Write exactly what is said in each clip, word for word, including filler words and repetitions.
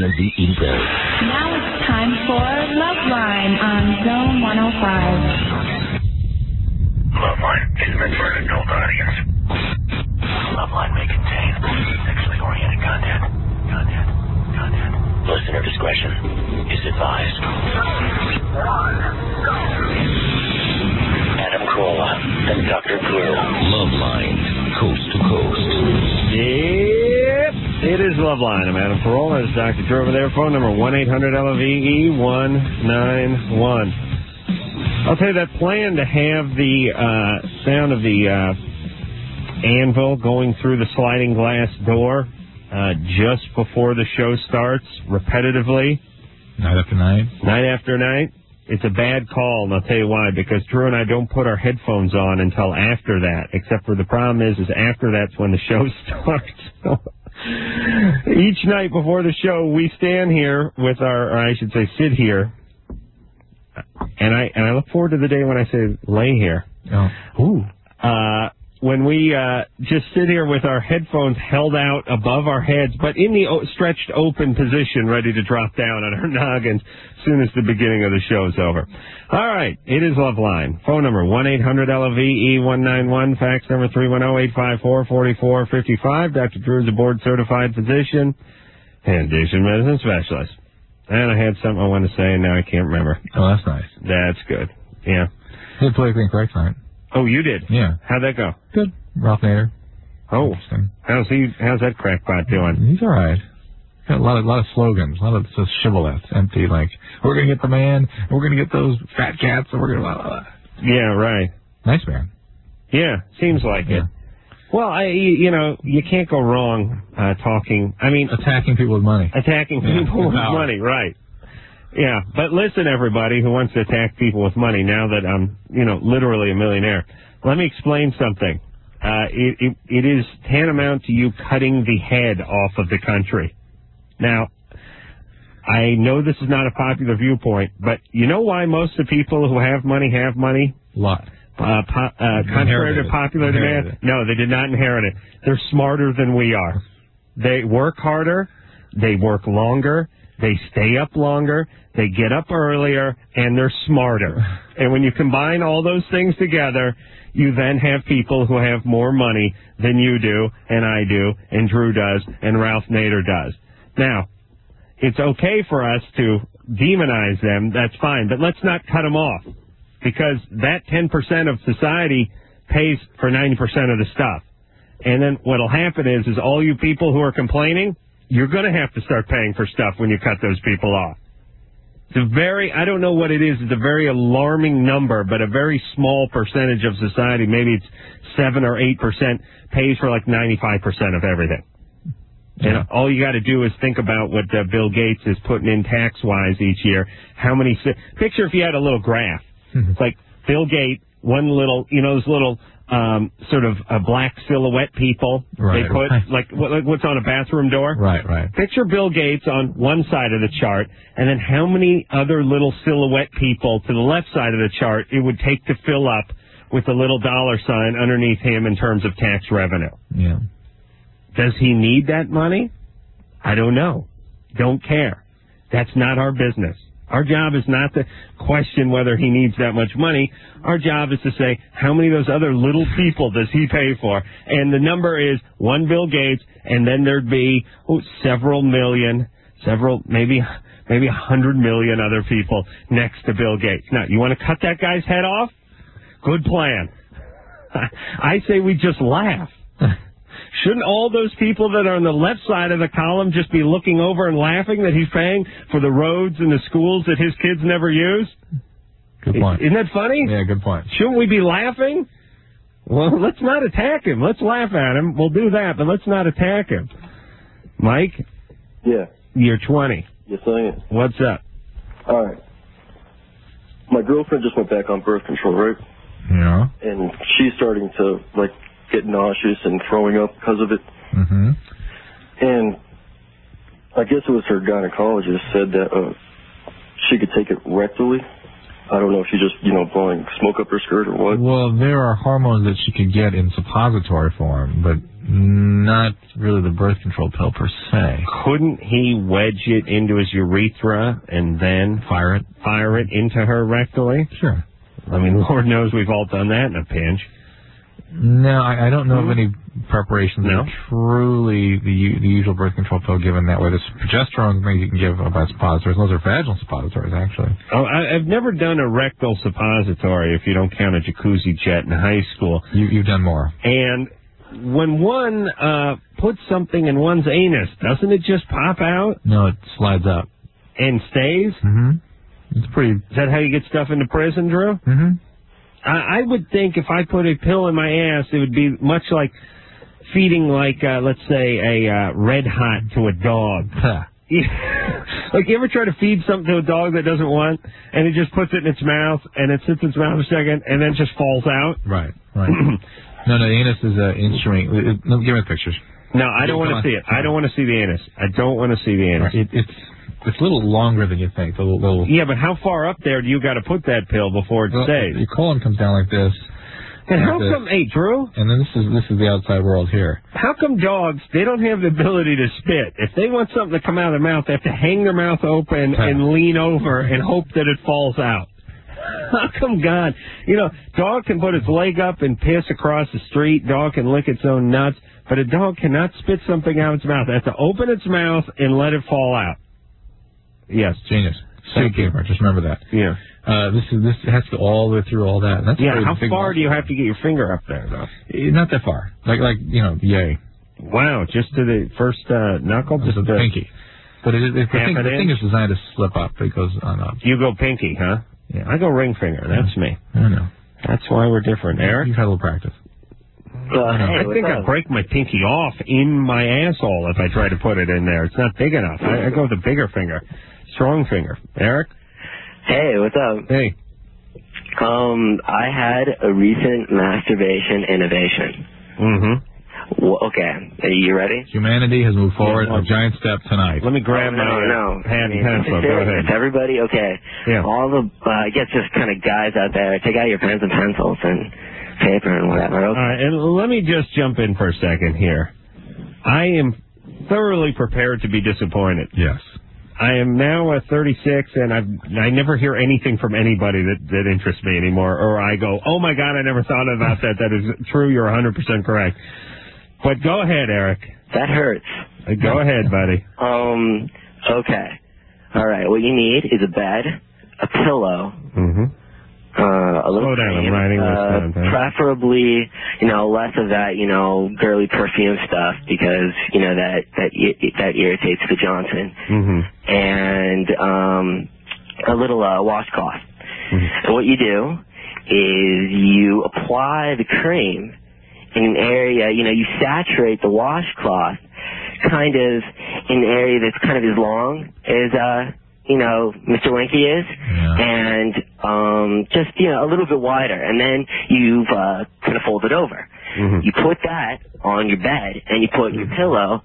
V E Road. Now it's time for Loveline on Zone one oh five. Loveline is meant for an adult audience. Loveline may contain sexually oriented content. Content. Content. Listener discretion is advised. Adam Carolla and Doctor Drew. Loveline, coast to coast. Yep, it is Loveline. I'm Adam Carolla. There's Doctor Drew over there. Phone number one eight hundred L O V E one nine one. I'll tell you that plan to have the uh, sound of the uh, anvil going through the sliding glass door uh, just before the show starts, repetitively. Night after night? Night after night. It's a bad call, and I'll tell you why, because Drew and I don't put our headphones on until after that, except for the problem is, is after that's when the show starts. Each night before the show, we stand here with our, or I should say sit here, and I and I look forward to the day when I say lay here. Oh. Ooh. Uh, when we uh, just sit here with our headphones held out above our heads, but in the o- stretched open position, ready to drop down on our noggins as soon as the beginning of the show is over. All right, it is Loveline. Phone number one eight hundred L O V E one nine one. Fax number three one zero eight five four four four five five. Doctor Drew is a board-certified physician and addiction medicine specialist. And I had something I wanted to say, and now I can't remember. Oh, that's nice. That's good. Yeah. He played incorrect tonight. Oh, you did? Yeah. How'd that go? Good. Ralph Nader. Oh. How's he? How's that crackpot doing? He's all right. Got a lot of lot of slogans, a lot of just shibboleths, empty, like, we're going to get the man, we're going to get those fat cats, and we're going to blah, blah, blah. Yeah, right. Nice man. Yeah, seems like yeah. it. Well, I, you know, you can't go wrong uh, talking, I mean... Attacking people with money. Attacking yeah. people with no. money, right. Yeah, but listen, everybody who wants to attack people with money, now that I'm, you know, literally a millionaire, let me explain something. Uh, it, it, it is tantamount to you cutting the head off of the country. Now, I know this is not a popular viewpoint, but you know why most of the people who have money have money? What? Uh, po- uh, contrary to popular demand? No, they did not inherit it. They're smarter than we are. They work harder, they work longer, they stay up longer, they get up earlier, and they're smarter. And when you combine all those things together, you then have people who have more money than you do, and I do, and Drew does, and Ralph Nader does. Now, it's okay for us to demonize them, that's fine, but let's not cut them off, because that ten percent of society pays for ninety percent of the stuff. And then what'll happen is, is all you people who are complaining, you're going to have to start paying for stuff when you cut those people off. It's a very, I don't know what it is, it's a very alarming number, but a very small percentage of society, maybe it's seven or eight percent, pays for like ninety-five percent of everything. Yeah. And all you got to do is think about what uh, Bill Gates is putting in tax-wise each year. How many, picture if you had a little graph. Mm-hmm. It's like Bill Gates, one little, you know, those little um, sort of uh, black silhouette people right, they put, right. like, what, like what's on a bathroom door? Right, right. Picture Bill Gates on one side of the chart, and then how many other little silhouette people to the left side of the chart it would take to fill up with a little dollar sign underneath him in terms of tax revenue. Yeah. Does he need that money? I don't know. Don't care. That's not our business. Our job is not to question whether he needs that much money. Our job is to say, how many of those other little people does he pay for? And the number is one Bill Gates, and then there'd be oh, several million, several, maybe maybe a hundred million other people next to Bill Gates. Now, you want to cut that guy's head off? Good plan. I say we just laugh. Shouldn't all those people that are on the left side of the column just be looking over and laughing that he's paying for the roads and the schools that his kids never use? Good point. Isn't that funny? Yeah, good point. Shouldn't we be laughing? Well, let's not attack him. Let's laugh at him. We'll do that, but let's not attack him. Mike? Yeah. You're twenty. Yes, I am. What's up? All right. My girlfriend just went back on birth control, right? Yeah. And she's starting to, like, get nauseous and throwing up because of it. Mm-hmm. And I guess it was her gynecologist said that uh, she could take it rectally. I don't know if she's just, you know, blowing smoke up her skirt or what. Well, there are hormones that she could get in suppository form, but Not really the birth control pill per se. Couldn't he wedge it into his urethra and then fire it? Fire it into her rectally? Sure. I mean, Lord knows we've all done that in a pinch. No, I, I don't know mm-hmm. of any preparations no? that are truly the, the usual birth control pill given that way. There's progesterone things you can give by suppositories. Those are vaginal suppositories, actually. Oh, I, I've never done a rectal suppository, if you don't count a jacuzzi jet in high school. You, you've done more. And when one uh, puts something in one's anus, doesn't it just pop out? No, it slides up. And stays? Mm-hmm. It's pretty... Is that how you get stuff into prison, Drew? Mm-hmm. I, I would think if I put a pill in my ass, it would be much like feeding, like, uh, let's say, a uh, Red Hot to a dog. Like, you ever try to feed something to a dog that doesn't want, and it just puts it in its mouth, and it sits in its mouth a second, and then just falls out? Right, right. No, no, the anus is an instrument. It, it, no, give me the pictures. No, I don't want to see it. I don't want to see the anus. I don't want to see the anus. Right. It, it's it's a little longer than you think. A little, little... Yeah, but how far up there do you got to put that pill before it well, stays? Your colon comes down like this. And like how this. come, hey, Drew? And then this is this is the outside world here. How come dogs, they don't have the ability to spit? If they want something to come out of their mouth, they have to hang their mouth open yeah. and lean over and hope that it falls out. How come God? You know, dog can put its leg up and piss across the street. Dog can lick its own nuts. But a dog cannot spit something out of its mouth. It has to open its mouth and let it fall out. Yes. Genius. Thank gamer. Just remember that. Yeah. Uh, this is this has to go all the way through all that. And that's yeah. How far muscle. do you have to get your finger up there, though? Not that far. Like, like you know, yay. Wow. Just to the first uh, knuckle? Just the the pinky. But it, it, the, thing, the thing is designed to slip up. It goes on up. You go pinky, huh? Yeah. I go ring finger. That's yeah. me. I know. That's why we're different. Eric? You've had a little practice. Uh, I hey, think I'd break my pinky off in my asshole if I try to put it in there. It's not big enough. I, I go with the bigger finger. Strong finger. Eric? Hey, what's up? Hey. Um, I had a recent masturbation innovation. Mm-hmm. Well, okay. Are you ready? Humanity has moved forward yeah, a giant step tonight. Let me grab oh, my no, no. hand I mean, and pencil. Go ahead. Everybody, okay. Yeah. All the, uh, I guess just kind of guys out there, take out your pens and pencils and paper and whatever. Okay. All right, and let me just jump in for a second here. I am thoroughly prepared to be disappointed. Yes. I am now at thirty-six, and I've, I never hear anything from anybody that, that interests me anymore, or I go, oh, my God, I never thought about that. That is true. You're one hundred percent correct. But go ahead, Eric. That hurts. Uh, go ahead, buddy. Um, okay. All right, what you need is a bed, a pillow, mm-hmm. Uh, a little Slow down, cream, I'm writing uh, this down. preferably, you know, less of that, you know, girly perfume stuff because, you know, that that that irritates the Johnson. Mm-hmm. And um, a little uh, washcloth. Mm-hmm. And what you do is you apply the cream in an area, you know, you saturate the washcloth kind of in an area that's kind of as long as, uh, you know, Mister Winky is, yeah. and um, just, you know, a little bit wider. And then you've uh, kind of fold it over. Mm-hmm. You put that on your bed, and you put your pillow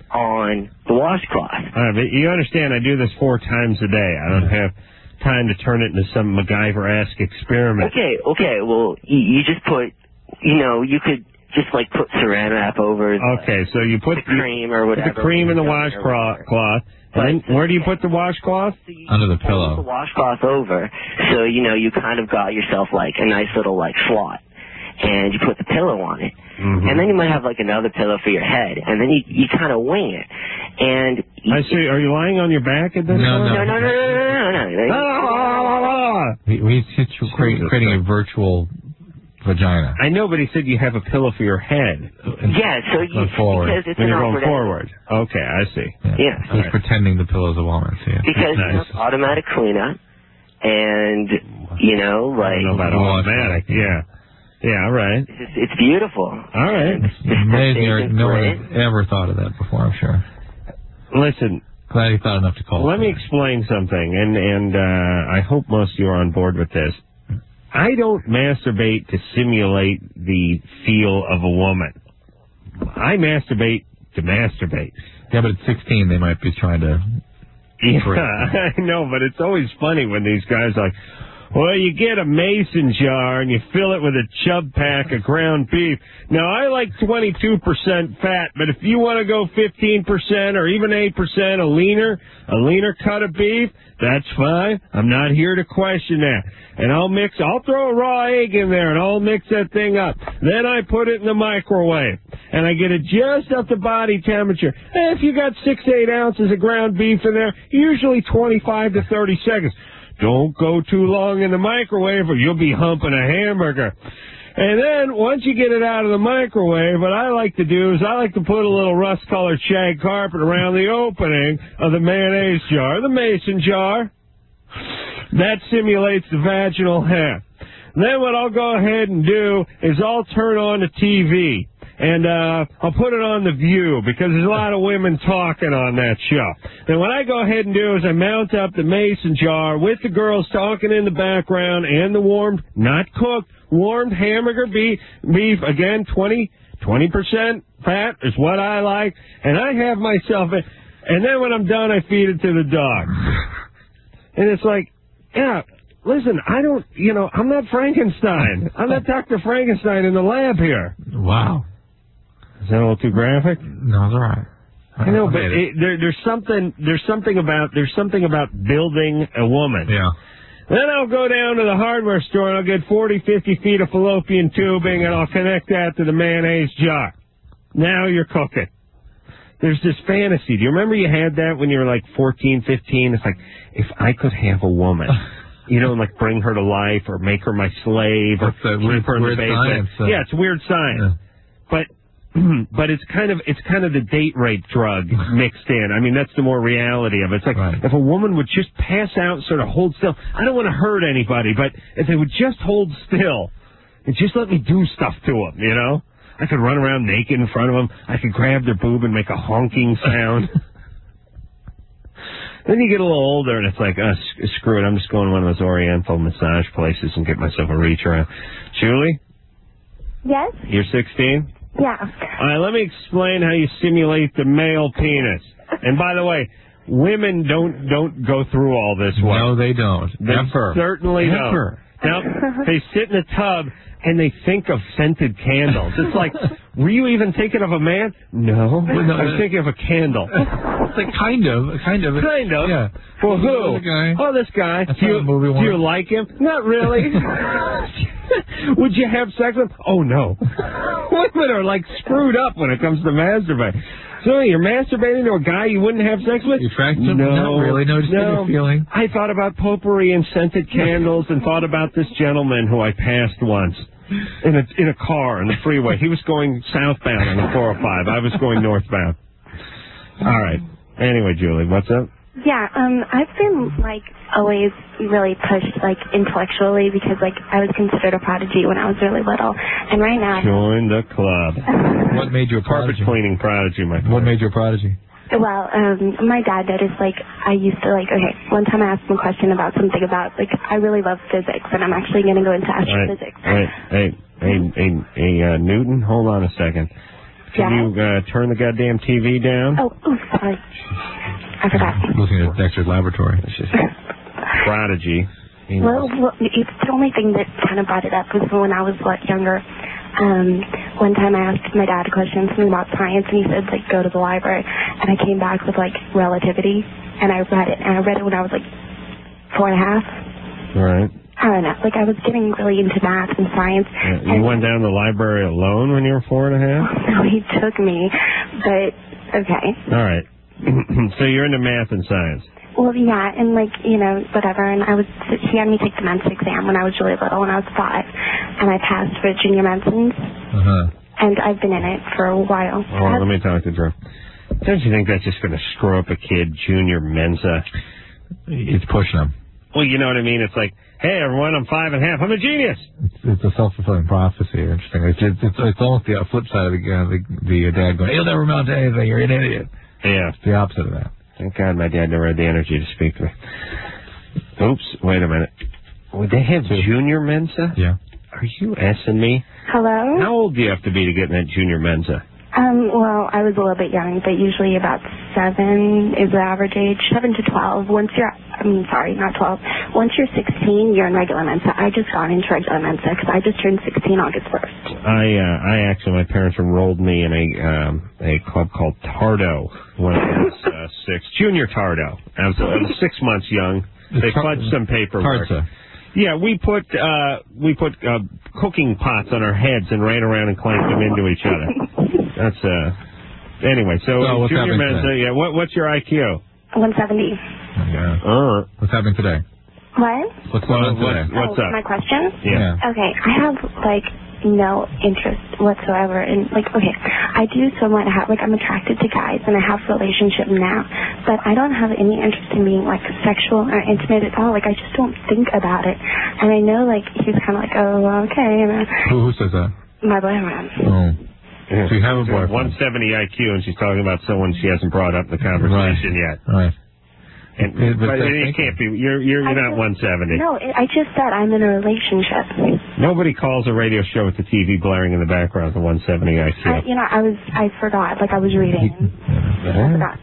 on the washcloth. All right, but you understand I do this four times a day. I don't have time to turn it into some MacGyver-esque experiment. Okay, okay, well, you, you just put, you know, you could just, like, put saran wrap over the, okay, so you put the cream or whatever. Put the cream in the washcloth. And then, where do you put the washcloth? So you Under the pillow. Put the washcloth over, so, you know, you kind of got yourself, like, a nice little, like, slot. And you put the pillow on it. Mm-hmm. And then you might have, like, another pillow for your head. And then you you kind of wing it. And you, I see. Are you lying on your back at this no, point? No, no, no, no, no, no, no. Ah! We, we it's creating, creating a virtual vagina. I know, but he said you have a pillow for your head. Yeah, so you, forward. because it's when an you're going awkward forward. Okay, I see. Yeah. Yeah. He's right. pretending the pillow's a woman. See it. Because nice. you know, automatic cleanup, and, you know, like... I don't know about automatic, yeah. Yeah, all right. It's, just, it's beautiful. All right. It's amazing. No one has ever thought of that before, I'm sure. Listen. Glad he thought enough to call. Let me explain something, and, and uh, I hope most of you are on board with this. I don't masturbate to simulate the feel of a woman. I masturbate to masturbate. Yeah, but at sixteen, they might be trying to... Yeah, I know, but it's always funny when these guys are like, Well, you get a mason jar and you fill it with a chub pack of ground beef. Now, I like twenty-two percent fat, but if you want to go fifteen percent or even eight percent, a leaner, a leaner cut of beef, that's fine. I'm not here to question that. And I'll mix, I'll throw a raw egg in there and I'll mix that thing up. Then I put it in the microwave and I get it just up to body temperature. And if you got six to eight ounces of ground beef in there, usually twenty-five to thirty seconds. Don't go too long in the microwave or you'll be humping a hamburger. And then once you get it out of the microwave, what I like to do is I like to put a little rust-colored shag carpet around the opening of the mayonnaise jar, the mason jar. That simulates the vaginal hair. Then what I'll go ahead and do is I'll turn on the T V. And uh I'll put it on The View because there's a lot of women talking on that show. Then what I go ahead and do is I mount up the mason jar with the girls talking in the background and the warmed, not cooked, warmed hamburger beef, beef again, twenty, twenty percent fat is what I like. And I have myself, a, and then when I'm done, I feed it to the dog. And it's like, yeah, listen, I don't, you know, I'm not Frankenstein. I'm not Doctor Frankenstein in the lab here. Wow. Is that a little too graphic? No, it's all right. I know, but it, there, there's something. There's something about. There's something about building a woman. Yeah. Then I'll go down to the hardware store and I'll get forty, fifty feet of fallopian tubing and I'll connect that to the mayonnaise jar. Now you're cooking. There's this fantasy. Do you remember you had that when you were like fourteen, fifteen? It's like, if I could have a woman, you know, and like bring her to life or make her my slave or That's keep weird, her in weird the basement. science. Uh, yeah, it's weird science. Yeah. But but it's kind of it's kind of the date rape drug mixed in. I mean, that's the more reality of it. It's like right. If a woman would just pass out and sort of hold still. I don't want to hurt anybody, but if they would just hold still and just let me do stuff to them, you know? I could run around naked in front of them. I could grab their boob and make a honking sound. Then you get a little older and it's like, oh, screw it. I'm just going to one of those Oriental massage places and get myself a reach around. Julie? Yes? You're sixteen? Yeah. All right, let me explain how you simulate the male penis. And by the way, women don't don't go through all this way. No, they don't. They Never. certainly Never. don't. Now, they sit in the tub and they think of scented candles. It's like, were you even thinking of a man? No. Well, no I was thinking of a candle. It's like kind of, kind of. Kind of. Yeah. Well, who? This guy. Oh, this guy. I Do you, saw the movie do once. you like him? Not really. Would you have sex with him? Oh, no. Women are like screwed up when it comes to masturbating. So you're masturbating to a guy you wouldn't have sex with? You attracted him? No. Not really. No, just no. a feeling. I thought about potpourri and scented candles and thought about this gentleman who I passed once in a in a car on the freeway. He was going southbound on the four oh five. I was going northbound. All right. Anyway, Julie, what's up? Yeah, um, I've been, like, always really pushed, like, intellectually because, like, I was considered a prodigy when I was really little. And right now... Join the club. What made you a Carpet prodigy? cleaning prodigy, my friend. What made you a prodigy? Well, um, my dad noticed, like, I used to, like, okay, one time I asked him a question about something about, like, I really love physics, and I'm actually going to go into astrophysics. Wait, wait, hey, hey, hey, hey uh, Newton, hold on a second. Can Yeah? you uh, turn the goddamn T V down? Oh, oh, sorry. I forgot. Listening to Dexter's Laboratory. It's just prodigy. You know. Well, well, it's the only thing that kind of brought it up was when I was a lot younger. Um, one time I asked my dad a question, something about science, and he said, like, go to the library. And I came back with, like, relativity, and I read it. And I read it when I was, like, four and a half. All right. I don't know. Like, I was getting really into math and science. Yeah, you and went down to the library alone when you were four and a half? No, he took me, but okay. All right. So you're into math and science. Well, yeah, and, like, you know, whatever. And I was, he had me take the Mensa exam when I was really little, when I was five. And I passed for junior Mensans. Uh-huh. And I've been in it for a while. Oh, let me talk to Drew. Don't you think that's just going to screw up a kid, junior Mensa? It's pushing them. Well, you know what I mean? It's like, hey, everyone, I'm five and a half. I'm a genius. It's, it's a self-fulfilling prophecy. Interesting. It's, it's, it's, it's almost the flip side of the, uh, the, the dad going, you'll never amount to anything. You're an idiot. Yeah. It's the opposite of that. Thank God my dad never had the energy to speak to me. Oops, wait a minute. Would they have junior Mensa? Yeah. Are you assing me? Hello? How old do you have to be to get in that junior Mensa? Um, well, I was a little bit young, but usually about seven is the average age. Seven to twelve. Once you're I mean, sorry, not twelve. Once you're sixteen, you're in regular Mensa. I just got into regular Mensa because I just turned sixteen August first. I, uh, I actually, my parents enrolled me in a, um, a club called Tardo when I was uh, six. Junior Tardo. I was, I was six months young. They fudged some paperwork. Tarsa. Yeah, we put uh, we put uh, cooking pots on our heads and ran around and clanked them into each other. That's uh. Anyway, so, so what's junior happening Mensa. today? Yeah, what what's your I Q? one seventy. Yeah. Uh, What's happening today? What? What's going on today? What's, what's oh, up? My question? Yeah. yeah. Okay, I have like no interest whatsoever in like okay, I do somewhat have like I'm attracted to guys and I have a relationship now, but I don't have any interest in being like sexual or intimate at all. Like I just don't think about it, and I know like he's kind of like oh okay, you know. Who, who says that? My boyfriend. Oh. Yeah. So you have a boyfriend. one seventy I Q, and she's talking about someone she hasn't brought up in the conversation right. yet. Right. And, It, but it, it can't be. You're you're, you're not one seventy. No, it, I just said I'm in a relationship. Nobody calls a radio show with the T V blaring in the background the one seventy I Q. I, you know, I was I forgot. Like I was reading. I forgot.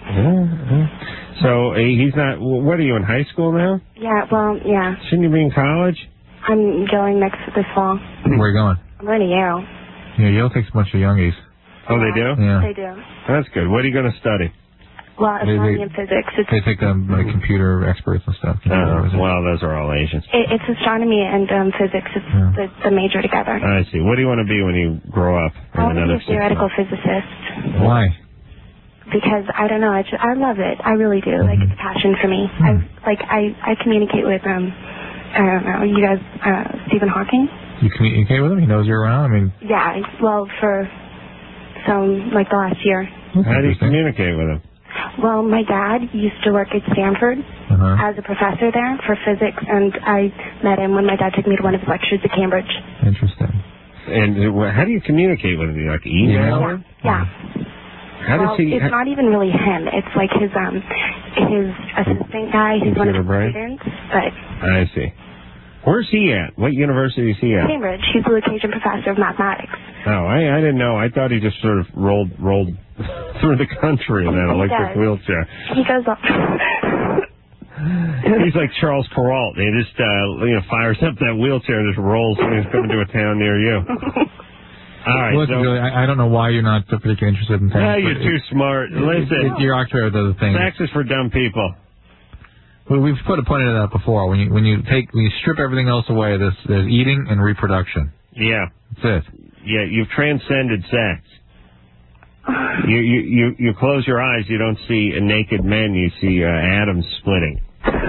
So uh, he's not. What are you in high school now? Yeah. Well, yeah. Shouldn't you be in college? I'm going next this fall. Where are you going? I'm going to Yale. Yeah, Yale takes a bunch of youngies. Oh, they do? Yeah. They do. That's good. What are you going to study? Well, They- astronomy they- and physics. It's, They take um, like computer experts and stuff. Uh, well, those are all Asians. it, it's astronomy and um, physics. It's Yeah. the, the major together. I see. What do you want to be when you grow up? I want to another be a theoretical six physicist Why? because I don't know. I, just, I love it. I really do. Like it's a passion for me. Hmm. I like I I communicate with um I don't know you guys uh, Stephen Hawking. You communicate with him? He knows you're around? I mean... Yeah. Well, for some like the last year. months? How do you communicate with him? Well, my dad used to work at Stanford Uh-huh. as a professor there for physics, and I met him when my dad took me to one of his lectures at Cambridge. Interesting. And uh, how do you communicate with him? Like email? Email? Yeah. How well, does he? it's how- not even really him. It's like his um his assistant guy. He's one of Computer his brain? students, but I see. Where's he at? What university is he at? Cambridge. He's the Lucasian professor of mathematics. Oh, I, I didn't know. I thought he just sort of rolled rolled through the country in that He electric does. wheelchair. He goes up. He's like Charles Perrault. He just uh, you know fires up that wheelchair and just rolls when he's coming to a town near you. All right. Well, so, really, I, I don't know why you're not particularly interested in things. no, you're but too it- smart. it- Listen, it- You're occupied with other things. sex is for dumb people. Well, we've put a point into that before. When you when you take when you strip everything else away, there's, there's eating and reproduction. Yeah. That's it. Yeah, you've transcended sex. You, you you you close your eyes, you don't see a naked men, you see uh, atoms splitting.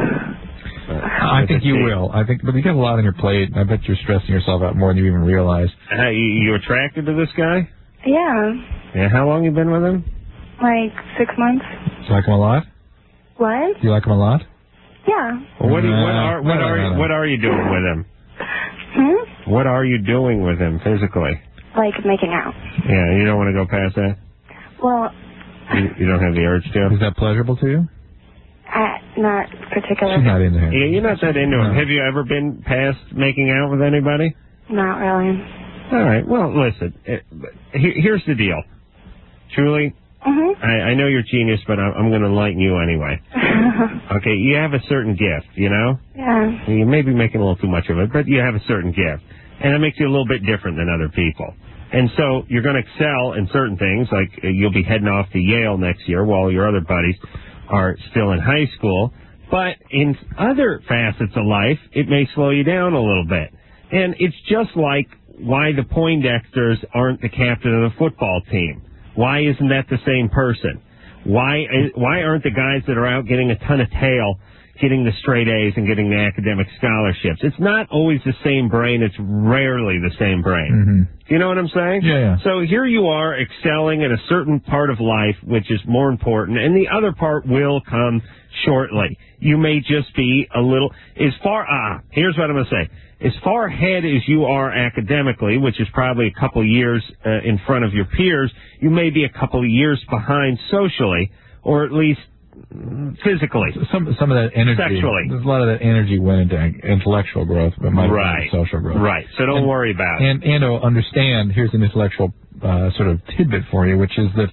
I think you will. I think, but you got a lot on your plate. I bet you're stressing yourself out more than you even realize. Uh, you, you attracted to this guy? Yeah, Yeah. How long you been with him? like six months. Do you like him a lot? What? Do you like him a lot? Yeah. Well, what do you, what Nah, are what no, are no, you, no. what are you doing with him? Hmm? What are you doing with him physically? Like making out. Yeah, you don't want to go past that. Well, You, you don't have the urge to. Is that pleasurable to you? I, not particularly. She's not into him. Yeah, you're not that into him. No. Have you ever been past making out with anybody? Not really. All right. Well, listen. It, here, here's the deal. Julie, Mhm. I, I know you're a genius, but I'm, I'm going to enlighten you anyway. Okay, you have a certain gift, you know? Yeah. You may be making a little too much of it, but you have a certain gift. And it makes you a little bit different than other people. And so you're going to excel in certain things, like uh, you'll be heading off to Yale next year while your other buddies are still in high school. But in other facets of life, it may slow you down a little bit. And it's just like why the Poindexters aren't the captain of the football team. Why isn't that the same person? Why why aren't the guys that are out getting a ton of tail getting the straight A's and getting the academic scholarships? It's not always the same brain. It's rarely the same brain. Mm-hmm. You know what I'm saying? Yeah, yeah. So here you are excelling at a certain part of life, which is more important, and the other part will come shortly. You may just be a little, as far, ah, here's what I'm going to say. As far ahead as you are academically, which is probably a couple years uh, in front of your peers, you may be a couple years behind socially, or at least mm, physically. Some some of that energy, Sexually. there's a lot of that energy went into intellectual growth, but might Right. have been social growth. Right. So don't And- worry about it. And and to understand, here's an intellectual uh, sort of tidbit for you, which is that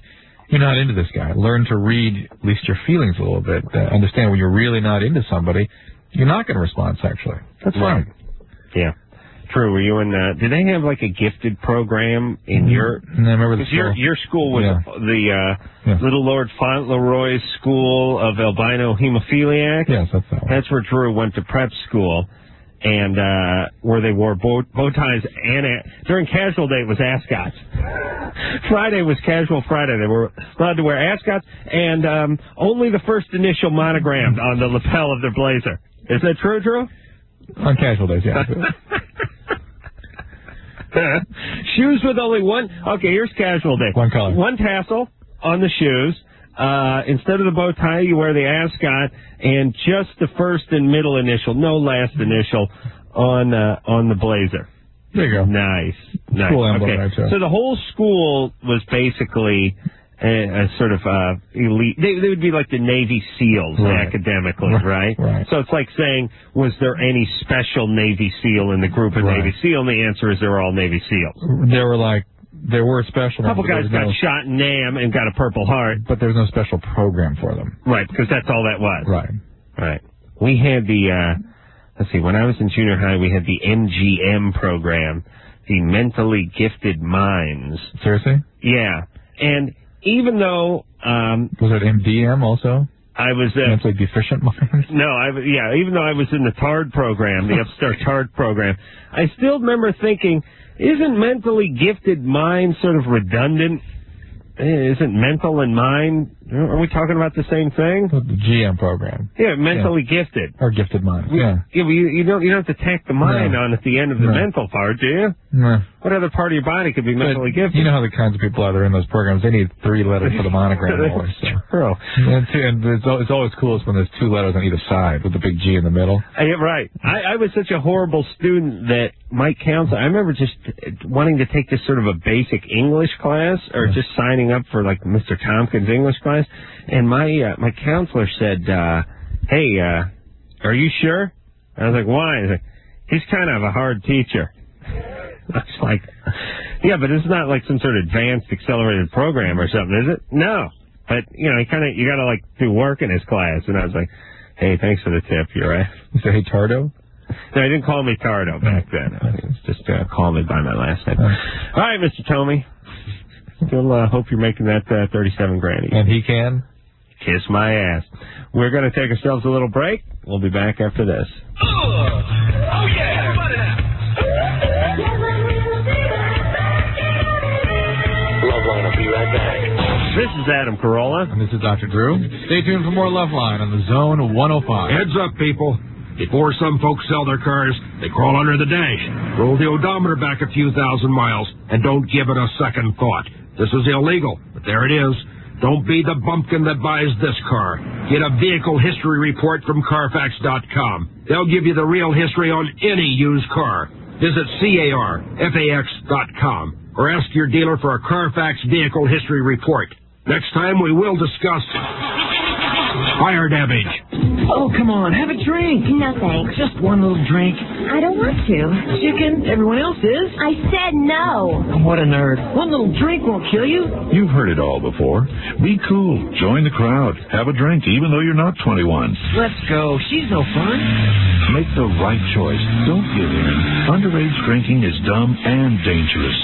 you're not into this guy. Learn to read at least your feelings a little bit. Uh, understand when you're really not into somebody, you're not going to respond sexually. That's right. fine. Yeah. True. Were you in? Uh, did they have like a gifted program in your? No, I remember the school. Your your school was yeah. the uh, yeah. Little Lord Fauntleroy School of Albino Hemophiliacs. Yes, that's that one. That's where Drew went to prep school, and uh, where they wore bow, bow ties. And uh, during casual day it was ascots. Friday was casual Friday. They were allowed to wear ascots and um, only the first initial monogrammed on the lapel of their blazer. Is that true, Drew? On casual days, yeah. Shoes with only one. Okay, here's casual day. One color. One tassel on the shoes. Uh, instead of the bow tie, you wear the ascot, and just the first and middle initial, no last initial, on uh, on the blazer. There you go. Nice. nice. Cool emblem okay. right there. So the whole school was basically a, a sort of uh, elite. They, they would be like the Navy SEALs right. academically, right? Right. So it's like saying, was there any special Navy SEAL in the group of right. Navy SEAL? And the answer is they're all Navy SEALs. They were like, there were special A couple ones, guys got no, shot in Nam and got a Purple Heart. but there's no special program for them. Right, because that's all that was. Right. Right. We had the, uh, let's see, when I was in junior high, we had the M G M program, the Mentally Gifted Minds. Seriously? Yeah. And even though... Um, was it M D M also? I was... Uh, Mentally Deficient Minds? No, I, yeah, even though I was in the TARD program, the Upstart TARD program, I still remember thinking, isn't Mentally Gifted Mind sort of redundant? Isn't mental and mind, are we talking about the same thing? The G M program. Yeah, mentally yeah. gifted. Or gifted mind, yeah. Yeah, but you, you, don't, you don't have to tack the mind no. on at the end of the no. mental part, do you? No. What other part of your body could be mentally but gifted? You know how the kinds of people are that are in those programs, they need three letters for the monogram always. So. True. And, two, and it's, it's always coolest when there's two letters on either side with the big G in the middle. Uh, yeah, right. I, I was such a horrible student that my counselor, I remember just wanting to take this sort of a basic English class or just signing up for like Mister Tompkins' English class, and my uh, my counselor said, uh, hey, uh, are you sure? I was like, why? He's, like, He's kind of a hard teacher. I was like, yeah, but it's not like some sort of advanced accelerated program or something, is it? No. But, you know, he kind of, you got to, like, do work in his class. And I was like, hey, thanks for the tip. You're right. You say, hey, Tardo? No, he didn't call me Tardo back then. It was just uh, call me by my last name. All right, Mister Tomey. Still uh, hope you're making that uh, thirty-seven grand. And he can? Kiss my ass. We're going to take ourselves a little break. We'll be back after this. Oh, oh yeah, everybody now. Loveline will be right back. This is Adam Carolla. And this is Doctor Drew. Stay tuned for more Loveline on the Zone one oh five. Heads up, people. Before some folks sell their cars, they crawl under the dash, roll the odometer back a few thousand miles, and don't give it a second thought. This is illegal, but there it is. Don't be the bumpkin that buys this car. Get a vehicle history report from Carfax dot com. They'll give you the real history on any used car. Visit C A R F A X dot com or ask your dealer for a Carfax vehicle history report. Next time we will discuss fire damage. Oh, come on, have a drink. No, thanks. Just one little drink. I don't want to. Chicken, everyone else is. I said no. What a nerd. One little drink won't kill you. You've heard it all before. Be cool. Join the crowd. Have a drink, even though you're not twenty-one. Let's go. She's no fun. Make the right choice. Don't give in. Underage drinking is dumb and dangerous.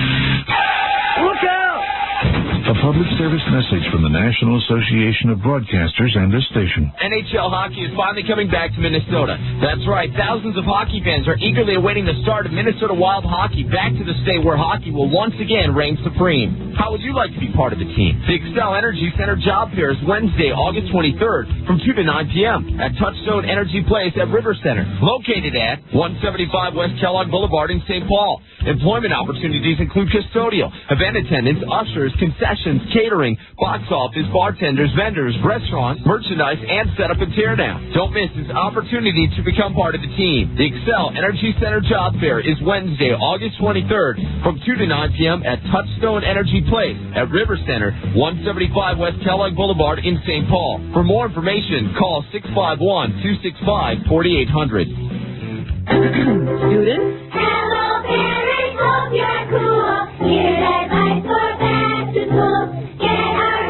Look out! A public service message from the National Association of Broadcasters and this station. N H L hockey is finally coming back to Minnesota. That's right. Thousands of hockey fans are eagerly awaiting the start of Minnesota Wild hockey back to the state where hockey will once again reign supreme. How would you like to be part of the team? The Xcel Energy Center Job Fair is Wednesday, August twenty-third from two to nine p.m. at Touchstone Energy Place at River Center, located at one seventy-five West Kellogg Boulevard in Saint Paul. Employment opportunities include custodial, event attendants, ushers, concessions, catering, box office, bartenders, vendors, restaurants, merchandise, and setup and teardown. Don't miss this opportunity to become part of the team. The Xcel Energy Center Job Fair is Wednesday, August twenty-third from two to nine p.m. at Touchstone Energy Place at River Center, one seventy-five West Kellogg Boulevard in Saint Paul. For more information, call six five one, two six five, four eight zero zero. Students? Hello, parents, hope you're cool. Here advice for back to school. Get our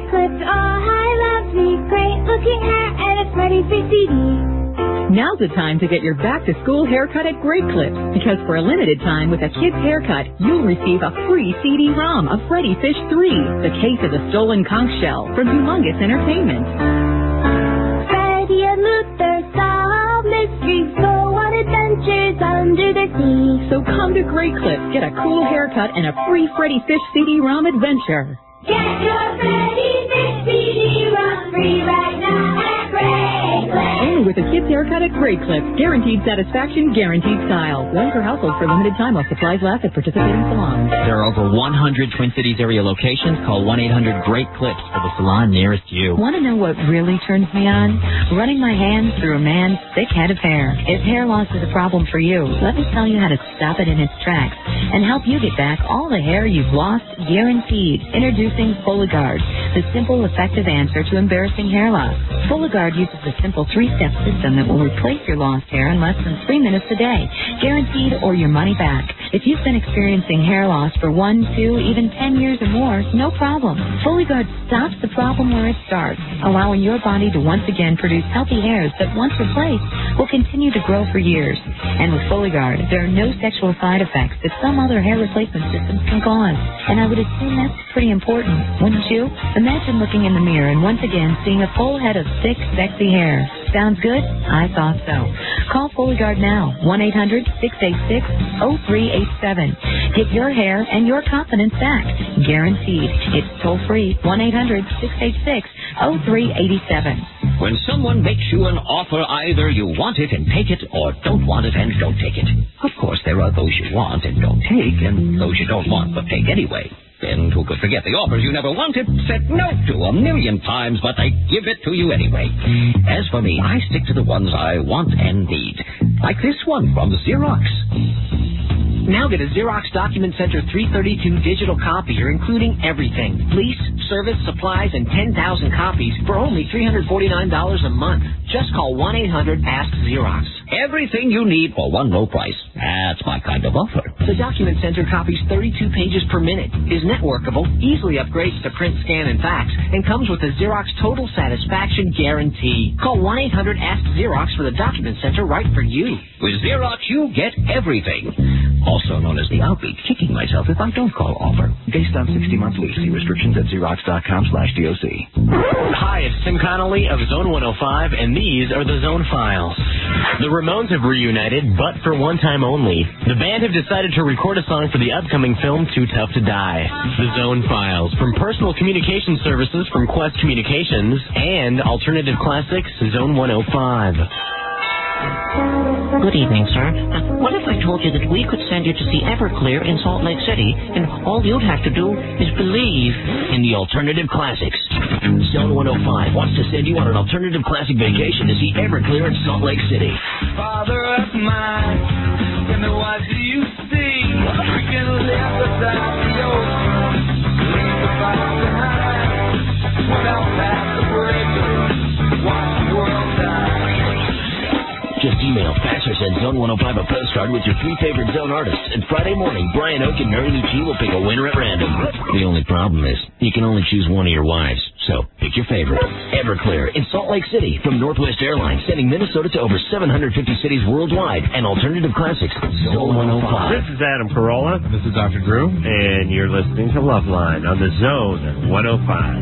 clips. Oh, I love me. Great looking hair and a Freddy Fish C D. Now's the time to get your back-to-school haircut at Great Clips, because for a limited time with a kid's haircut, you'll receive a free C D ROM of Freddy Fish three, the case of the stolen conch shell from Humongous Entertainment. Freddy and Luther solve mysteries, go on adventures under the sea. So come to Great Clips, get a cool haircut and a free Freddy Fish C D ROM adventure. Get your Freddy Fish C D ROM free right now at Great Clips. Only with a kid's haircut at Great Clips. Guaranteed satisfaction, guaranteed style. One per household for limited time while supplies last at participating salons. There are over one hundred Twin Cities area locations. Call one eight hundred great clips for the salon nearest you. Want to know what really turns me on? Running my hands through a man's thick head of hair. If hair loss is a problem for you, let me tell you how to stop it in its tracks and help you get back all the hair you've lost, guaranteed. Introducing Fuligard, the simple, effective answer to embarrassing hair loss. Fuligard uses a simple three-step system that will replace your lost hair in less than three minutes a day, guaranteed, or your money back. If you've been experiencing hair loss for one, two, even ten years or more, no problem. Fuligard stops the problem where it starts, allowing your body to once again produce healthy hairs that, once replaced, will continue to grow for years. And with Fuligard, there are no sexual side effects that some other hair replacement systems can cause. And I would assume that's pretty important, wouldn't you? Imagine looking in the mirror and once again seeing a full head of thick, sexy hair. Sounds good? I thought so. Call Fuligard now, one eight hundred six eight six oh three eight seven. Get your hair and your confidence back. Guaranteed. It's toll-free, one eight hundred six eight six oh three eight seven. When someone makes you an offer, either you want it and take it, or don't want it and don't take it. Of course, there are those you want and don't take, and those you don't want but take anyway. And who could forget the offers you never wanted, said no to a million times, but they give it to you anyway. As for me, I stick to the ones I want and need. Like this one from Xerox. Now get a Xerox Document Center three thirty-two digital copier, including everything. Lease, service, supplies, and ten thousand copies for only three hundred forty-nine dollars a month. Just call one eight hundred ask Xerox. Everything you need for one low price. That's my kind of offer. The Document Center copies thirty-two pages per minute, is networkable, easily upgrades to print, scan, and fax, and comes with a Xerox Total Satisfaction Guarantee. Call one eight hundred ask Xerox for the Document Center right for you. With Xerox, you get everything. Also known as the Outbeat, kicking myself if I don't call offer. Based on sixty month lease. See restrictions at Xerox.com slash DOC. Hi, it's Tim Connolly of Zone one oh five, and these are the Zone Files. The Ramones have reunited, but for one time only. The band have decided to record a song for the upcoming film Too Tough to Die. The Zone Files, from personal communication services from Quest Communications and alternative classics Zone one oh five. Good evening, sir. Uh, what if I told you that we could send you to see Everclear in Salt Lake City, and all you'd have to do is believe in the alternative classics? Zone one oh five wants to send you on an alternative classic vacation to see Everclear in Salt Lake City. Father of mine, tell me what do you see? We can live beside the ocean, leave the fire behind, without past the bridge, watch the world die. Just email, fax, or send Zone one oh five a postcard with your three favorite Zone artists, and Friday morning, Brian Oak and Mary Lou G will pick a winner at random. The only problem is, you can only choose one of your wives, so pick your favorite. Everclear in Salt Lake City from Northwest Airlines, sending Minnesota to over seven hundred fifty cities worldwide, and alternative classics, Zone one oh five. This is Adam Carolla. This is Doctor Drew. And you're listening to Loveline on the Zone one oh five.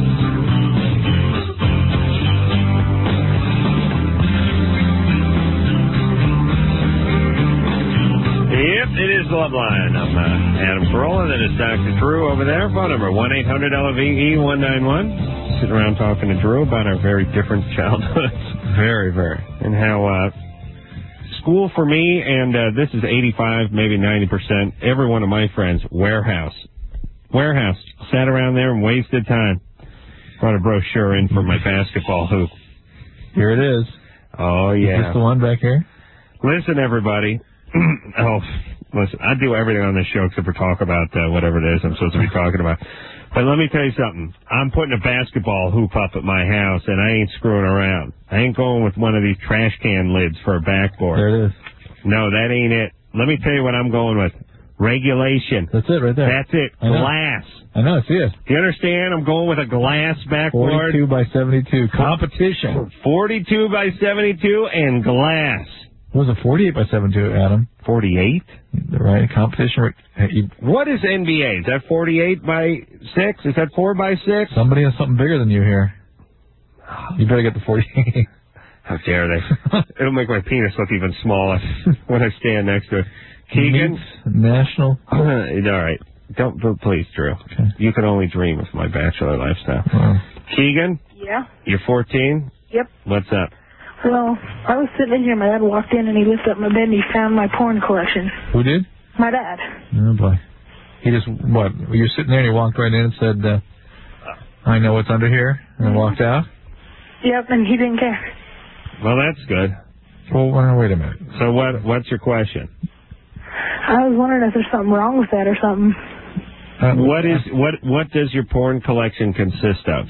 Yep, it is Loveline. I'm uh, Adam Carolla. That is Doctor Drew over there. Phone number one eight hundred L V E one nine one. Sitting around talking to Drew about our very different childhoods. Very, very. And how uh, school for me, and uh, this is eighty-five, maybe ninety percent, every one of my friends, warehouse. Warehouse. Sat around there and wasted time. Brought a brochure in for my basketball hoop. Here it is. Oh, yeah. Is this the one back here? Listen, everybody. oh, listen, I do everything on this show except for talk about uh, whatever it is I'm supposed to be talking about. But let me tell you something. I'm putting a basketball hoop up at my house, and I ain't screwing around. I ain't going with one of these trash can lids for a backboard. There it is. No, that ain't it. Let me tell you what I'm going with. Regulation. That's it right there. That's it. I know. Glass. I know, I see it. Do you understand? I'm going with a glass backboard. forty-two by seventy-two. Competition. forty-two by seventy-two and glass. What was it, forty-eight by seventy-two, Adam? forty-eight? Right, competition. What is N B A? Is that forty-eight by six? Is that four by six? Somebody has something bigger than you here. You better get the forty-eight. How dare they? It'll make my penis look even smaller when I stand next to it. Keegan? National? All right. Don't, please, Drew. Okay. You can only dream of my bachelor lifestyle. Oh. Keegan? Yeah? You're fourteen? Yep. What's up? Well, I was sitting in here, my dad walked in and he lifted up my bed and he found my porn collection. Who did? My dad. Oh, boy. He just, what, you're sitting there and he walked right in and said, uh, I know what's under here, and then walked out? Yep, and he didn't care. Well, that's good. Well, wait a minute. So what? what's your question? I was wondering if there's something wrong with that or something. Uh, what is what? What does your porn collection consist of?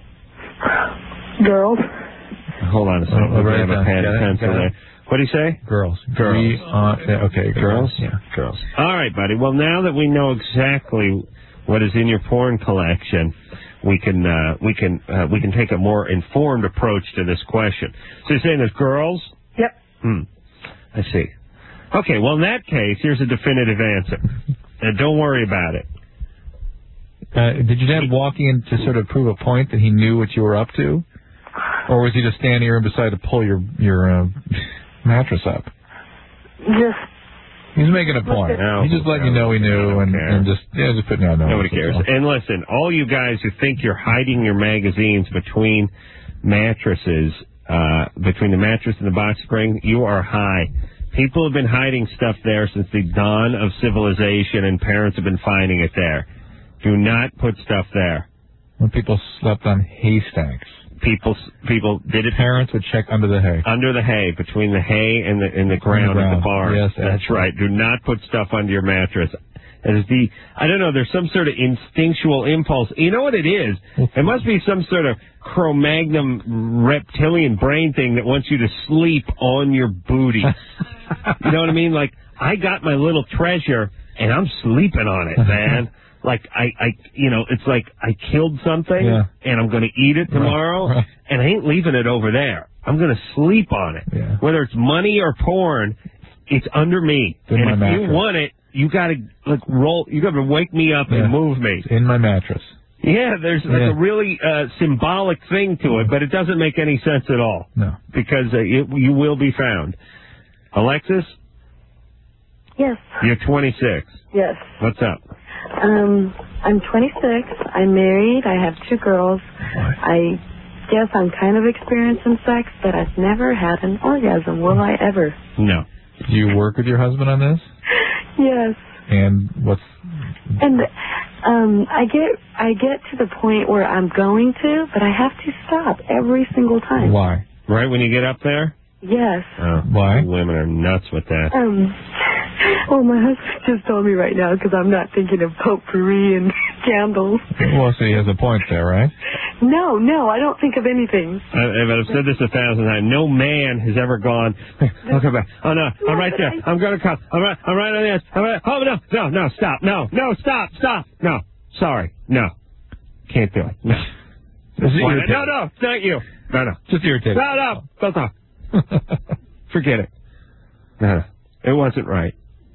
Girls. Hold on a second. Oh, right I have a pen it, pencil there. What do you say? Girls. Girls. We, uh, yeah, okay, girls. Yeah, girls. All right, buddy. Well, now that we know exactly what is in your porn collection, we can uh, we can uh, we can take a more informed approach to this question. So you're saying there's girls? Yep. Hmm. I see. Okay. Well, in that case, here's a definitive answer. And don't worry about it. Uh, did your dad walk in to sort of prove a point that he knew what you were up to? Or was he just standing here and decided to pull your your uh, mattress up? Just. He's making a point. No, He's just letting you know he knew and, and just yeah, just putting you on notice. Nobody cares. And listen, all you guys who think you're hiding your magazines between mattresses, uh, between the mattress and the box spring, you are high. People have been hiding stuff there since the dawn of civilization, and parents have been finding it there. Do not put stuff there. When people slept on haystacks. People people did it. Parents would check under the hay. Under the hay, between the hay and the and the ground, the ground. of the barn. Yes, that's right. Do not put stuff under your mattress. As the I don't know. There's some sort of instinctual impulse. You know what it is? It must be some sort of Cro-Magnon reptilian brain thing that wants you to sleep on your booty. You know what I mean? Like, I got my little treasure and I'm sleeping on it, man. Like, I, I, you know, it's like I killed something, yeah. and I'm going to eat it tomorrow, right, right. and I ain't leaving it over there. I'm going to sleep on it. Yeah. Whether it's money or porn, it's under me. It's in and my if mattress. you want it, you got to, like, roll, you got to wake me up yeah. and move me. It's in my mattress. Yeah, there's like yeah. a really uh, symbolic thing to it, but it doesn't make any sense at all. No. Because uh, it, you will be found. Alexis? Yes. You're twenty-six. Yes. What's up? Um, I'm twenty-six. I'm married. I have two girls. I guess I'm kind of experienced in sex, but I've never had an orgasm. Will I ever? No. Do you work with your husband on this? Yes. And what's... And um, I get I get to the point where I'm going to, but I have to stop every single time. Why? Right when you get up there? Yes. Oh, why? Women are nuts with that. Um... Well, my husband just told me right now because I'm not thinking of potpourri and candles. Well, so he has a point there, right? No, no, I don't think of anything. I, I've said this a thousand times. No man has ever gone, I'll come back. Oh, no, I'm right there. I'm going to come. I'm right, I'm right on the edge. I'm right. Oh, no, no, no, stop. No, no, stop, stop. No, sorry. No. Can't do it. No. Why, no, no, it's not you. No, no. Just irritated. No, no, don't talk. Forget it. No, it wasn't right.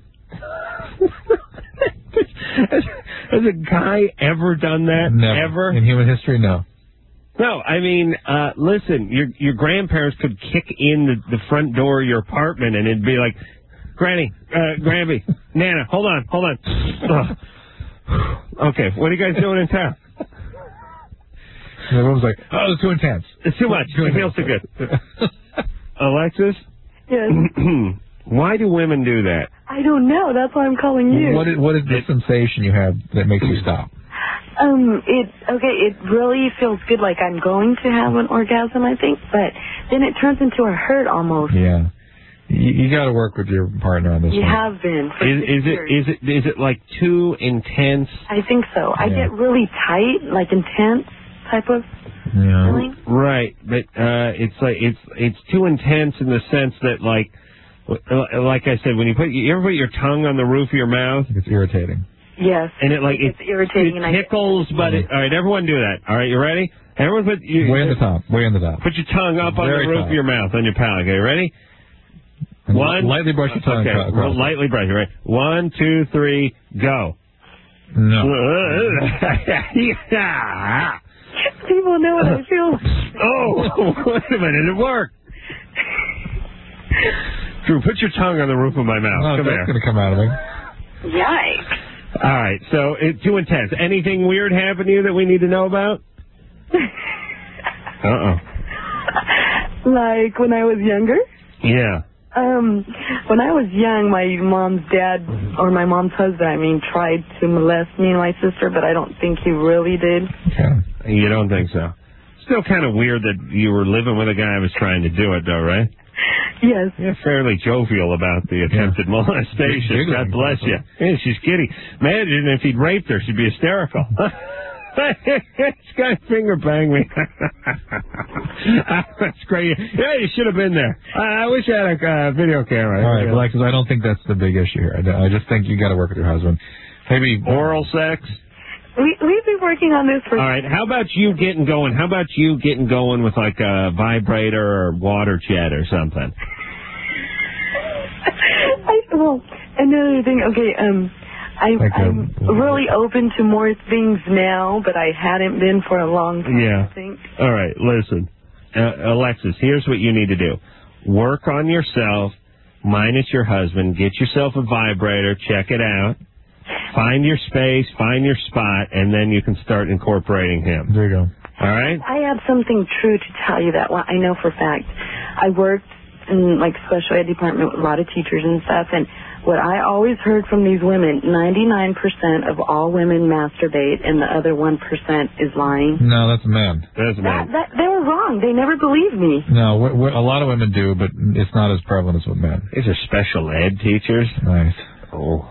has, has a guy ever done that? Never. Ever? In human history, no. No, I mean, uh, listen, your your grandparents could kick in the, the front door of your apartment and it'd be like, Granny, uh, Granby, Nana, hold on, hold on. Ugh. Okay, what are you guys doing in town? And everyone's like, oh, it's too intense. It's too much. Too it feels too good. Alexis? Yes. Why do women do that? I don't know. That's why I'm calling you. What is, what is the sensation you have that makes you stop? Um, it, okay, it really feels good like I'm going to have an orgasm, I think, but then it turns into a hurt almost. Yeah. You, you got to work with your partner on this You one. have been. For Is, six is it years. is it is it like too intense? I think so. I Yeah. get really tight, like intense type of Yeah. feeling. Right, but uh, it's like it's it's too intense in the sense that like like I said, when you put you ever put your tongue on the roof of your mouth, it's irritating. Yes. And it like it's it, irritating. it and tickles, I, but it, all right, everyone do that. All right, you ready? Everyone put you, way in the top. Way in the top. Put your tongue up on Very the roof top. of your mouth on your palate. Okay, ready? And One. Lightly brush your tongue. Okay, across. lightly brush it. Right. One, two, three, go. No. People know what I feel. Oh, wait a minute, it worked. Drew, put your tongue on the roof of my mouth. No, Come that's here. going to come out of me. Yikes. All right, so it's too intense. Anything weird happen to you that we need to know about? Uh-oh. Like when I was younger? Yeah. Um, when I was young, my mom's dad, or my mom's husband, I mean, tried to molest me and my sister, but I don't think he really did. Okay. You don't think so? Still kind of weird that you were living with a guy who was trying to do it, though, right? Yes. You're fairly jovial about the attempted yeah. molestation. God bless you. Yeah, she's kidding. Imagine if he'd raped her, she'd be hysterical. This guy finger banged me. That's great. Yeah, you should have been there. I, I wish I had a uh, video camera. All right, Alexis, I don't think that's the big issue here. I, I just think you got to work with your husband. Maybe oral sex. We we've been working on this for. All right. How about you getting going? How about you getting going with like a vibrator or water jet or something? I, well, another thing. Okay. Um, I, like I'm a, really open to more things now, but I hadn't been for a long time. Yeah. I think. All right. Listen, uh, Alexis. Here's what you need to do: work on yourself, minus your husband. Get yourself a vibrator. Check it out. Find your space, find your spot, and then you can start incorporating him. There you go. All right? I have something true to tell you that well, I know for a fact. I worked in like special ed department with a lot of teachers and stuff, and what I always heard from these women, ninety-nine percent of all women masturbate, and the other one percent is lying. No, that's a man. That's a man. That, that, they were wrong. They never believed me. No, we, we, a lot of women do, but it's not as prevalent as with men. These are special ed teachers. Nice. Oh.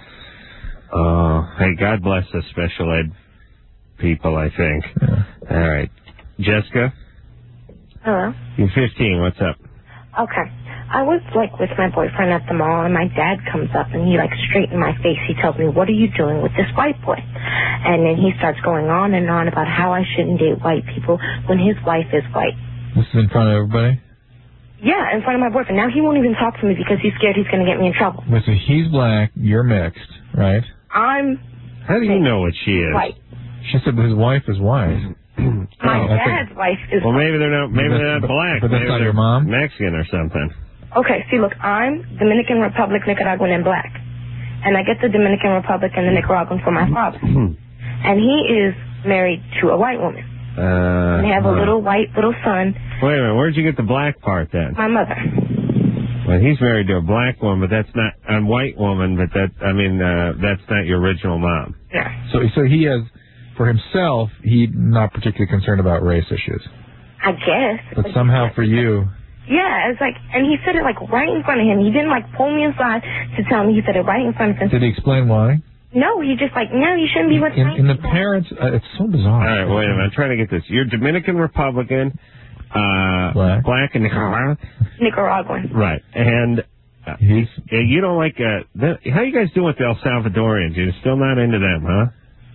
Uh, hey, God bless the special ed people, I think. Yeah. All right. Jessica? Hello? You're fifteen. What's up? Okay. I was, like, with my boyfriend at the mall, and my dad comes up, and he, like, straight in my face, he tells me, what are you doing with this white boy? And then he starts going on and on about how I shouldn't date white people when his wife is white. This is in front of everybody? Yeah, in front of my boyfriend. Now he won't even talk to me because he's scared he's going to get me in trouble. Listen, he's black, you're mixed, right? I'm... How do you know what she is? White. She said his wife is white. My oh, dad's think, wife is Well, maybe they're not, maybe they're not but, black. But that's maybe not your mom? Mexican or something. Okay, see, look, I'm Dominican Republic, Nicaraguan, and black. And I get the Dominican Republic and the Nicaraguan from my father. And he is married to a white woman. Uh, and they have a uh, little white little son. Wait a minute, where'd you get the black part then? My mother. Well, he's married to a black woman, but that's not a white woman, but that, I mean, uh, that's not your original mom. Yeah. So, so he has, for himself, he's not particularly concerned about race issues. I guess. But like, somehow for you... Yeah, it's like, and he said it like right in front of him. He didn't like pull me aside to tell me. He said it right in front of him. Did he explain why? No, he just like, no, you shouldn't be with in, in the parents, uh, it's so bizarre. All right, wait a minute. I'm trying to get this. You're Dominican Republican, uh, black, black and Nicaraguan. Nicaraguan. Right, and uh, he's you don't like uh, the, how you guys doing with the El Salvadorians? You're still not into them, huh?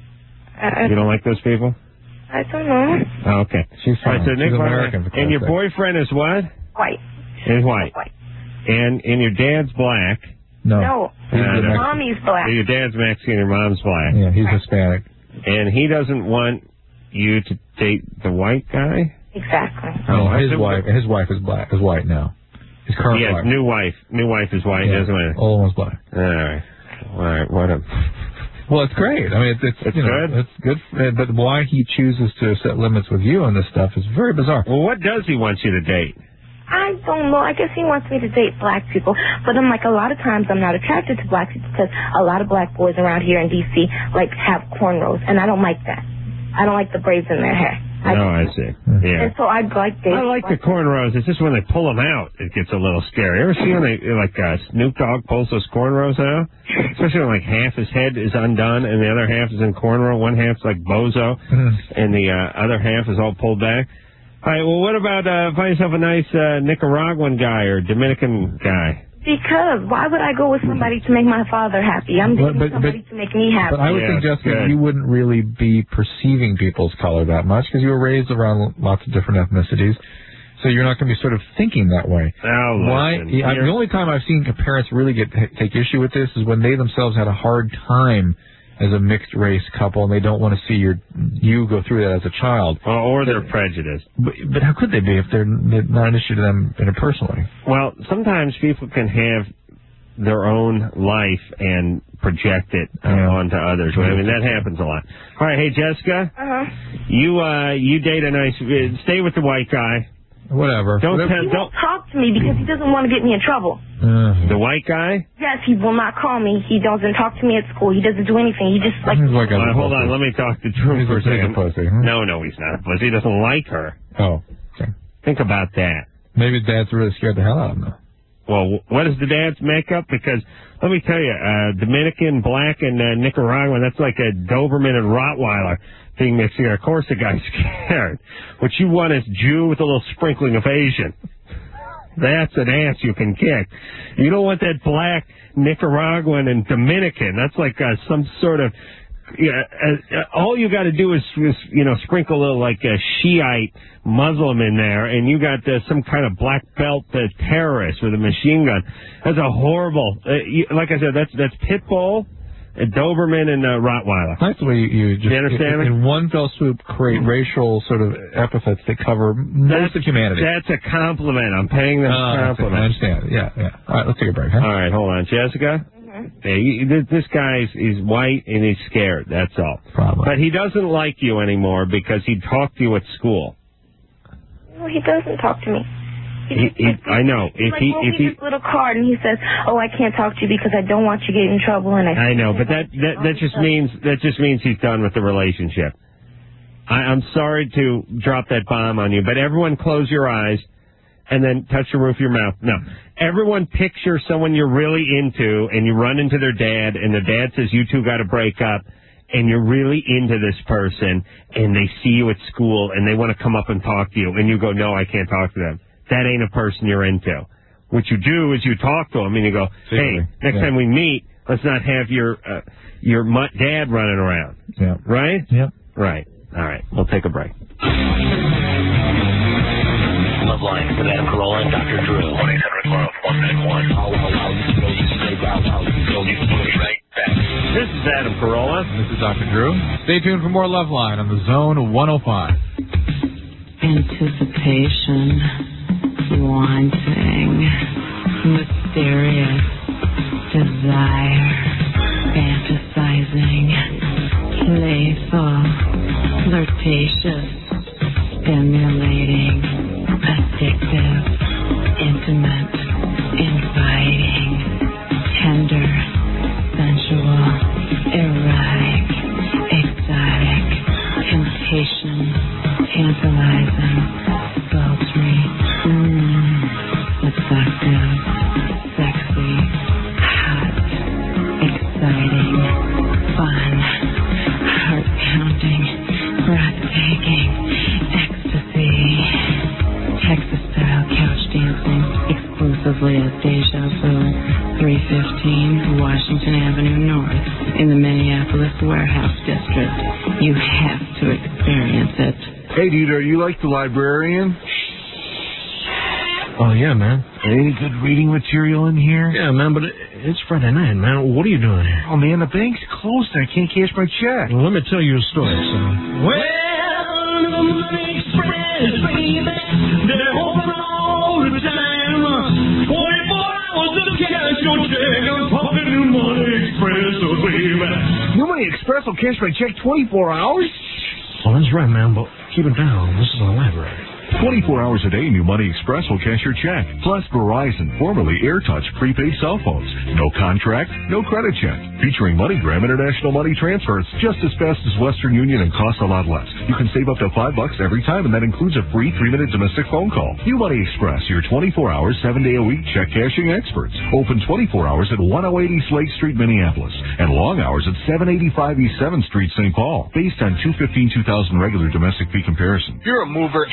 Uh, you don't like those people? I don't know. Oh, okay, she's fine. Right, so she's American. And your boyfriend is what? White. Is white. White. And and your dad's black. No. No. Uh, Mommy's black. Your dad's Mexican, your mom's black. Yeah, he's Hispanic. And he doesn't want you to date the white guy? Exactly. Oh, oh his wife his wife is black is white now. His current yes, wife. new wife. New wife is white, yeah, doesn't it? Old one's black. All right. All right, what a... Well, it's great. I mean, it's, it's, it's you know, good. It's good, but why he chooses to set limits with you on this stuff is very bizarre. Well, what does he want you to date? I don't know. I guess he wants me to date black people. But I'm like, a lot of times I'm not attracted to black people because a lot of black boys around here in D C like have cornrows, and I don't like that. I don't like the braids in their hair. I, no, I see. Yeah. And so I'd like date. I like the cornrows. It's just when they pull them out, it gets a little scary. Ever see when they, like, uh, Snoop Dogg pulls those cornrows out? Especially when, like, half his head is undone and the other half is in cornrow. One half's like bozo, and the uh, other half is all pulled back. All right, well, what about uh, find yourself a nice uh, Nicaraguan guy or Dominican guy? Because why would I go with somebody to make my father happy? I'm dating But- but- somebody to make me happy. But I would think, Jessica, you wouldn't really be perceiving people's color that much because you were raised around lots of different ethnicities. So you're not going to be sort of thinking that way. Oh, Why? listen, Yeah, you're- the only time I've seen parents really get take issue with this is when they themselves had a hard time as a mixed race couple, and they don't want to see your you go through that as a child. Or, or they're prejudiced. But, but how could they be if they're, they're not an issue to them interpersonally? Well, sometimes people can have their own life and project it uh, onto others. I mean, that happens a lot. All right, hey, Jessica. Uh-huh. You uh, you date a nice... Uh, stay with the white guy. Whatever. Don't He tell... won't Don't, talk to me because he doesn't want to get me in trouble. Uh, the white guy? Yes, he will not call me. He doesn't talk to me at school. He doesn't do anything. He just like... like Uh, hold on, let me talk to Drew for a He's a second. pussy, huh? No, no, he's not a pussy. He doesn't like her. Oh, okay. Think about that. Maybe Dad's really scared the hell out of him, though. Well, what is the dad's makeup? Because, let me tell you, uh, Dominican, black, and uh, Nicaraguan, that's like a Doberman and Rottweiler thing mixed here. Of course the guy's scared. What you want is Jew with a little sprinkling of Asian. That's an ass you can kick. You don't want that black Nicaraguan and Dominican. That's like uh, some sort of... Yeah, uh, uh, all you got to do is, is, you know, sprinkle a little like a Shiite Muslim in there, and you got uh, some kind of black belt uh, terrorist with a machine gun. That's a horrible. Uh, you, like I said, that's that's Pitbull, a Doberman, and uh, Rottweiler. That's the way you, you just you understand in, me? in one fell swoop create racial sort of epithets that cover most That's, of humanity. That's a compliment. I'm paying them Uh, compliments. I understand. Yeah, yeah. All right, let's take a break. Huh? All right, hold on, Jessica. Yeah, you, th- this guy's he's white and he's scared. That's all. Probably. But he doesn't like you anymore because he talked to you at school. No, he doesn't talk to me. He, he, I know. He If like, he, wrote if me he, this little card, and he says, "Oh, I can't talk to you because I don't want you to get in trouble." And I, I know, but that that that just means that just means he's done with the relationship. I, I'm sorry to drop that bomb on you, but everyone, close your eyes and then touch the roof of your mouth. No, everyone, picture someone you're really into, and you run into their dad, and the dad says you two got to break up. And you're really into this person, and they see you at school, and they want to come up and talk to you, and you go, no, I can't talk to them. That ain't a person you're into. What you do is you talk to them, and you go, hey, next yeah. time we meet, let's not have your uh, your mutt dad running around. Yeah. Right? Yep. Right. All right. We'll take a break. Love Line with Adam Carolla and Doctor Drew. one eight hundred love one nine one. Right back. This is Adam Carolla. This is Doctor Drew. Stay tuned for more Love Line on the Zone one oh five. Anticipation, wanting, mysterious, desire, fantasizing, playful, flirtatious, stimulating, addictive, intimate, inviting, tender, sensual, erotic, exotic, temptation, tantalizing, sultry, mmm, seductive, sexy, hot, exciting, fun, heart-pounding, breathtaking, ecstasy, Texas-style couch dancing, exclusively at Deja Vu, three fifteen Washington Avenue North, in the Minneapolis Warehouse District. You have to experience it. Hey, dude, are you like the librarian? Oh, yeah, man. Any good reading material in here? Yeah, man, but it, it's Friday night, man. What are you doing here? Oh, man, the bank's closed and I can't cash my check. Well, let me tell you a story, son. Well, the Money Express, baby, they're open all the time. twenty-four hours to cash your check. I'm talking to Money Express, oh, baby. New Money Express will cash my check twenty-four hours? Well, that's right, man, but keep it down. This is a library. twenty-four hours a day, New Money Express will cash your check. Plus Verizon, formerly AirTouch prepaid cell phones. No contract, no credit check. Featuring MoneyGram International Money Transfer. It's just as fast as Western Union and costs a lot less. You can save up to five bucks every time, and that includes a free three-minute domestic phone call. New Money Express, your twenty-four hour, seven day a week check cashing experts. Open twenty-four hours at one oh eight East Lake Street, Minneapolis, and long hours at seven eighty-five East seventh Street, Saint Paul. Based on two fifteen two thousand regular domestic fee comparison. If you're a mover and a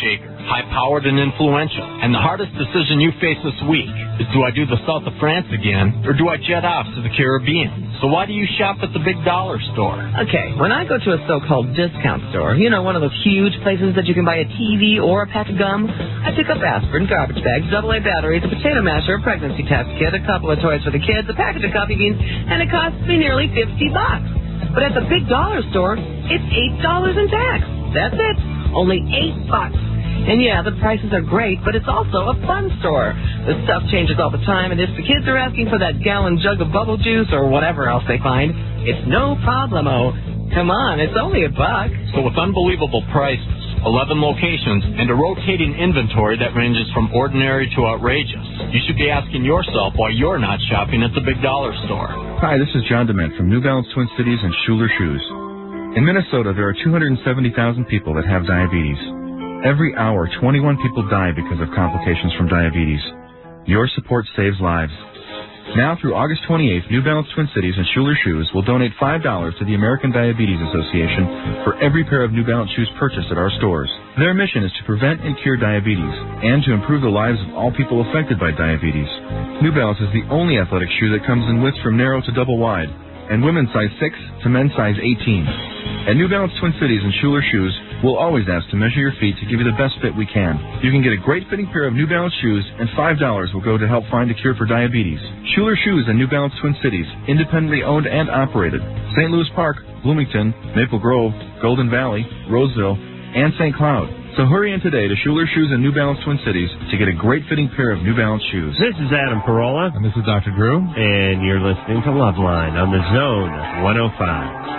shaker, high-powered and influential. And the hardest decision you face this week is, do I do the south of France again, or do I jet off to the Caribbean? So why do you shop at the Big Dollar Store? Okay, when I go to a so-called discount store, you know, one of those huge places that you can buy a T V or a pack of gum, I pick up aspirin, garbage bags, double A batteries, a potato masher, a pregnancy test kit, a couple of toys for the kids, a package of coffee beans, and it costs me nearly fifty bucks. But at the Big Dollar Store, it's eight dollars in tax. That's it. Only eight bucks. And yeah, the prices are great, but it's also a fun store. The stuff changes all the time, and if the kids are asking for that gallon jug of bubble juice or whatever else they find, it's no problemo. Come on, it's only a buck. So with unbelievable prices, eleven locations, and a rotating inventory that ranges from ordinary to outrageous, you should be asking yourself why you're not shopping at the Big Dollar Store. Hi, this is John Dement from New Balance Twin Cities and Schuler Shoes. In Minnesota, there are two hundred seventy thousand people that have diabetes. Every hour, twenty-one people die because of complications from diabetes. Your support saves lives. Now through August twenty-eighth, New Balance Twin Cities and Schuler Shoes will donate five dollars to the American Diabetes Association for every pair of New Balance shoes purchased at our stores. Their mission is to prevent and cure diabetes and to improve the lives of all people affected by diabetes. New Balance is the only athletic shoe that comes in widths from narrow to double wide, and women's size six to men's size eighteen. At New Balance Twin Cities and Schuler Shoes, we'll always ask to measure your feet to give you the best fit we can. You can get a great fitting pair of New Balance shoes, and five dollars will go to help find a cure for diabetes. Schuler Shoes and New Balance Twin Cities, independently owned and operated. Saint Louis Park, Bloomington, Maple Grove, Golden Valley, Roseville, and Saint Cloud. So hurry in today to Schuler Shoes and New Balance Twin Cities to get a great fitting pair of New Balance shoes. This is Adam Carolla. And this is Doctor Drew. And you're listening to Loveline on the Zone one oh five.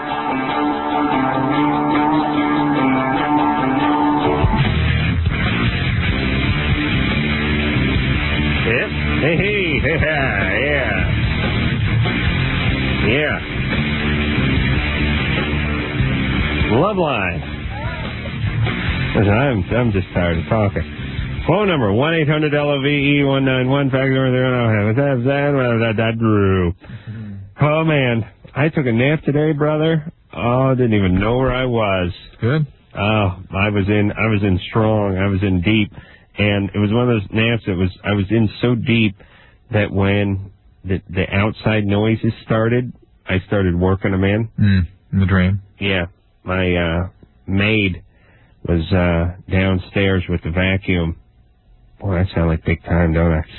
Yep. Hey, hey, hey, yeah. Yeah. Loveline. Listen, I'm, I'm just tired of talking. Phone number, one eight hundred L O V E one nine one. Fact number zero nine. What's that? That Drew. Oh, man. I took a nap today, brother. Oh, I didn't even know where I was. Good. Oh, I was in, I was in strong. I was in deep. And it was one of those naps that was, I was in so deep that when the, the outside noises started, I started working them in. Mm, in the dream. Yeah. My, uh, maid was, uh, downstairs with the vacuum. Boy, I sound like big time, don't I?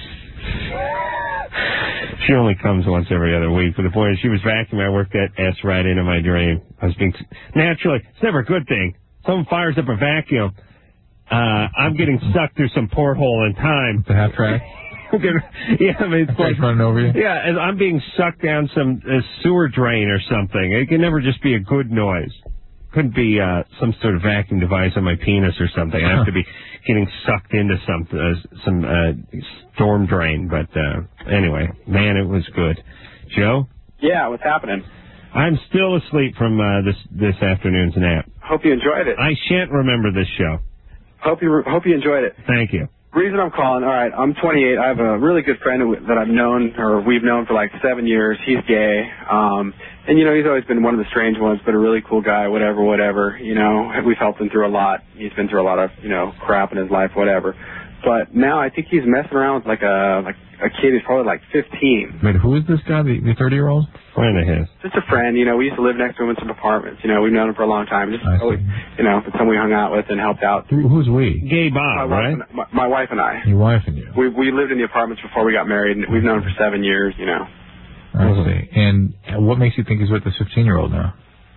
She only comes once every other week. But the point is, she was vacuuming. I worked that S right into my dream. I was being, naturally, it's never a good thing. Someone fires up a vacuum. Uh, I'm getting sucked through some porthole in time. The half track? Yeah, I mean, it's like, running over you? Yeah, and I'm being sucked down some uh, sewer drain or something. It can never just be a good noise. Couldn't be uh, some sort of vacuum device on my penis or something. I have to be getting sucked into some uh, some uh, storm drain. But uh, anyway, man, it was good. Joe? Yeah, what's happening? I'm still asleep from uh, this this afternoon's nap. Hope you enjoyed it. I shan't remember this show. Hope you hope you enjoyed it. Thank you. Reason I'm calling, all right, I'm twenty-eight. I have a really good friend that I've known, or we've known for like seven years. He's gay. Um, and, you know, he's always been one of the strange ones, but a really cool guy, whatever, whatever. You know, we've helped him through a lot. He's been through a lot of, you know, crap in his life, whatever. But now I think he's messing around with like a like a kid who's probably like fifteen. Wait, who is this guy, the thirty-year-old? Friend of his. Just a friend, you know. We used to live next to him in some apartments. You know, we've known him for a long time. Just, always, you know, but someone we hung out with and helped out. Who, who's we? Gay Bob, my right? Wife and, my, my wife and I. Your wife and you. We we lived in the apartments before we got married, and we've known him for seven years, you know. I see. And what makes you think he's with this fifteen-year-old now?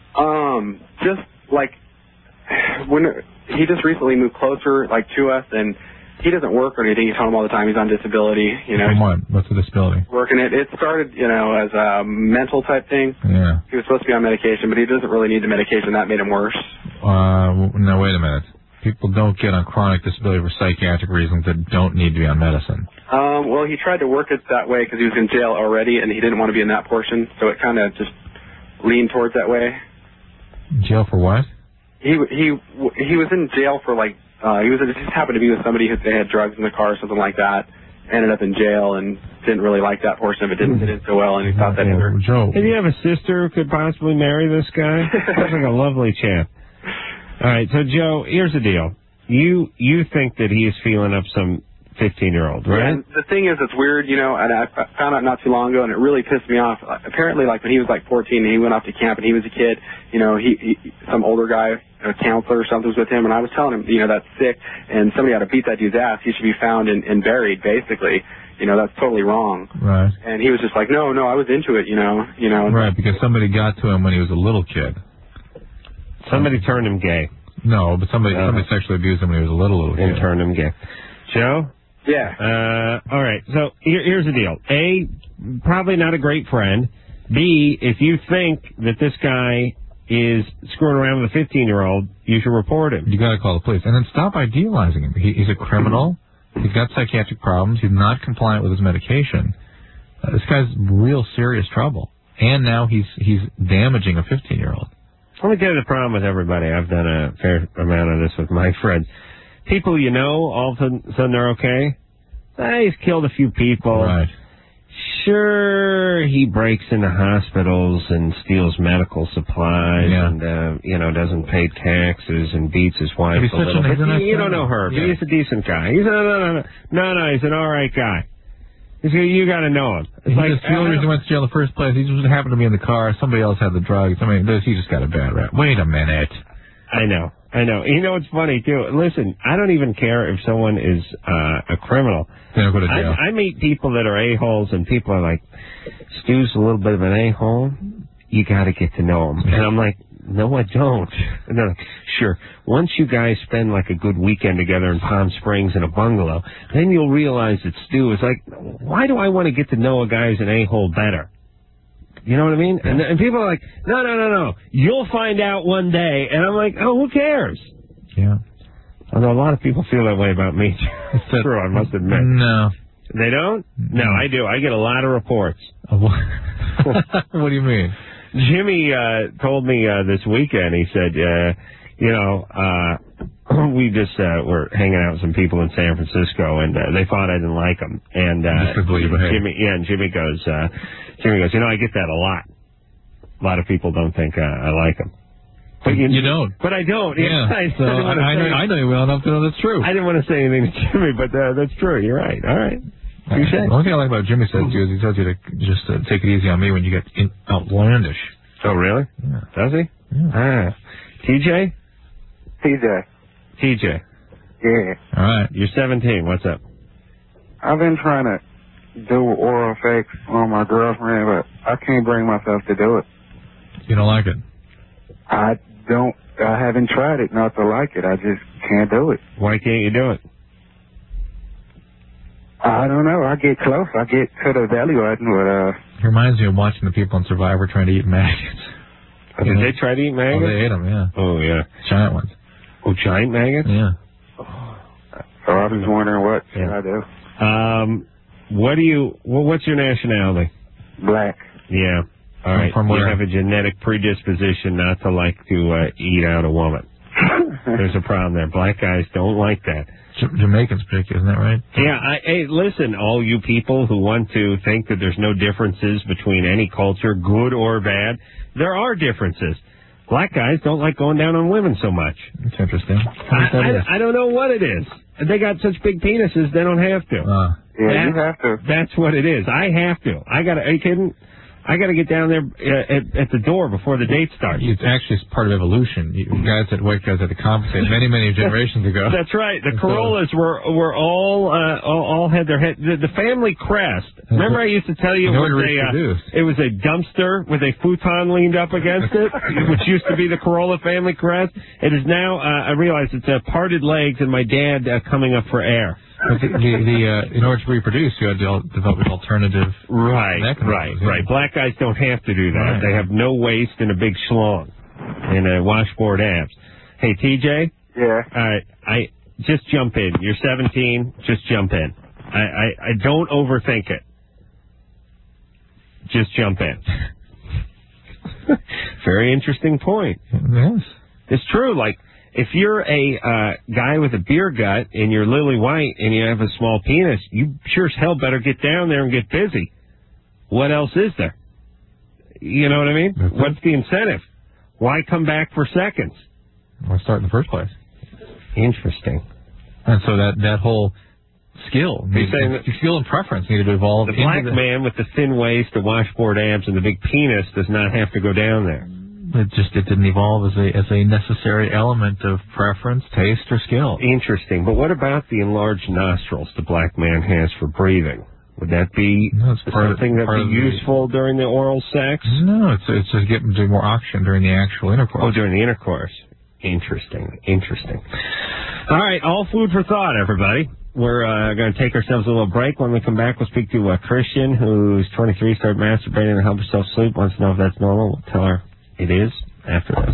Um, just like when he just recently moved closer, like to us, and he doesn't work or anything. He's home all the time. He's on disability, you know. From what? What's the disability? Working it. It started, you know, as a mental type thing. Yeah. He was supposed to be on medication, but he doesn't really need the medication. That made him worse. Uh, no, wait a minute. People don't get on chronic disability for psychiatric reasons that don't need to be on medicine. Um, well, he tried to work it that way because he was in jail already, and he didn't want to be in that portion, so it kind of just leaned towards that way. Jail for what? He he he was in jail for like uh, he was it just happened to be with somebody who they had drugs in the car or something like that. Ended up in jail and didn't really like that portion of it. Didn't fit in so well, and he thought that oh, either. Joe. Did you have a sister who could possibly marry this guy? Sounds like a lovely chap. All right, so Joe, here's the deal. You you think that he is feeling up some fifteen-year-old, right? Yeah, and the thing is, it's weird, you know, and I I found out not too long ago, and it really pissed me off. Uh, apparently, like, when he was, like, fourteen and he went off to camp and he was a kid, you know, he, he some older guy, a counselor or something was with him, and I was telling him, you know, that's sick, and somebody ought to beat that dude's ass. He should be found and, and buried, basically. You know, that's totally wrong. Right. And he was just like, no, no, I was into it, you know, you know. Right, because somebody got to him when he was a little kid. Somebody turned him gay. No, but somebody Uh, somebody sexually abused him when he was a little little And kid. turned him gay. Joe? Yeah. Uh, all right. So here, here's the deal. A, probably not a great friend. B, if you think that this guy is screwing around with a fifteen-year-old, you should report him. You got to call the police. And then stop idealizing him. He, he's a criminal. He's got psychiatric problems. He's not compliant with his medication. Uh, this guy's real serious trouble. And now he's he's damaging a fifteen-year-old. Let me tell you the problem with everybody. I've done a fair amount of this with my friends. People you know, all of a sudden they're okay. Ah, he's killed a few people. Right. Sure, he breaks into hospitals and steals medical supplies Yeah. and, uh, you know, doesn't pay taxes and beats his wife But he's a such little a- bit. he's a nice You don't guy. know her, but Yeah. he's a decent guy. He's a, no, no, no, no, no, he's an all right guy. He's, you got to know him. It's He like, just, the only reason he went to jail in the first place, he just happened to be in the car. Somebody else had the drugs. I mean, this, he just got a bad rap. Wait a minute. I know, I know. You know what's funny too? Listen, I don't even care if someone is uh, a criminal. They don't go to jail. I, I meet people that are a-holes, and people are like, Stu's a little bit of an a-hole. You got to get to know him. And I'm like, no, I don't. And they're like, sure. Once you guys spend like a good weekend together in Palm Springs in a bungalow, then you'll realize that Stu is like, why do I want to get to know a guy who's an a-hole better? You know what I mean? And, and people are like, no, no, no, no. You'll find out one day. And I'm like, oh, who cares? Yeah. Although a lot of people feel that way about me. It's true, I must admit. No. They don't? No, I do. I get a lot of reports. What do you mean? Jimmy uh, told me uh, this weekend, he said, uh, you know, uh, we just uh, were hanging out with some people in San Francisco, and uh, they thought I didn't like them. And uh, Just 'cause of the way you behave. Jimmy, yeah, and Jimmy goes, uh, Jimmy goes, you know, I get that a lot. A lot of people don't think uh, I like them. But you, you don't. But I don't. Yeah. I, so didn't wanna I, I, say- know, I know you well enough to know that's true. I didn't want to say anything to Jimmy, but uh, that's true. You're right. All right. Touche. The only thing I like about Jimmy says to you is he tells you to just uh, take it easy on me when you get in, outlandish. Oh, really? Yeah. Does he? Yeah. Ah. T J? T J. T J. Yeah. All right. You're seventeen. What's up? I've been trying to do oral sex on my girlfriend, but I can't bring myself to do it. You don't like it? I don't, I haven't tried it not to like it. I just can't do it. Why can't you do it? I don't know. I get close. I get to the belly button, but, uh... It reminds me of watching the people on Survivor trying to eat maggots. Oh, did they try to eat maggots? Oh, they ate them, yeah. Oh, yeah. Giant ones. Oh, giant maggots? Yeah. So I was wondering what should I do? Um, what do you, well, what's your nationality? Black. Yeah. All right. From you where? have a genetic predisposition not to like to uh, eat out a woman. There's a problem there. Black guys don't like that. J- Jamaicans particularly, isn't that right? Yeah, I, hey, listen, all you people who want to think that there's no differences between any culture, good or bad, there are differences. Black guys don't like going down on women so much. That's interesting. I, I, I don't know what it is. They got such big penises, they don't have to. Uh, yeah, you That's- have to. That's what it is. I have to. I got to, are you kidding? I got to get down there uh, at, at the door before the date starts. It's actually part of evolution. You guys that white guys had to compensate many, many generations ago. That's right. The And so- Corollas were were all uh, all, all had their head. The, the family crest. Remember, I used to tell you They it were was a uh, reproduced. it was a dumpster with a futon leaned up against it, which used to be the Corolla family crest. It is now. Uh, I realize it's uh, parted legs and my dad uh, coming up for air. But the, the, the uh, in order to reproduce, you had to al- develop an alternative. Right, mechanism, right, yeah. right. Black guys don't have to do that. Right. They have no waist and a big schlong and a washboard abs. Hey, T J. Yeah. All right, I just jump in. You're seventeen. Just jump in. I, I, I don't overthink it. Just jump in. Very interesting point. Yes. It's true. Like, if you're a uh, guy with a beer gut and you're lily white and you have a small penis, you sure as hell better get down there and get busy. What else is there? You know what I mean? That's What's the incentive? Why come back for seconds? Why start in the first place? Interesting. And so that, that whole skill, You're needed, saying that skill and preference needed to evolve. the into black the, man with the thin waist, the washboard abs, and the big penis does not have to go down there. It just it didn't evolve as a as a necessary element of preference, taste, or skill. Interesting. But what about the enlarged nostrils the black man has for breathing? Would that be no, it's part something of, that would be the, useful during the oral sex? No, it's it's just getting to more oxygen during the actual intercourse. Oh, during the intercourse. Interesting. Interesting. All right, all food for thought, everybody. We're uh, going to take ourselves a little break. When we come back, we'll speak to a Christian who's twenty-three, started masturbating to help herself sleep, wants to know if that's normal. We'll tell her it is after this.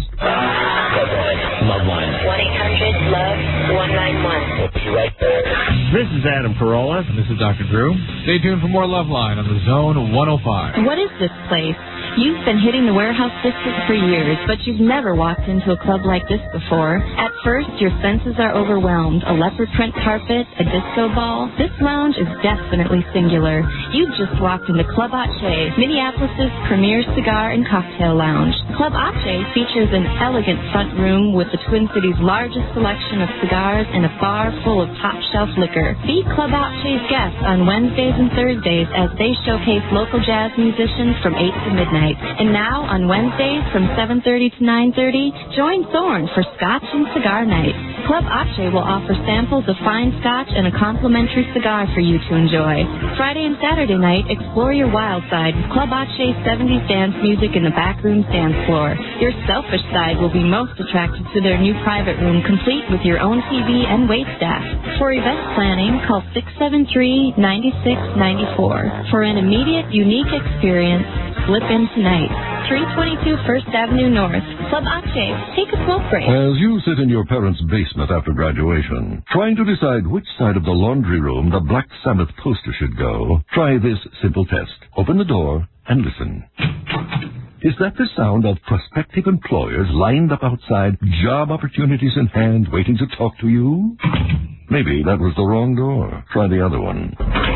Loveline. one eight hundred love one nine one. We'll be right back. This is Adam Carolla. And this is Doctor Drew. Stay tuned for more Loveline on the Zone one oh five. What is this place? You've been hitting the warehouse district for years, but you've never walked into a club like this before. At first, your senses are overwhelmed. A leopard print carpet, a disco ball. This lounge is definitely singular. You've just walked into Club Ache, Minneapolis' premier cigar and cocktail lounge. Club Ache features an elegant front room with the Twin Cities' largest selection of cigars and a bar full of top-shelf liquor. Be Club Ache's guests on Wednesdays and Thursdays as they showcase local jazz musicians from eight to midnight. And now, on Wednesdays from seven thirty to nine thirty, join Thorne for Scotch and Cigar Night. Club Ache will offer samples of fine Scotch and a complimentary cigar for you to enjoy. Friday and Saturday night, explore your wild side with Club Ache's seventies dance music in the backroom dance floor. Your selfish side will be most attracted to their new private room, complete with your own T V and wait staff. For event planning, call six seven three, nine six nine four. For an immediate, unique experience, slip in tonight. three twenty-two First Avenue North. Club Ache. Take a smoke break. As you sit in your parents' basement after graduation, trying to decide which side of the laundry room the Black Sabbath poster should go, try this simple test. Open the door and listen. Is that the sound of prospective employers lined up outside, job opportunities in hand, waiting to talk to you? Maybe that was the wrong door. Try the other one.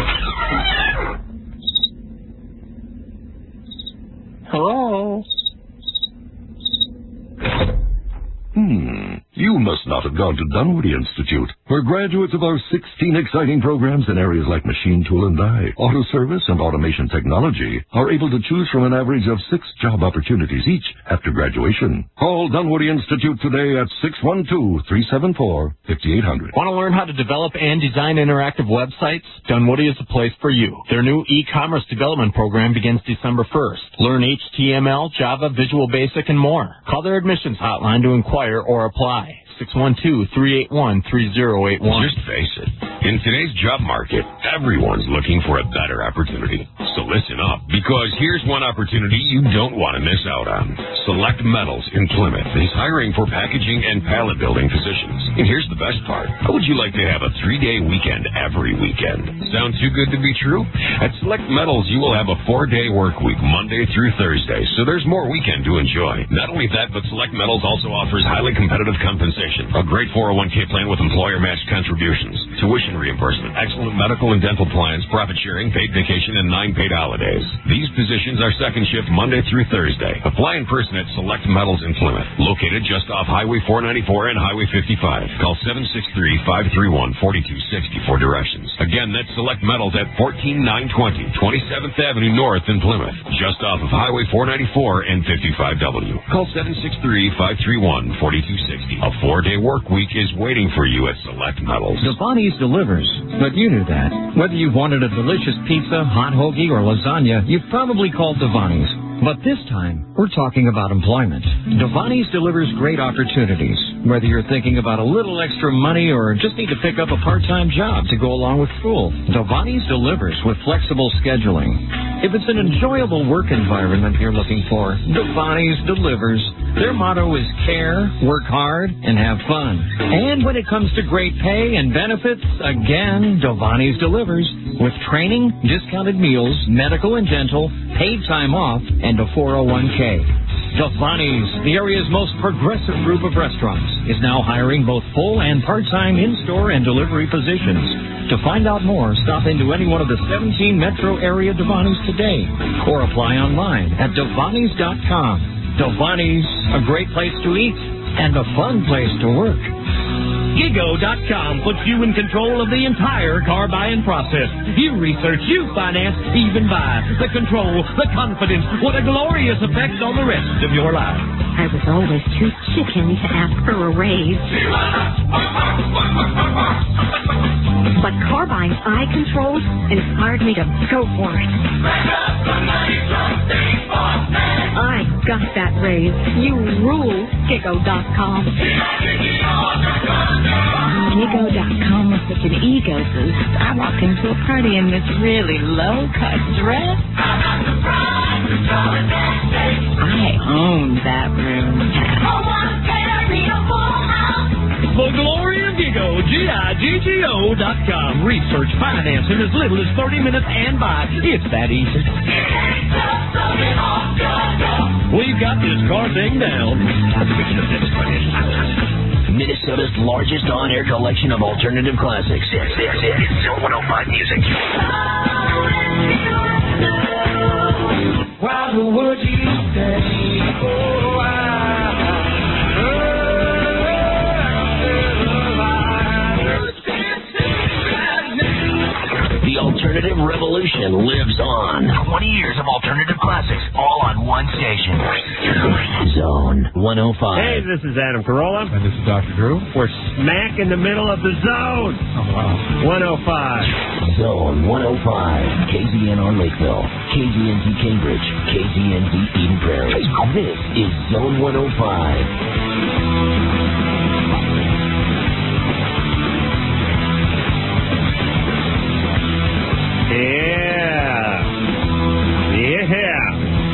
Hello? Hmm. You must not have gone to Dunwoody Institute, where graduates of our sixteen exciting programs in areas like machine tool and die, auto service, and automation technology are able to choose from an average of six job opportunities each after graduation. Call Dunwoody Institute today at six one two, three seven four, five eight zero zero. Want to learn how to develop and design interactive websites? Dunwoody is the place for you. Their new e-commerce development program begins December first. Learn H T M L, Java, Visual Basic, and more. Call their admissions hotline to inquire or apply. six one two, three eight one, three zero eight one. Just face it. In today's job market, everyone's looking for a better opportunity. So listen up, because here's one opportunity you don't want to miss out on. Select Metals in Plymouth is hiring for packaging and pallet building positions. And here's the best part. How would you like to have a three-day weekend every weekend? Sound too good to be true? At Select Metals, you will have a four-day work week, Monday through Thursday, so there's more weekend to enjoy. Not only that, but Select Metals also offers highly competitive compensation, a great four oh one k plan with employer-matched contributions, tuition reimbursement, excellent medical and dental plans, profit sharing, paid vacation, and nine paid holidays. These positions are second shift Monday through Thursday. Apply in person at Select Metals in Plymouth, located just off Highway four ninety-four and Highway fifty-five. Call seven six three, five three one, four two six zero for directions. Again, that's Select Metals at fourteen nine twenty, twenty-seventh Avenue North in Plymouth, just off of Highway four ninety-four and fifty-five W. Call seven six three, five three one, four two six zero. A four-day work week is waiting for you at Select Metals. Devani's delivers, but you knew that. Whether you wanted a delicious pizza, hot hoagie, or lasagna, you've probably called Devani's. But this time, we're talking about employment. Devani's delivers great opportunities. Whether you're thinking about a little extra money or just need to pick up a part-time job to go along with school, Devani's delivers with flexible scheduling. If it's an enjoyable work environment you're looking for, Devani's delivers. Their motto is care, work hard, and have fun. And when it comes to great pay and benefits, again, Devani's delivers with training, discounted meals, medical and dental, paid time off, and a four oh one k. Devani's, the area's most progressive group of restaurants, is now hiring both full and part-time in-store and delivery positions. To find out more, stop into any one of the seventeen metro area Devani's today or apply online at Devani's dot com. Devani's, a great place to eat and a fun place to work. Gigo dot com puts you in control of the entire car buying process. You research, you finance, even buy. The control, the confidence, what a glorious effect on the rest of your life. I was always too chicken to ask for a raise. But car buying eye controls inspired me to go for it. I got that raise. You rule, Gigo dot com. Gigo dot com was such an ego boost. I walked into a party in this really low-cut dress. I owned that room. For glory of Gigo, G I G G O dot com. Research, finance in as little as thirty minutes and buy. It's that easy. We've got this car thing down. Minnesota's largest on-air collection of alternative classics. This, this is Zone one oh five Music. Why the would you say? Oh, The alternative revolution lives on. twenty years of alternative classics, all on one station. Zone one oh five. Hey, this is Adam Carolla. And this is Doctor Drew. We're smack in the middle of the zone. Oh, wow. one oh five. Zone one oh five. K Z N R Lakeville. K Z N Z Cambridge. K Z N Z Eden Prairie. This is Zone one oh five. Yeah. Yeah.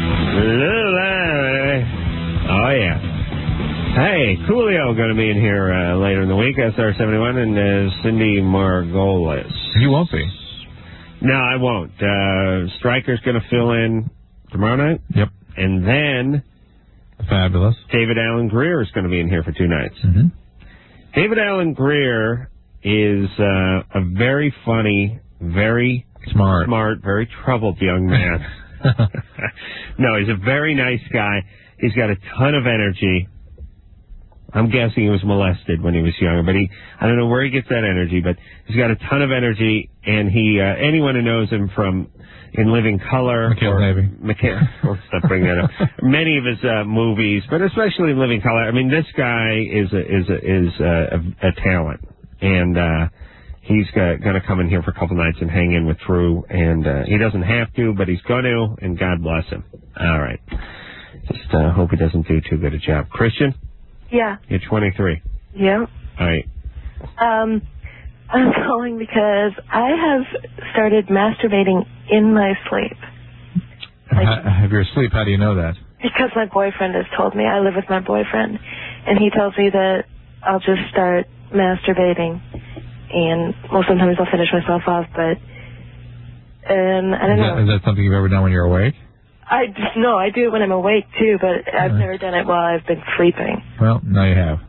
Oh, yeah. Hey, Coolio going to be in here uh, later in the week, S R seventy-one, and uh, Cindy Margolis. You won't be. No, I won't. Uh, Stryker's going to fill in tomorrow night. Yep. And then Fabulous. David Allen Greer is going to be in here for two nights. Mm-hmm. David Allen Greer is uh, a very funny, very smart, smart, very troubled young man. No, he's a very nice guy. He's got a ton of energy. I'm guessing he was molested when he was younger, but he, I don't know where he gets that energy, but he's got a ton of energy, and he, uh, anyone who knows him from In Living Color, McHale or, Navy. McHale, or stop bringing that up, many of his uh, movies, but especially In Living Color. I mean, this guy is a, is a, is a, a, a talent, and uh, he's going to come in here for a couple nights and hang in with Drew, and uh, he doesn't have to, but he's going to, and God bless him. All right. Just uh, hope he doesn't do too good a job. Christian? Yeah. You're twenty-three. Yeah. All right. Um, I'm calling because I have started masturbating in my sleep. Like, ha- have your sleep? How do you know that? Because my boyfriend has told me. I live with my boyfriend, and he tells me that I'll just start masturbating, and well, sometimes I'll finish myself off, but um, I don't is know. That, is that something you've ever done when you're awake? I just, no, I do it when I'm awake too, but I've right. never done it while I've been sleeping. Well, now you have.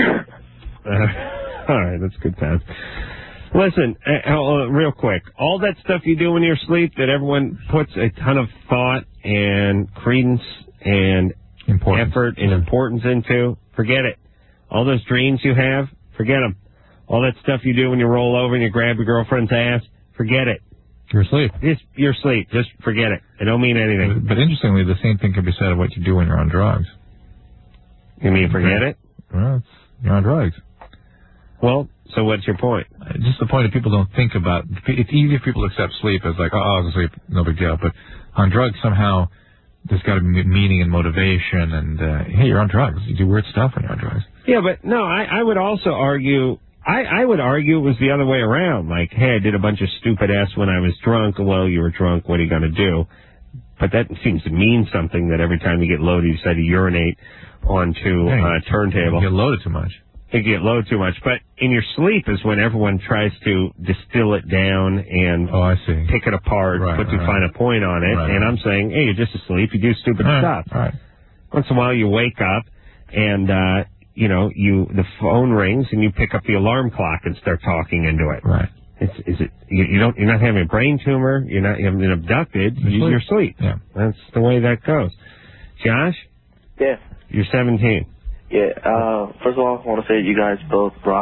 uh, all right, that's good time. Listen, uh, uh, real quick, all that stuff you do when you're asleep that everyone puts a ton of thought and credence and importance. effort and yeah. importance into, forget it. All those dreams you have, forget them. All that stuff you do when you roll over and you grab your girlfriend's ass, forget it. You're asleep. Just, you're asleep. Just forget it. It don't mean anything. But, but interestingly, the same thing can be said of what you do when you're on drugs. You mean forget it? Well, it's, you're on drugs. Well, so what's your point? Uh, just the point that people don't think about. It's easy for people to accept sleep as like, oh, I was asleep, no big deal. But on drugs, somehow, there's got to be meaning and motivation. And, uh, hey, you're on drugs. You do weird stuff when you're on drugs. Yeah, but no, I, I would also argue... I, I would argue it was the other way around. Like, hey, I did a bunch of stupid ass when I was drunk. Well, you were drunk. What are you going to do? But that seems to mean something, that every time you get loaded, you decide to urinate onto a uh, turntable. You get loaded too much. You get loaded too much. But in your sleep is when everyone tries to distill it down and oh, I see. pick it apart, right, put right, to find right. a point on it. Right, and right. I'm saying, hey, you're just asleep. You do stupid all stuff. Right, right. Once in a while, you wake up and... uh you know, you the phone rings and you pick up the alarm clock and start talking into it. Right. It's, is it you, you don't you're not having a brain tumor. You're not you haven't been abducted. You're, you, you're asleep. Yeah. That's the way that goes. Josh. Yeah. You're seventeen. Yeah. Uh, first of all, I want to say you guys both rock,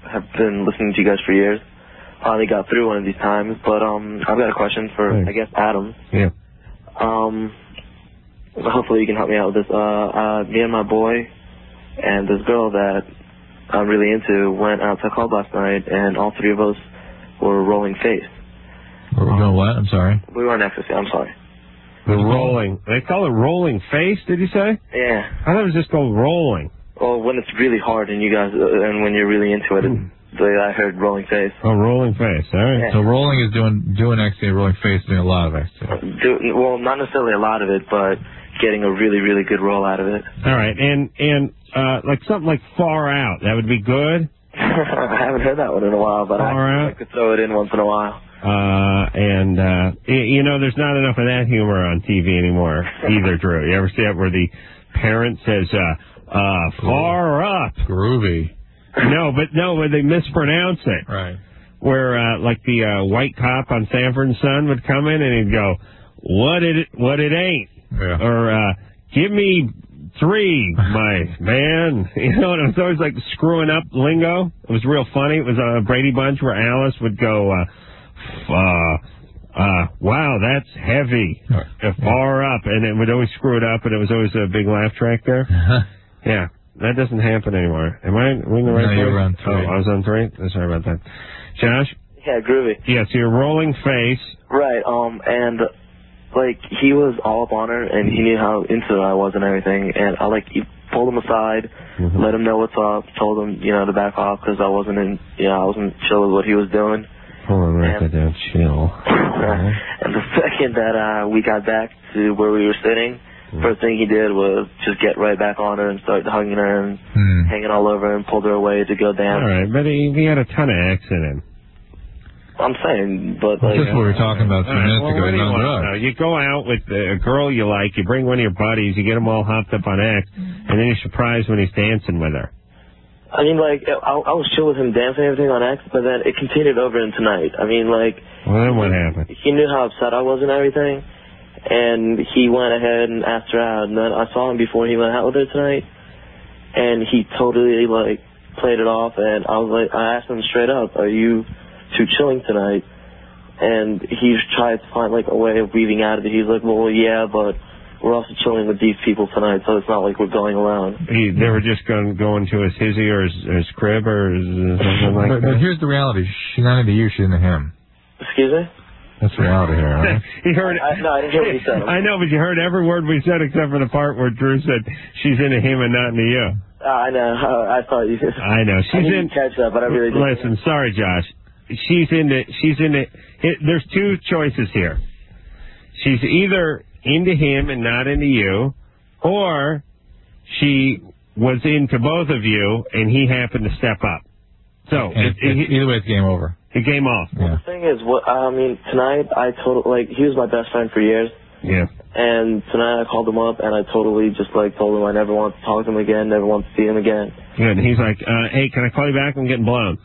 have been listening to you guys for years. Finally got through one of these times, but um, I've got a question for, Thanks. I guess, Adam. Yeah. Um, hopefully you can help me out with this. Uh, uh, me and my boy and this girl that I'm really into went out to a club last night, and all three of us were rolling face. We're doing what? I'm sorry. We were on ecstasy. I'm sorry. The rolling. They call it rolling face, did you say? Yeah. I thought it was just called rolling. Well, when it's really hard and you guys, uh, and when you're really into it, it's, I heard rolling face. Oh, rolling face. All right. Yeah. So rolling is doing doing ecstasy, rolling face is doing a lot of ecstasy. Do, well, not necessarily a lot of it, but getting a really, really good roll out of it. All right. And, and uh, like something like far out, that would be good? I haven't heard that one in a while, but I, I could throw it in once in a while. Uh, and, uh, y- you know, there's not enough of that humor on T V anymore either, Drew. You ever see that where the parent says, uh, uh, far up? Groovy. No, but no, when they mispronounce it. Right. Where, uh, like the, uh, white cop on Sanford and Son would come in and he'd go, what it, what it ain't? Yeah. Or, uh, give me three, my man. You know, and it was always like screwing up lingo. It was real funny. It was a Brady Bunch where Alice would go, uh, uh, uh, wow, that's heavy. Uh, far up. And it would always screw it up, and it was always a big laugh track there. Yeah, that doesn't happen anymore. Am I are we in the right No, place? you were on three. Oh, I was on three? Oh, sorry about that. Josh? Yeah, groovy. Yes, you're rolling face. Right, um, and, like, he was all up on her, and he knew how into it I was and everything, and I, like, pulled him aside, mm-hmm. let him know what's up, told him, you know, to back off, because I wasn't in, you know, I wasn't chill with what he was doing. Hold on, write that down. Chill. And the second that uh, we got back to where we were sitting, mm. first thing he did was just get right back on her and start hugging her and mm. hanging all over her and pulled her away to go dance. All right, but he, he had a ton of X in him. I'm saying, but like... That's what we were talking about a few All right, minutes well, ago. what do He's you on want drugs. now? You go out with a girl you like, you bring one of your buddies, you get them all hopped up on X, and then you're surprised when he's dancing with her. I mean, like, I, I was chill with him dancing and everything on X, but then it continued over into night. I mean, like... Well, then what happened? He knew how upset I was and everything, and he went ahead and asked her out, and then I saw him before he went out with her tonight, and he totally, like, played it off, and I was like, I asked him straight up, are you too chilling tonight? And he tried to find, like, a way of weaving out of it. He's like, well, yeah, but... we're also chilling with these people tonight, so it's not like we're going around. He, they were just going going to his hizzy or his, his crib or his, something like but, that. but here's the reality. She's not into you, she's into him. Excuse me? That's the reality here, right? He heard. I, no, I didn't hear what he said. I know, but you heard every word we said except for the part where Drew said she's into him and not into you. Uh, I know. Uh, I thought you. I know. She's I didn't in. catch that, but I really didn't. Listen, sorry, Josh. She's into. She's into. It, there's two choices here. She's either into him and not into you, or she was into both of you and he happened to step up. So And it, it, it, either way, it's game over. The game off. Yeah. The thing is, what I mean, tonight I told like he was my best friend for years. Yeah. And tonight I called him up and I totally just like told him I never want to talk to him again, never want to see him again. Good. And he's like, uh, hey, can I call you back? I'm getting blown.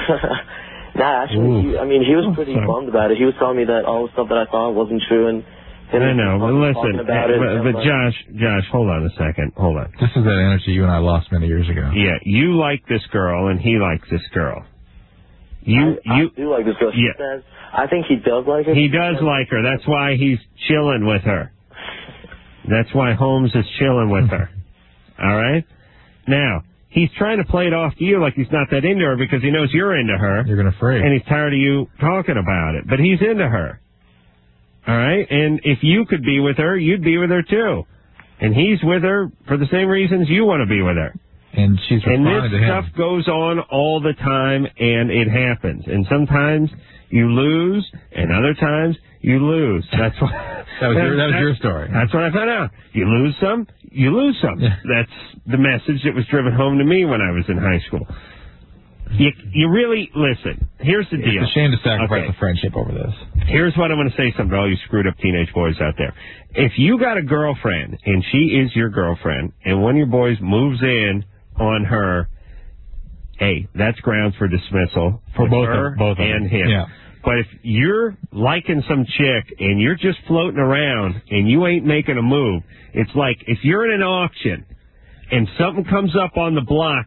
Nah, actually, he, I mean, he was pretty sorry. bummed about it. He was telling me that all the stuff that I thought wasn't true, and him I know, but talking listen, about it, but, and but like- Josh, Josh, hold on a second, hold on. This is that energy you and I lost many years ago. Yeah, you like this girl and he likes this girl. You, I, you, I do like this girl. She yeah. says, I think he does like her. He does like her. That's why he's chilling with her. That's why Holmes is chilling with her. All right? Now, he's trying to play it off to you like he's not that into her because he knows you're into her. You're going to freak. And he's tired of you talking about it. But he's into her. All right? And if you could be with her, you'd be with her too. And he's with her for the same reasons you want to be with her. And she's And responding this to stuff him. goes on all the time, and it happens. And sometimes you lose, and other times you lose. That's what. That was your- that was your story. That's what I found out. You lose some, you lose some. That's the message that was driven home to me when I was in high school. You, you really listen. Here's the deal. It's a shame to sacrifice Okay. a friendship over this. Here's what I'm going to say something to all you screwed up teenage boys out there. If you got a girlfriend and she is your girlfriend and one of your boys moves in on her, hey, that's grounds for dismissal For with both of- her both of and them. him. Yeah. But if you're liking some chick and you're just floating around and you ain't making a move, it's like if you're in an auction and something comes up on the block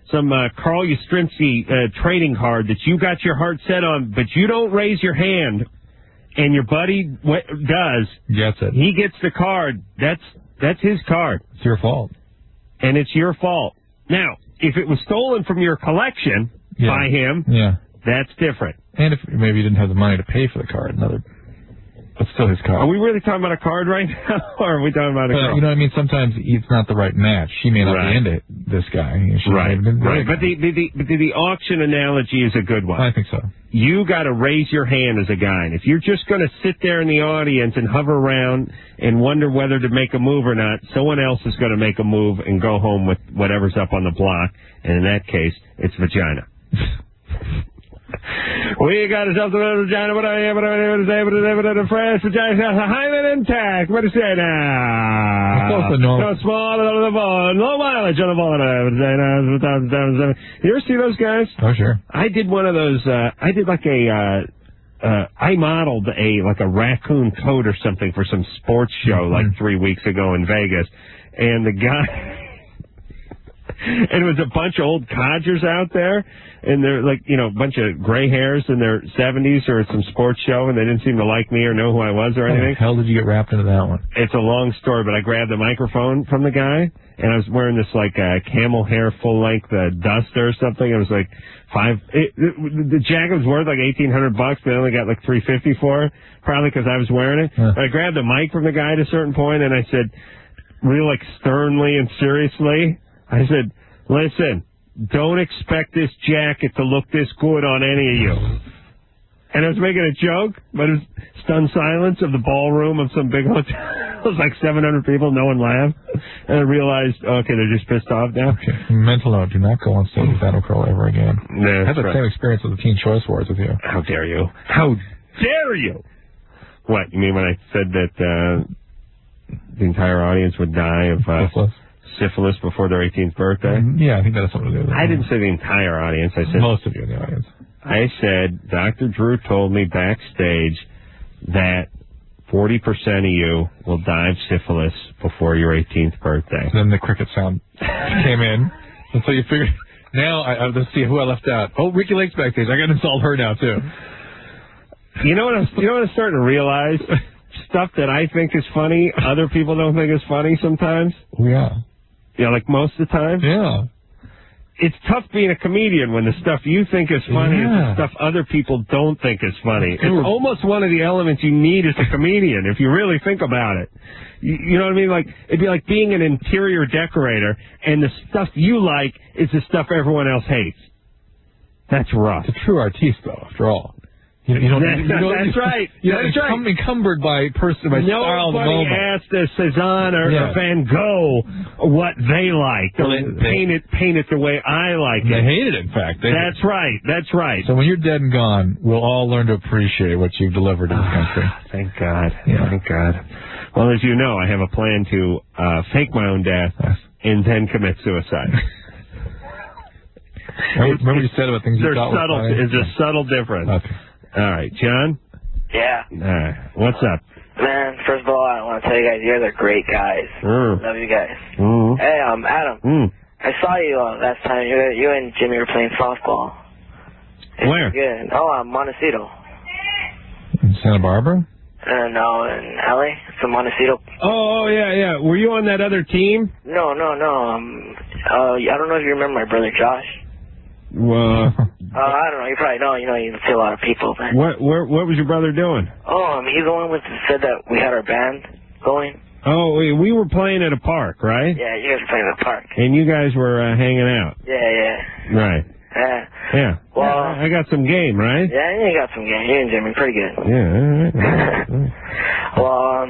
some uh, Carl Yastrzemski uh, trading card that you got your heart set on, but you don't raise your hand, and your buddy w- does, gets it. He gets the card. That's that's his card. It's your fault. And it's your fault. Now, if it was stolen from your collection Yeah. by him, Yeah. that's different. And if maybe you didn't have the money to pay for the card, another. But still his card. Are we really talking about a card right now, or are we talking about a But, girl? you know what I mean? Sometimes it's not the right match. She may not Right. be into this guy. She may Right, have been right. right. But the, the, the, the, the auction analogy is a good one. I think so. You got to raise your hand as a guy. And if you're just going to sit there in the audience and hover around and wonder whether to make a move or not, someone else is going to make a move and go home with whatever's up on the block. And in that case, it's vagina. We got ourselves a little vagina, but I am able to say, but I'm able to fresh vagina, hymen intact. What do you say now? It's also normal. No small, little bone, low mileage on the bone. You ever see those guys? Oh, sure. I did one of those, uh, I did like a, uh, uh, I modeled a, like a raccoon coat or something for some sports show Mm-hmm. like three weeks ago in Vegas. And the guy, and it was a bunch of old codgers out there, and they're like, you know, a bunch of gray hairs in their seventies or at some sports show, and they didn't seem to like me or know who I was or How the anything. hell did you get wrapped into that one? It's a long story, but I grabbed the microphone from the guy, and I was wearing this, like, uh, camel hair full-length uh, duster or something. It was, like, five... It, it, the jacket was worth, like, eighteen hundred bucks, but I only got, like, three fifty for it, probably because I was wearing it. Huh. But I grabbed the mic from the guy at a certain point, and I said, real, like, sternly and seriously, I said, listen, don't expect this jacket to look this good on any of you. And I was making a joke, but it was stunned silence of the ballroom of some big hotel. It was like seven hundred people, no one laughed. And I realized, okay, they're just pissed off now. Okay. Mental note, do not go on stage with Adam Carolla ever again. No, I had the right. same experience with the Teen Choice Awards with you. How dare you? How dare you? What, you mean when I said that uh, the entire audience would die of uh, Syphilis. syphilis before their eighteenth birthday? Mm, Yeah, I think that has something to do with it. I didn't say the entire audience. I said most of you in the audience. I said Doctor Drew told me backstage that forty percent of you will die of syphilis before your eighteenth birthday. Then the cricket sound came in, and so you figured, now, I, I, let's see who I left out. Oh, Ricky Lake's backstage. I got to insult her now, too. You know what I'm, you know what I'm starting to realize? Stuff that I think is funny, other people don't think is funny sometimes. Yeah. Yeah, like most of the time. Yeah. It's tough being a comedian when the stuff you think is funny is Yeah. the stuff other people don't think is funny. They were- It's almost one of the elements you need as a comedian, if you really think about it. You, you know what I mean? Like, it'd be like being an interior decorator, and the stuff you like is the stuff everyone else hates. That's rough. It's a true artiste, though, after all. You, you don't, That's, you don't, that's right. You know, That's it's right. encumbered by person, by style of the Nobody moment. asked a Cezanne or Yeah. a Van Gogh what they liked. Well, Or they- paint it, paint it the way I like They it. hate it, in fact. They, That's right. That's right. So when you're dead and gone, we'll all learn to appreciate what you've delivered to this country. Thank God. Yeah. Thank God. Well, as you know, I have a plan to uh, fake my own death and then commit suicide. remember, remember you said about things you There's thought were subtle. funny? There's a subtle difference. Okay. All right, John. Yeah. All right. What's up? Man, first of all, I want to tell you guys, you guys are great guys. Mm. Love you guys. Mm. Hey, um, Adam. Mm. I saw you uh, last time. You, you and Jimmy were playing softball. It's Where? Good. Oh, um, Montecito. In Santa Barbara? Uh, no, in L A. It's in Montecito. Oh, oh, yeah, yeah. Were you on that other team? No, no, no. Um, uh, I don't know if you remember my brother Josh. Well, Uh, I don't know. You probably know. You know, you see a lot of people. But... what, what, what was your brother doing? Oh, um, he's the one with said that we had our band going. Oh, we, we were playing at a park, right? Yeah, you guys were playing at the park. And you guys were uh, hanging out. Yeah, yeah. Right. Yeah. Yeah. Well, I got some game, right? yeah, you got some game. You and Jimmy, pretty good. Yeah. All right. All right. All right. Well, um,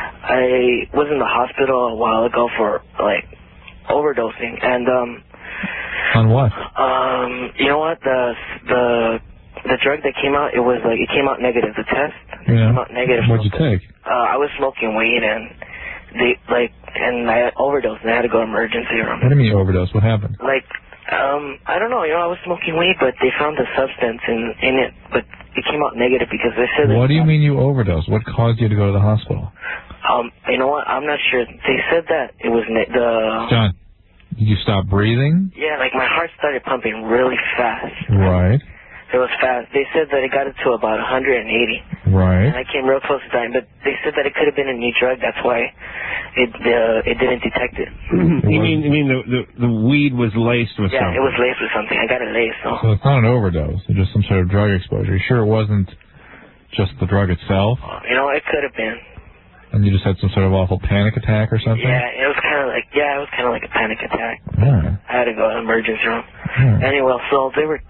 I was in the hospital a while ago for, like, overdosing, and, um... On what? Um, you know what? The, the, the drug that came out, it was, like, it came out negative. The test Yeah. came out negative. What'd you take? Uh, I was smoking weed, and they, like, and I overdosed, and I had to go to emergency room. What do you mean you overdosed? What happened? Like, um, I don't know, you know, I was smoking weed, but they found the substance in, in it, but it came out negative because they said that... What do you mean you overdosed? What caused you to go to the hospital? Um, you know what? I'm not sure. They said that it was ne- the... John, Did you stop breathing? Yeah, like my heart started pumping really fast. Right. It was fast. They said that it got it to about one hundred eighty. Right. And I came real close to dying, but they said that it could have been a new drug. That's why it uh, it didn't detect it. You mean you mean the, the the weed was laced with Yeah, something? it was laced with something. I got it laced. So. So it's not an overdose. It's just some sort of drug exposure. You sure it wasn't just the drug itself? You know, it could have been. And you just had some sort of awful panic attack or something? Yeah, it was kind of like yeah, it was kind of like a panic attack. Yeah. I had to go to the emergency room. Yeah. Anyway, so they were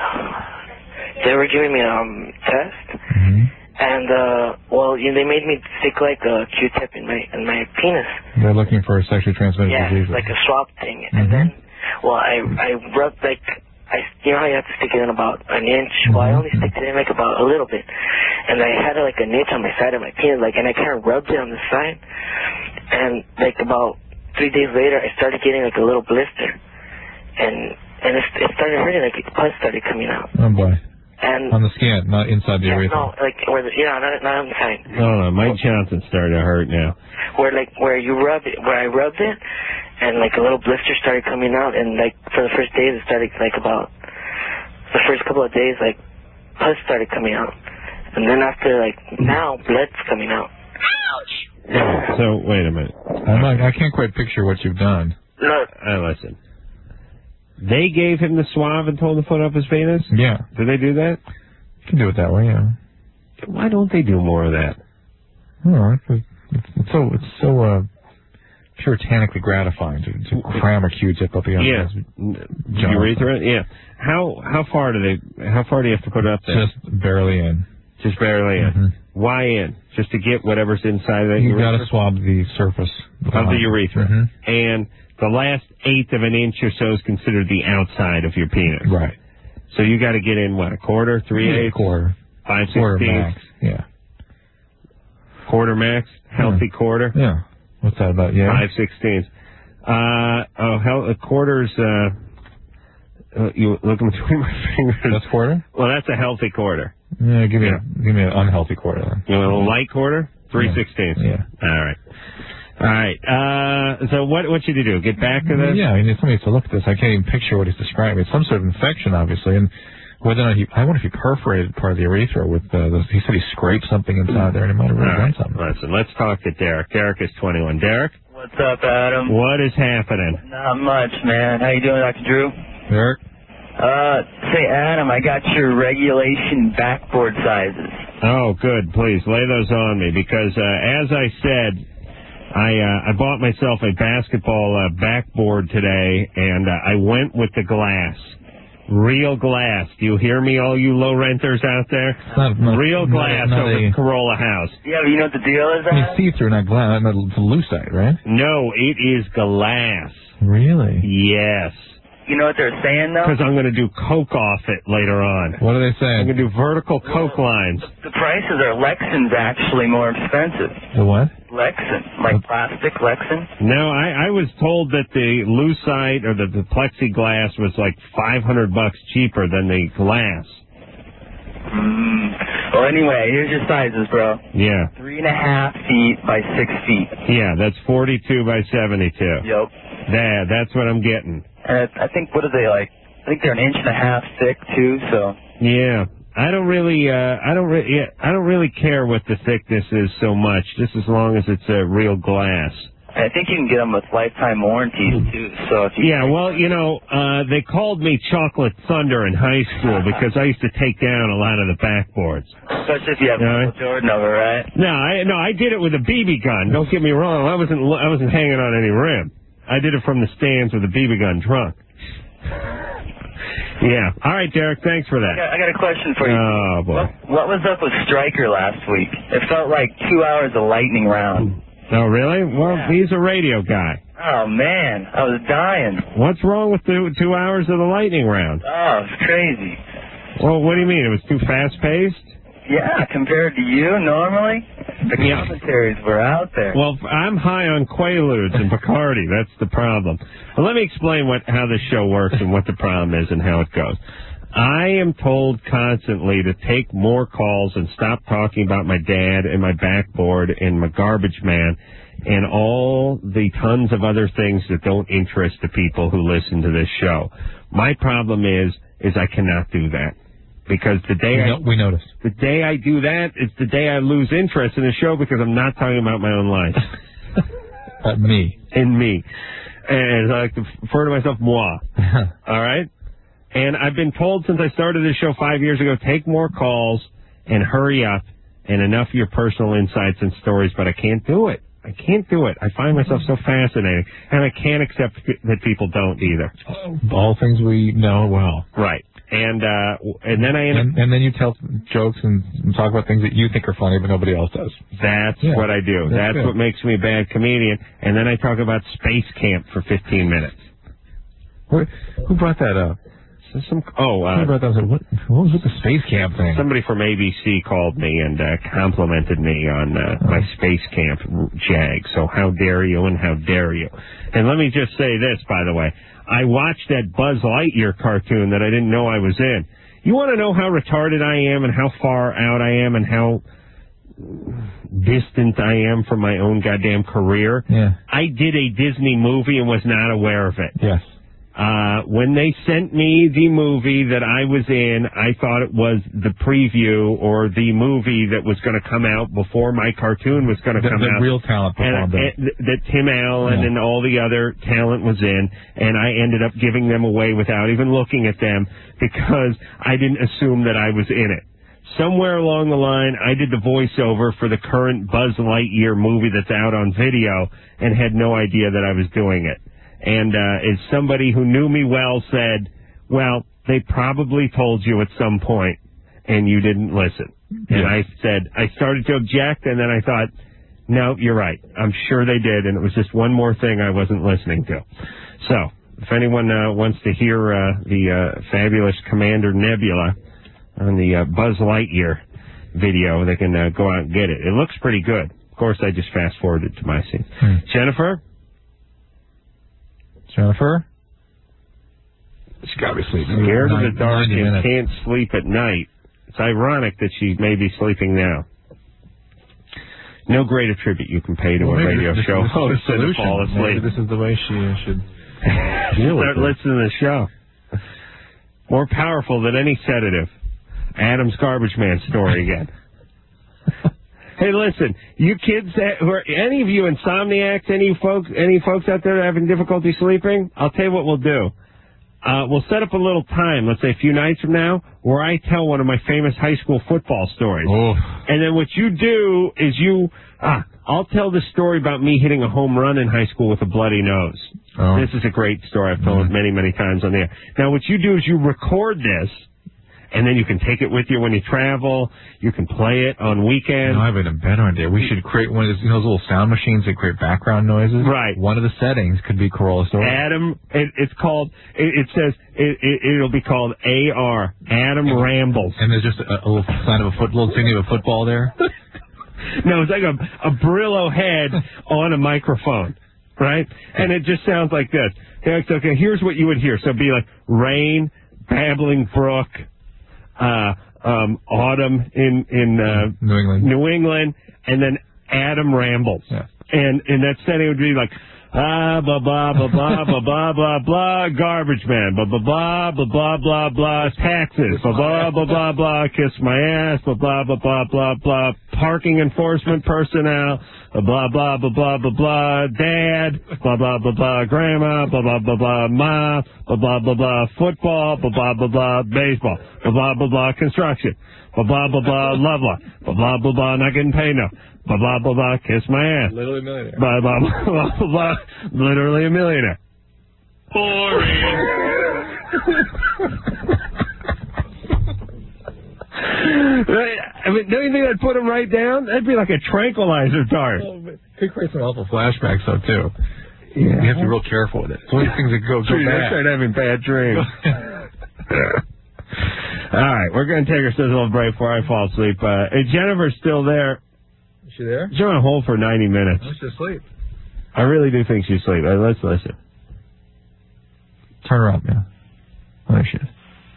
they were giving me a um, test, Mm-hmm. and uh, well, you know, they made me stick like a Q-tip in my in my penis. They're looking for sexually transmitted Yeah, diseases. like a swab thing, Mm-hmm. and then well, I I rubbed like. I, you know how you have to stick it in about an inch? Well, I only stick it in like about a little bit. And I had like an inch on my side of my penis, like, and I kind of rubbed it on the side. And like about three days later, I started getting like a little blister. And and it, it started hurting, like pus started coming out. Oh, boy. And on the skin, not inside the yeah, urethra. no, like, where the, yeah, not, not on the side. Oh, no, Mike Johnson's starting to hurt now. Where like, where you rub it, where I rubbed it, and like a little blister started coming out, and like for the first days it started like about the first couple of days like pus started coming out, and then after like now blood's coming out. Ouch! So wait a minute. I'm not, I can't quite picture what you've done. Look. Uh, listen. They gave him the swab and told him to put up his penis? Yeah. Did they do that? You can do it that way, yeah. Why don't they do more of that? Well, it's, it's so it's so uh, puritanically gratifying to, to cram a Q-tip up the Yeah. Urethra? Yeah. How how far do they? How far do you have to put it up there? Just barely in. Just barely in. Mm-hmm. Why in? Just to get whatever's inside of that You've urethra? got to swab the surface of the urethra. Mm-hmm. And the last eighth of an inch or so is considered the outside of your penis. Right. So you got to get in, what, a quarter, three Yeah, eighths? quarter. Five Quarter sixteenths? max, yeah. Quarter max? Healthy Yeah. quarter? Yeah. What's that about, yeah? Five sixteenths. Uh, oh, hell, a quarter's, uh, uh, you looking between my fingers. That's quarter? Well, that's a healthy quarter. Yeah, give me, Yeah. A, give me an unhealthy quarter then. You want a light quarter? Three Yeah. sixteenths. Yeah. All right. All right. Uh, so what what should you do? Get back to this? Yeah, I mean, somebody has to look at this. I can't even picture what he's describing. It's some sort of infection, obviously, and whether or not he, I wonder if he perforated part of the urethra with, uh, the, he said he scraped something inside there, and he might have really All done right. something. Listen, let's talk to Derek. Derek is twenty-one. Derek? What's up, Adam? What is happening? Not much, man. How you doing, Doctor Drew? Derek? Uh, say, Adam, I got your regulation backboard sizes. Oh, good. Please lay those on me because, uh, as I said, I uh, I bought myself a basketball uh, backboard today, and uh, I went with the glass. Real glass. Do you hear me, all you low renters out there? Not, not, Real not- glass not over a- the Corolla house. Yeah, but you know what the deal is, I mean, Adam? see-through, not glass, not it's lucite, right? No, it is glass. Really? Yes. You know what they're saying, though? Because I'm going to do coke off it later on. What are they saying? I'm going to do vertical coke lines. The prices are Lexin's actually more expensive. The what? Lexin. Like plastic Lexin. No, I, I was told that the lucite or the, the plexiglass was like five hundred bucks cheaper than the glass. Mm. Well, anyway, here's your sizes, bro. Yeah. Three and a half feet by six feet. Yeah, that's forty-two by seventy-two. Yep. Yeah, that's what I'm getting. And I think, what are they like? I think they're an inch and a half thick, too, so. Yeah. I don't really, uh, I don't really, yeah, I don't really care what the thickness is so much, just as long as it's a real glass. I think you can get them with lifetime warranties, too, so if you... Yeah, well, you know, uh, they called me Chocolate Thunder in high school because I used to take down a lot of the backboards. Especially if you have You know? Michael Jordan over, right? No, I, no, I did it with a B B gun. Don't get me wrong. I wasn't, I wasn't hanging on any rim. I did it from the stands with a B B gun trunk. Yeah. All right, Derek, thanks for I that. got, I got a question for you. Oh, boy. What, what was up with Stryker last week? It felt like two hours of lightning round. Oh, really? Well, Yeah. he's a radio guy. Oh, man. I was dying. What's wrong with the two hours of the lightning round? Oh, it's crazy. Well, what do you mean? It was too fast-paced? Yeah, compared to you normally, the Yeah. commentaries were out there. Well, I'm high on Quaaludes and Bacardi. That's the problem. Well, let me explain what how this show works and what the problem is and how it goes. I am told constantly to take more calls and stop talking about my dad and my backboard and my garbage man and all the tons of other things that don't interest the people who listen to this show. My problem is, is I cannot do that. Because the day we, I, know, we noticed. The day I do that, it's the day I lose interest in the show because I'm not talking about my own life. But me. In me. And I like to refer to myself, moi. All right? And I've been told since I started this show five years ago, take more calls and hurry up and enough of your personal insights and stories, but I can't do it. I can't do it. I find myself so fascinating, and I can't accept that people don't either. All things we know well. Right. And uh, and then I end and, up... And then you tell jokes and talk about things that you think are funny, but nobody else does. That's yeah, what I do. That's, that's what makes me a bad comedian. And then I talk about space camp for fifteen minutes. Who, who brought that up? So some oh, uh, who brought that up? What, what was with the space camp thing? Somebody from A B C called me and uh, complimented me on uh, my space camp jag. So how dare you and how dare you? And let me just say this, by the way. I watched that Buzz Lightyear cartoon that I didn't know I was in. You want to know how retarded I am and how far out I am and how distant I am from my own goddamn career? Yeah. I did a Disney movie and was not aware of it. Yes. Uh, when they sent me the movie that I was in, I thought it was the preview or the movie that was going to come out before my cartoon was going to come the out. real talent performed and, and, that Tim Allen yeah. and all the other talent was in, and I ended up giving them away without even looking at them because I didn't assume that I was in it. Somewhere along the line, I did the voiceover for the current Buzz Lightyear movie that's out on video and had no idea that I was doing it. And uh, as somebody who knew me well said, well, they probably told you at some point, and you didn't listen. Yeah. And I said, I started to object, and then I thought, no, you're right. I'm sure they did, and it was just one more thing I wasn't listening to. So, if anyone uh, wants to hear uh, the uh, fabulous Commander Nebula on the uh, Buzz Lightyear video, they can uh, go out and get it. It looks pretty good. Of course, I just fast-forwarded to my scene. Hmm. Jennifer? Jennifer? She's got to be sleeping. Scared of the dark and minutes. can't sleep at night. It's ironic that she may be sleeping now. No greater tribute you can pay to well, a radio this, show this host is the than to fall asleep. Maybe this is the way she uh, should deal with Start it. listening to the show. More powerful than any sedative. Adam's Garbage Man story again. Hey, listen, you kids, that, who are, any of you insomniacs, any folks, any folks out there having difficulty sleeping, I'll tell you what we'll do. Uh, we'll set up a little time, let's say a few nights from now, where I tell one of my famous high school football stories. Oh. And then what you do is you, ah, I'll tell the story about me hitting a home run in high school with a bloody nose. Oh. This is a great story. I've told it many, many times on the air. Now, what you do is you record this, and then you can take it with you when you travel. You can play it on weekends. No, I have a better idea. We should create one of those, you know, those little sound machines that create background noises. Right. One of the settings could be Corolla Story. Adam, it, it's called, it, it says, it, it, it'll be called A R, Adam and, Rambles. And there's just a, a little sign of a foot, little insignia of a football there. No, it's like a, a Brillo head on a microphone, right? And it just sounds like this. Okay, here's what you would hear. So it'd be like rain, babbling brook, Uh, um, autumn in in uh, New England, New England, and then Adam rambles, yeah. and and that setting would be like ah blah blah blah blah blah blah blah blah garbage man blah blah blah blah blah blah blah taxes blah blah blah blah blah kiss my ass blah blah blah blah blah blah parking enforcement personnel blah blah blah blah blah blah dad blah blah blah blah grandma blah blah blah blah ma blah blah blah blah football blah blah blah blah baseball blah blah blah blah construction blah blah blah blah love life blah blah blah blah not getting paid now blah blah blah blah kiss my ass literally a millionaire blah blah blah blah blah, blah literally a millionaire. Boring. I mean, don't you think I'd put him right down? That'd be like a tranquilizer dart. Well, could create some awful flashbacks, though, too. Yeah. You have to be real careful with it. It's one of these things that go, go Gee, bad. I started having bad dreams. All right, we're going to take ourselves a little break before I fall asleep. Uh, is Jennifer still there? Is she there? She's on hold for ninety minutes. She's asleep. I really do think she's asleep. Uh, let's listen. Turn her up, yeah. Oh, there she is.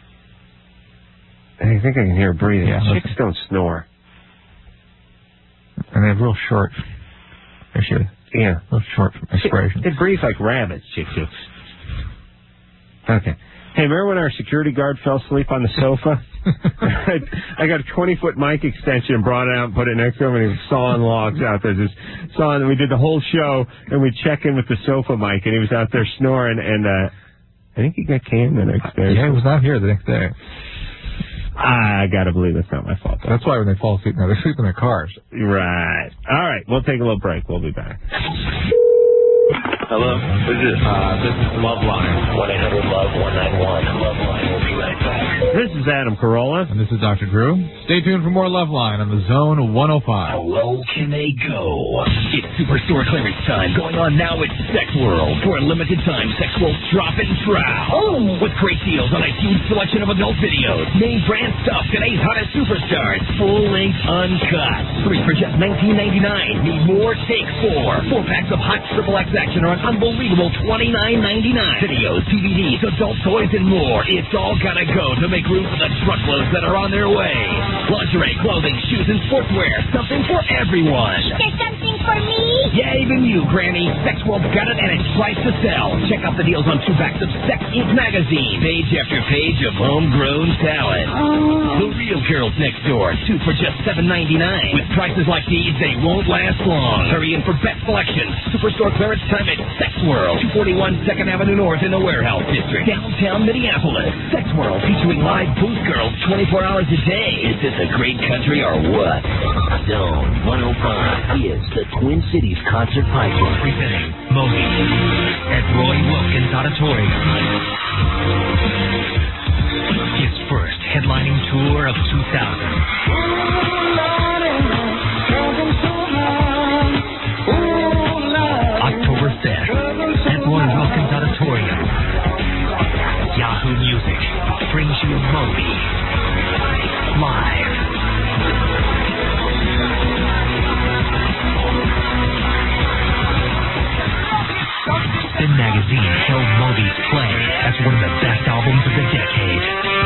I think I can hear her breathing. Yeah, Chicks listen. don't snore. And they have real short. There she is. Yeah. A little short from expiration. They breathe like rabbits, Chick Chicks. Okay. Hey, remember when our security guard fell asleep on the sofa? I, I got a twenty-foot mic extension and brought it out and put it next to him, and he was sawing logs out there. Just sawing. We did the whole show, and we check in with the sofa mic, and he was out there snoring, and uh, I think he got canned the next day. Yeah, he was not here the next day. I gotta believe it's not my fault. Though. That's why when they fall asleep now, they sleep in their cars. Right. All right, we'll take a little break. We'll be back. Hello? Who's this? Uh, this is Loveline. one eight hundred love one nine one. Loveline will be right back. This is Adam Carolla. And this is Doctor Drew. Stay tuned for more Loveline on the Zone one oh five. How low can they go? It's Superstore clearance time. Going on now at Sex World. For a limited time, Sex World's dropping trow. Oh! With great deals on a huge selection of adult videos. Name brand stuff, today's hottest superstars. Full length uncut. Three for just nineteen ninety-nine. Need more? Take four. Four packs of hot triple X action are an unbelievable twenty-nine ninety-nine. Videos, D V Ds, adult toys, and more. It's all gotta go to make room for the truckloads that are on their way. Lingerie, clothing, shoes, and sportswear. Something for everyone. Is there something for me? Yeah, even you, Granny. Sex World's got it, and it's priced to sell. Check out the deals on two backs of Sex Incorporated magazine. Page after page of homegrown talent. Oh. The real girls next door. Two for just seven ninety-nine. With prices like these, they won't last long. Hurry in for best selection. Superstore clearance time at Sex World. two forty-one second Avenue North in the Warehouse District. Downtown Minneapolis. Sex World featuring live booth girls twenty-four hours a day. Is this a great country or what? Zone one oh five is the Twin Cities Concert Pipeline. Presenting Moby at Roy Wilkins Auditorium. His first headlining tour of two thousand. October fifth at Roy Wilkins Auditorium. Yahoo Music brings you Moby live. Spin Magazine hailed Moby's play as one of the best albums of the decade.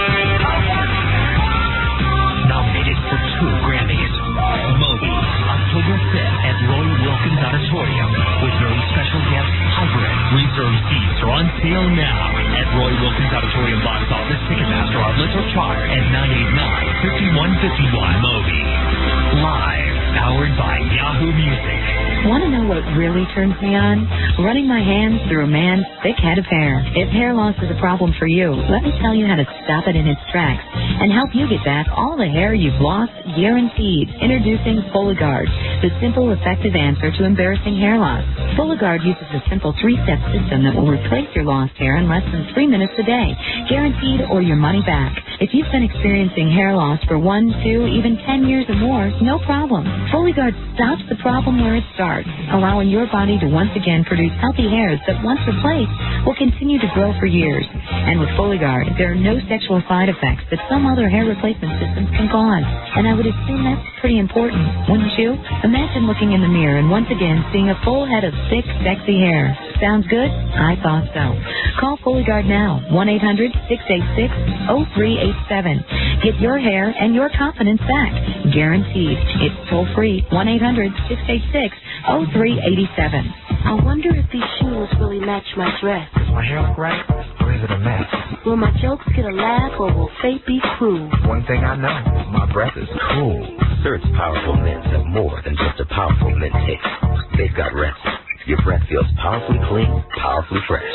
Nominated for two Grammys. Moby, October fifth at Roy Wilkins Auditorium with very special guest Hybrid. Reserved seats are on sale now at Roy Wilkins Auditorium box office, Ticketmaster outlets, or chart at nine eight nine, five one five one. Moby. Live, powered by Yahoo Music. Want to know what really turns me on? Running my hands through a man's thick head of hair. If hair loss is a problem for you, let me tell you how to stop it in its tracks and help you get back all the hair you've lost, guaranteed. Introducing Foligard, the simple, effective answer to embarrassing hair loss. Foligard uses a simple three-step system that will replace your lost hair in less than three minutes a day, guaranteed, or your money back. If you've been experiencing hair loss for one, two, even ten years or more, no problem. Foligard stops the problem where it starts, allowing your body to once again produce healthy hairs that, once replaced, will continue to grow for years. And with Foligard, there are no sexual side effects that some other hair replacement systems can cause. And I would assume that's pretty important, wouldn't you? Imagine looking in the mirror and once again seeing a full head of thick, sexy hair. Sounds good? I thought so. Call Foligard now, one eight hundred, six eight six, oh three eight seven. Get your hair and your confidence back. Guaranteed. It's toll-free, one eight hundred, six eight six, oh three eight seven. I wonder if these shoes really match my dress. Does my hair look right, or is it a mess? Will my jokes get a laugh, or will fate be cruel? One thing I know, my breath is cool. Cert's powerful mints have more than just a powerful mint taste. They've got rest. Your breath feels powerfully clean, powerfully fresh.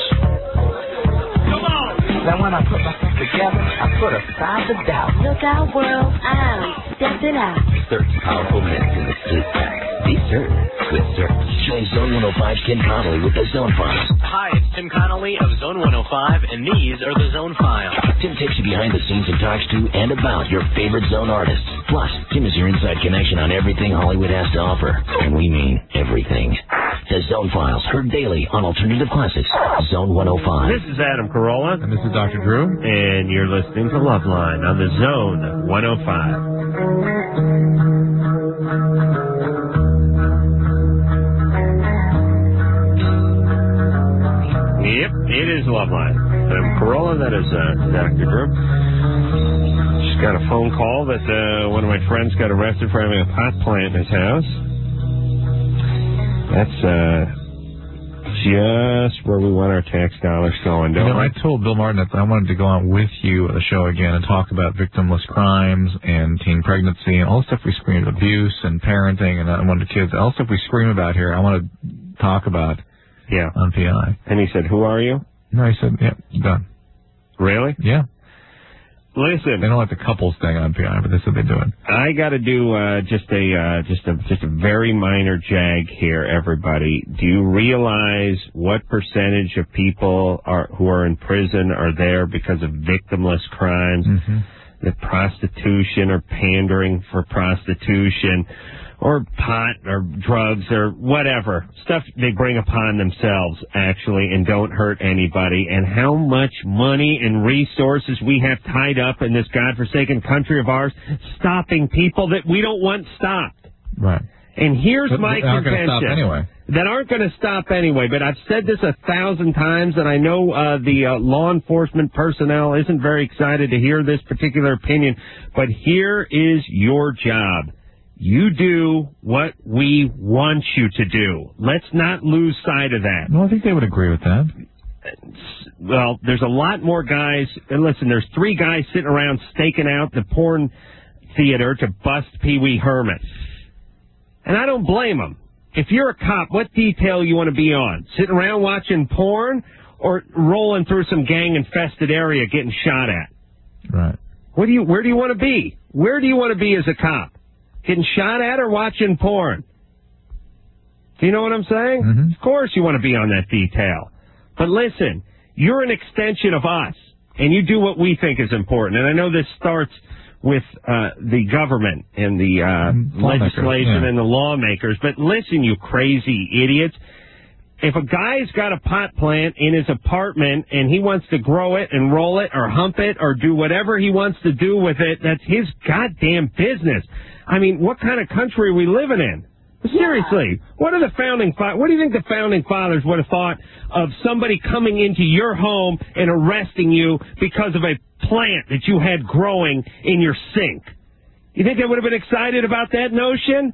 Come on! Now when I put myself together, I put aside the doubt. Look out, world, I'm stepping out. Cert's powerful mints in the sleep pack. Be certain with Cert. Showing Zone one oh five's Tim Connolly with the Zone Files. Hi, it's Tim Connolly of Zone one oh five, and these are the Zone Files. Tim takes you behind the scenes and talks to and about your favorite Zone artists. Plus, Tim is your inside connection on everything Hollywood has to offer. And we mean everything. The Zone Files, heard daily on Alternative Classics. Zone one oh five. This is Adam Carolla. And this is Doctor Drew. And you're listening to Loveline on the Zone one oh five. Yep, it is Loveline. I'm Carolla, that is uh, Doctor Drew. Just got a phone call that uh, one of my friends got arrested for having a pot plant in his house. That's uh, just where we want our tax dollars going, don't you know, we? I told Bill Martin that I wanted to go on with you at the show again and talk about victimless crimes and teen pregnancy and all the stuff we scream, abuse and parenting and unwanted kids, all the stuff we scream about here. I want to talk about yeah. on P I. And he said, who are you? No, he said, yeah, done. Really? Yeah. Listen, they don't like the couples thing on P I, but they said they do it. I got to do uh, just a uh, just a just a very minor jag here, everybody. Do you realize what percentage of people are who are in prison are there because of victimless crimes, mm-hmm. the prostitution or pandering for prostitution, or pot or drugs or whatever, stuff they bring upon themselves, actually, and don't hurt anybody, and how much money and resources we have tied up in this godforsaken country of ours, stopping people that we don't want stopped. Right. And here's but my they aren't contention. Gonna stop anyway. That aren't going to stop anyway, but I've said this a thousand times, and I know uh, the uh, law enforcement personnel isn't very excited to hear this particular opinion, but here is your job. You do what we want you to do. Let's not lose sight of that. No, I think they would agree with that. Well, there's a lot more guys. And listen, there's three guys sitting around staking out the porn theater to bust Pee Wee Herman. And I don't blame them. If you're a cop, what detail you want to be on? Sitting around watching porn or rolling through some gang-infested area getting shot at? Right. What do you? Where do you want to be? Where do you want to be as a cop? Getting shot at or watching porn? Do you know what I'm saying? Mm-hmm. Of course you want to be on that detail. But listen, you're an extension of us, and you do what we think is important. And I know this starts with uh, the government and the uh, legislation yeah. and the lawmakers, but listen, you crazy idiots. If a guy's got a pot plant in his apartment and he wants to grow it and roll it or hump it or do whatever he wants to do with it, that's his goddamn business. I mean, what kind of country are we living in? Seriously, what are the founding fa- what do you think the founding fathers would have thought of somebody coming into your home and arresting you because of a plant that you had growing in your sink? You think they would have been excited about that notion?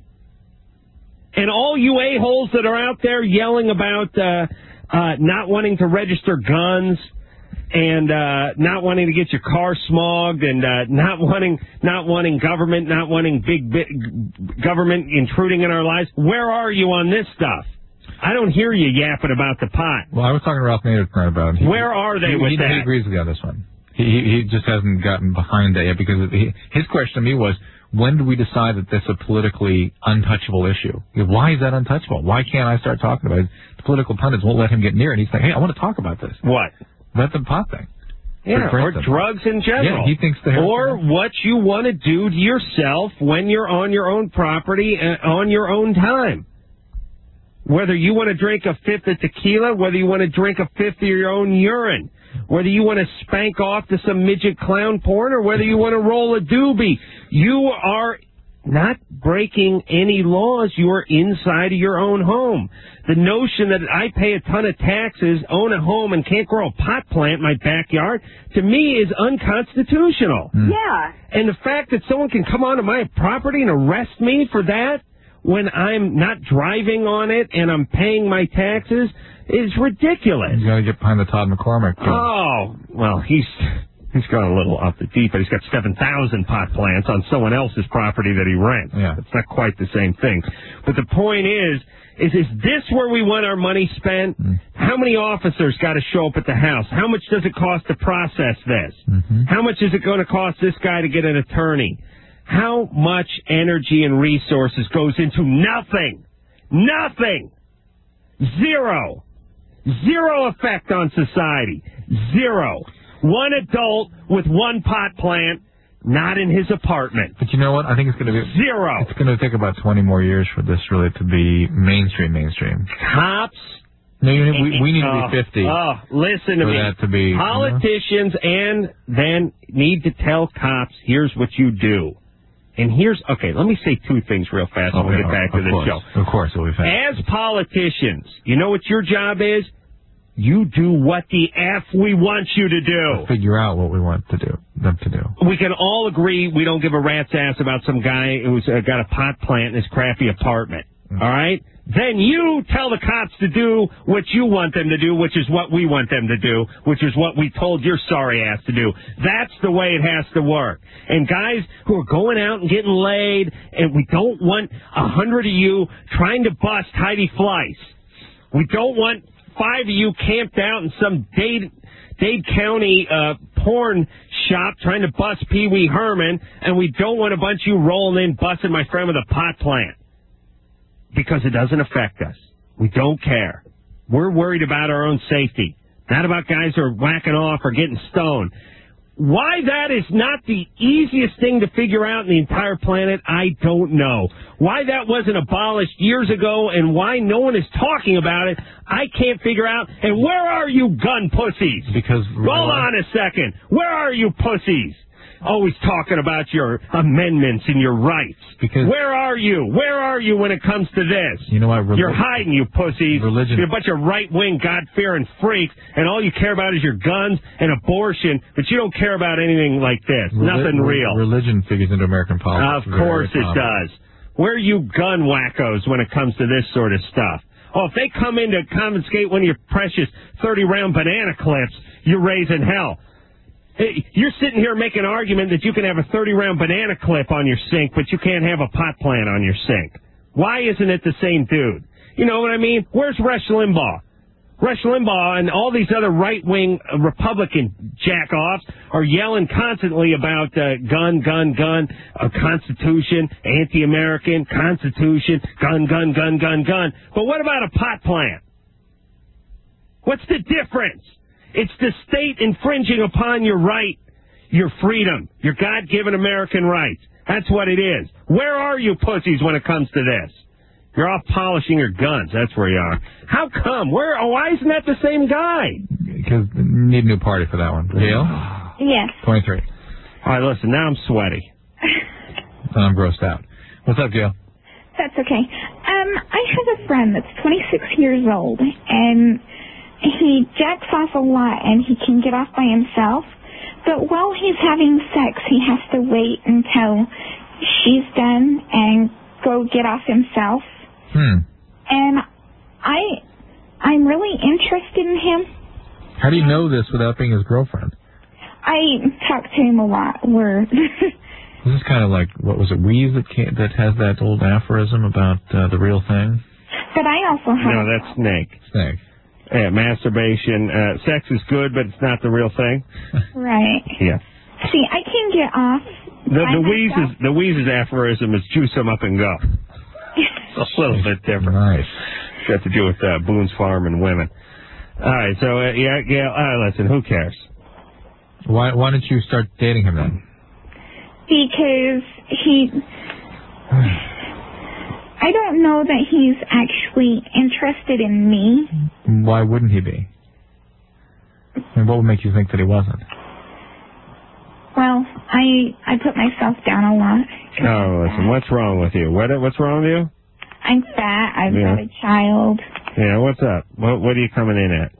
And all you a-holes that are out there yelling about uh, uh, not wanting to register guns and uh, not wanting to get your car smogged and uh, not wanting not wanting government, not wanting big, big government intruding in our lives, where are you on this stuff? I don't hear you yapping about the pot. Well, I was talking to Ralph Nader tonight about it. He, where are they he, with he, that? He agrees with you on this one. He, he, he just hasn't gotten behind that yet because he, his question to me was, when do we decide that this is a politically untouchable issue? Why is that untouchable? Why can't I start talking about it? The political pundits won't let him get near it. And he's like, hey, I want to talk about this. What? About the pot thing. Yeah, for, for or instance. drugs in general. Yeah, he thinks the or what you want to do to yourself when you're on your own property and on your own time. Whether you want to drink a fifth of tequila, whether you want to drink a fifth of your own urine, whether you want to spank off to some midget clown porn, or whether you want to roll a doobie. You are not breaking any laws. You are inside of your own home. The notion that I pay a ton of taxes, own a home, and can't grow a pot plant in my backyard, to me is unconstitutional. Mm. Yeah. And the fact that someone can come onto my property and arrest me for that when I'm not driving on it and I'm paying my taxes is ridiculous. You got to get behind the Todd McCormick. Oh, well, he's he's gone a little off the deep, but he's got seven thousand pot plants on someone else's property that he rents. Yeah. It's not quite the same thing. But the point is, is is this where we want our money spent? Mm. How many officers got to show up at the house? How much does it cost to process this? Mm-hmm. How much is it going to cost this guy to get an attorney? How much energy and resources goes into nothing? Nothing. Zero. Zero effect on society. Zero. One adult with one pot plant, not in his apartment. But you know what? I think it's going to be zero. It's going to take about twenty more years for this really to be mainstream. Mainstream. Cops. No, you know, we, we need oh, to be fifty. Oh, listen to for me. That to be, Politicians you know? and then need to tell cops, here's what you do. And here's, okay, let me say two things real fast okay, when we get back to of this course, show. Of course, it'll be fast. As politicians, you know what your job is? You do what the F we want you to do. We'll figure out what we want to do, them to do. We can all agree we don't give a rat's ass about some guy who's uh, got a pot plant in his crappy apartment. Mm-hmm. All right? then you tell the cops to do what you want them to do, which is what we want them to do, which is what we told your sorry ass to do. That's the way it has to work. And guys who are going out and getting laid, and we don't want a hundred of you trying to bust Heidi Fleiss. We don't want five of you camped out in some Dade, Dade County uh, porn shop trying to bust Pee Wee Herman, and we don't want a bunch of you rolling in busting my friend with a pot plant. Because it doesn't affect us. We don't care. We're worried about our own safety, not about guys who are whacking off or getting stoned. Why that is not the easiest thing to figure out in the entire planet, I don't know. Why that wasn't abolished years ago and why no one is talking about it, I can't figure out. And where are you gun pussies? Because Hold on a second. Where are you pussies? Always talking about your amendments and your rights. Because where are you? Where are you when it comes to this? You know what? Reli- You're hiding, you pussies. Religion. You're a bunch of right-wing, God-fearing freaks, and all you care about is your guns and abortion, but you don't care about anything like this. Reli- Nothing real. Religion figures into American politics. Of very course it prominently. does. Where are you gun wackos when it comes to this sort of stuff? Oh, if they come in to confiscate one of your precious thirty-round banana clips, you're raising hell. Hey, you're sitting here making an argument that you can have a thirty-round banana clip on your sink, but you can't have a pot plant on your sink. Why isn't it the same dude? You know what I mean? Where's Rush Limbaugh? Rush Limbaugh and all these other right-wing Republican jack-offs are yelling constantly about uh, gun, gun, gun, uh, Constitution, anti-American, Constitution, gun, gun, gun, gun, gun. But what about a pot plant? What's the difference? It's the state infringing upon your right, your freedom, your God-given American rights. That's what it is. Where are you pussies when it comes to this? You're all polishing your guns. That's where you are. How come? Where? Oh, why isn't that the same guy? Because you need a new party for that one. Gail? Yes. twenty-three. All right, listen, now I'm sweaty. I'm grossed out. What's up, Gail? That's okay. Um, I have a friend that's twenty-six years old, and he jacks off a lot, and he can get off by himself. But while he's having sex, he has to wait until she's done and go get off himself. Hmm. And I, I'm really interested in him. How do you know this without being his girlfriend? I talk to him a lot. We're This is kind of like, what was it, Weeze that, came, that has that old aphorism about uh, the real thing? But I also have... No, that's Snake. Snake. Yeah, masturbation. Uh, sex is good, but it's not the real thing. Right. Yeah. See, I can get off. The, the Weeze's the Weeze's aphorism is juice them up and go. It's a little bit different. Nice. Got to do with uh, Boone's Farm and women. All right, so uh, yeah, yeah. All right, listen. Who cares? Why Why didn't you start dating him then? Because he... I don't know that he's actually interested in me. Why wouldn't he be? And what would make you think that he wasn't? Well, I I put myself down a lot. Oh, listen. What's wrong with you? What What's wrong with you? I'm fat. I've Yeah. got a child. Yeah. What's up? What What are you coming in at?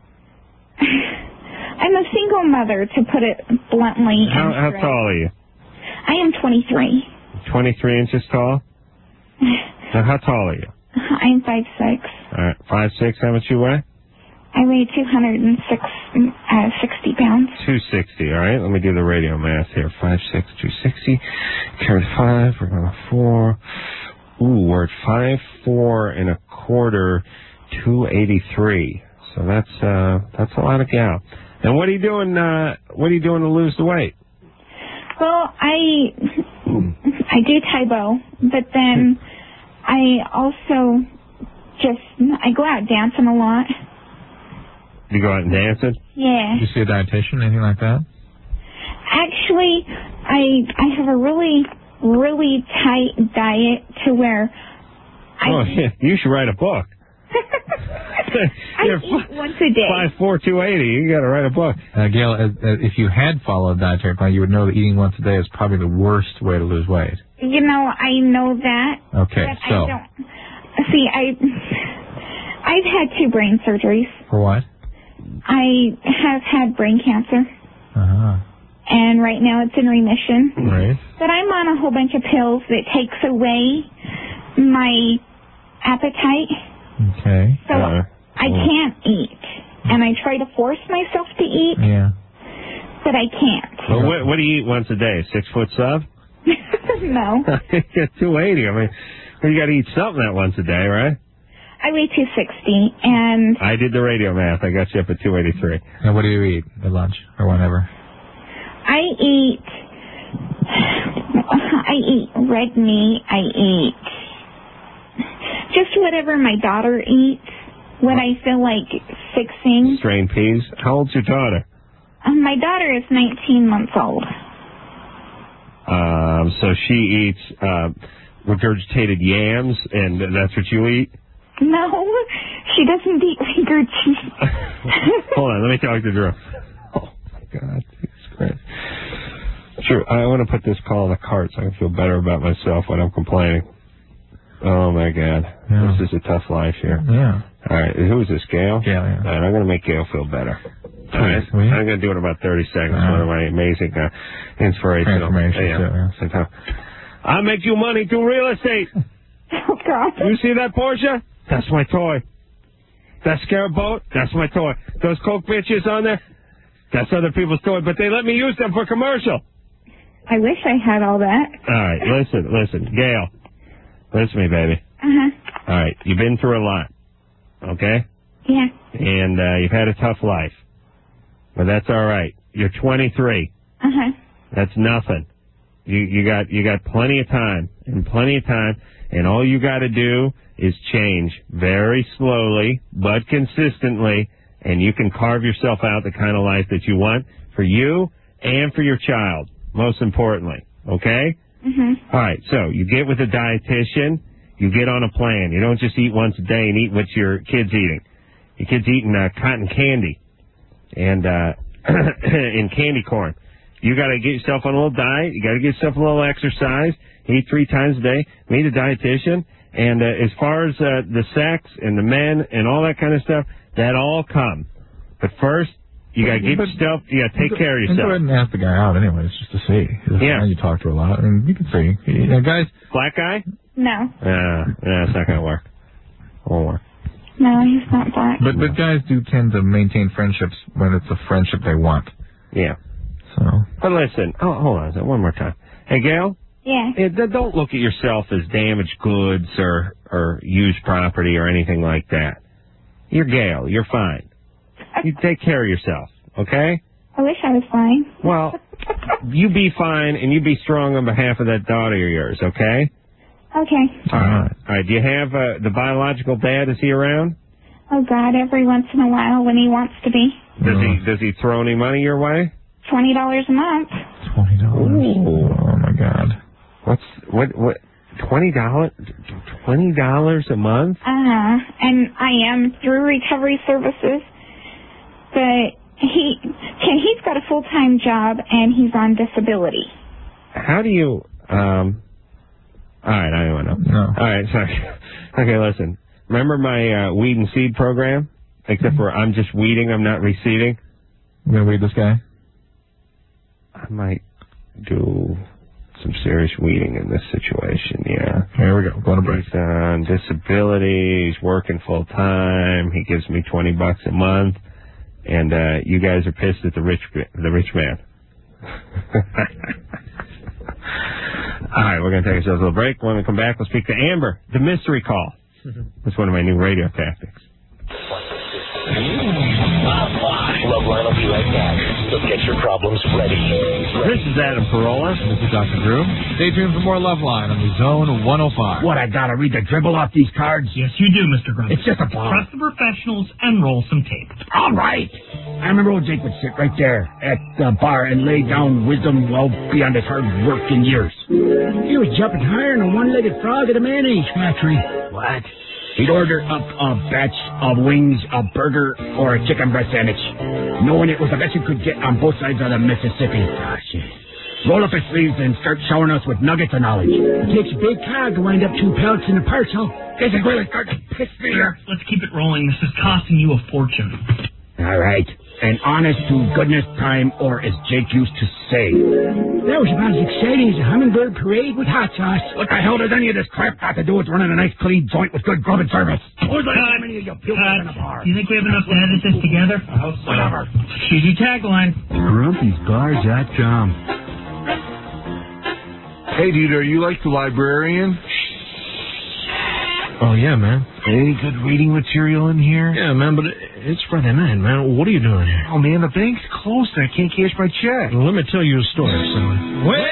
I'm a single mother, to put it bluntly. How and How straight. tall are you? I am twenty-three. Twenty-three inches tall. Now, how tall are you? I'm five six. All right, five six. How much you weigh? I weigh two hundred six, uh, sixty pounds. Two sixty. All right. Let me do the radio math here. Five six, two sixty. Carry five. We're going to four. Ooh, we're at five four and a quarter, two eighty three. So that's uh that's a lot of gal. And what are you doing? Uh, what are you doing to lose the weight? Well, I I do Taibo, but then I also just I go out dancing a lot. You go out and dancing? Yeah. Did you see a dietitian, anything like that? Actually, I I have a really really tight diet to where I Oh, yeah. You should write a book. I You're eat once a day. Five four two eighty. You got to write a book. Uh, Gail, uh, uh, if you had followed dietary plan, you would know that eating once a day is probably the worst way to lose weight. You know, I know that. Okay, but so I don't. See, I I've had two brain surgeries. for what? I have had brain cancer, Uh-huh. and right now it's in remission. Right. But I'm on a whole bunch of pills that takes away my appetite. Okay. So Uh, I can't eat. And I try to force myself to eat, yeah. but I can't. Well, what, what do you eat once a day? Six foot sub? No. two eighty. I mean, well, you got to eat something that once a day, right? I weigh two sixty, and I did the radio math. I got you up at two eighty-three. And what do you eat at lunch or whenever? I eat, I eat red meat. I eat just whatever my daughter eats. What I feel like fixing. Strained peas. How old's your daughter? Um, my daughter is nineteen months old. Um, so she eats uh, regurgitated yams, and that's what you eat? No, she doesn't eat regurgitated. Hold on, let me talk to Drew. Oh, my God. Jesus Christ. Drew, I want to put this call in the cart so I can feel better about myself when I'm complaining. Oh, my God. Yeah. This is a tough life here. Yeah. All right, who is this, Gail? Gail, yeah. All right, I'm going to make Gail feel better. All right, Will you? I'm going to do it in about thirty seconds. All right. One of my amazing uh, inspirational. Transformations, Yeah. yeah. I'll make you money through real estate. Oh, God. You see that Porsche? That's my toy. That Scarab boat? That's my toy. Those Coke bitches on there? That's other people's toy, but they let me use them for commercial. I wish I had all that. All right, listen, listen. Gail, listen to me, baby. Uh-huh. All right, you've been through a lot, okay? Yeah. And uh, you've had a tough life. But that's all right. You're twenty-three. Uh-huh. That's nothing. You you got you got plenty of time and plenty of time, and all you got to do is change very slowly but consistently, and you can carve yourself out the kind of life that you want for you and for your child, most importantly. Okay? Mhm. All right. So you get with a dietitian. You get on a plan. You don't just eat once a day and eat what your kid's eating. Your kid's eating uh, cotton candy and uh, and candy corn. You got to get yourself on a little diet. You got to get yourself a little exercise. Eat three times a day. Meet a dietitian. And uh, as far as uh, the sex and the men and all that kind of stuff, that all come. But first, you got to get But- yourself. You got to take care of And go yourself. ahead and ask the guy out anyways, just to see. Yeah. You talk to a lot, and you can see. Yeah, guys. Black guy? No. Uh, yeah, it's not going to work. It won't work. No, he's not black. But but guys do tend to maintain friendships when it's a friendship they want. Yeah. So. But listen, oh, hold on a second, one more time. Hey, Gail? Yeah. Eh, d- don't look at yourself as damaged goods or, or used property or anything like that. You're Gail. You're fine. You take care of yourself, okay? I wish I was fine. Well, you be fine and you be strong on behalf of that daughter of yours, okay? Okay. All right. All right. Do you have uh, the biological dad? Is he around? Oh, God, every once in a while when he wants to be. Does he Does he throw any money your way? twenty dollars a month. Twenty dollars. Oh my God. What's what what? Twenty dollars? Twenty dollars a month? Uh-huh. And I am through recovery services, but he can, he's got a full-time job and he's on disability. How do you? Um. All right, I don't know. No. All right, sorry. Okay, listen. Remember my uh, weed and seed program? Except for I'm just weeding, I'm not reseeding. You gonna weed this guy? I might do some serious weeding in this situation, yeah. Here we go. Going to break. He's on disability. He's working full time. He gives me twenty bucks a month, and uh, you guys are pissed at the rich the rich man. All right, we're gonna take ourselves a little break. When we come back, we'll speak to Amber, the mystery call. That's one of my new radio tactics. Loveline will be right back. So get your problems ready. This is Adam Carolla. This is Doctor Drew. Stay tuned for more Loveline on the Zone one oh five. What, I gotta read the dribble off these cards? Yes, you do, Mister Grumpy. It's just a bomb. Trust the professionals and roll some tape. All right. I remember old Jake would sit right there at the bar and lay down wisdom well beyond his hard work in years. He was jumping higher than a one-legged frog at a mayonnaise factory. What? He'd order up a batch of wings, a burger, or a chicken breast sandwich, knowing it was the best he could get on both sides of the Mississippi. Gosh, roll up his sleeves and start showering us with nuggets of knowledge. It takes a big cog to wind up two pellets in a parcel. This is really starting to piss me off. Let's keep it rolling. This is costing you a fortune. All right. an honest-to-goodness time, or as Jake used to say. That was about as exciting as a hummingbird parade with hot sauce. What the hell does any of this crap got to do with running a nice, clean joint with good grub and service? Who's like how many of you puke in a bar? You think we have enough to edit this together? Whatever. Cheesy tagline. grumpy's bar dot com. Hey, dude, are you like the librarian? Oh, yeah, man. Any good reading material in here? Yeah, man, but it's Friday night, man. What are you doing here? Oh, man, the bank's closed and I can't cash my check. Well, let me tell you a story, son. Well,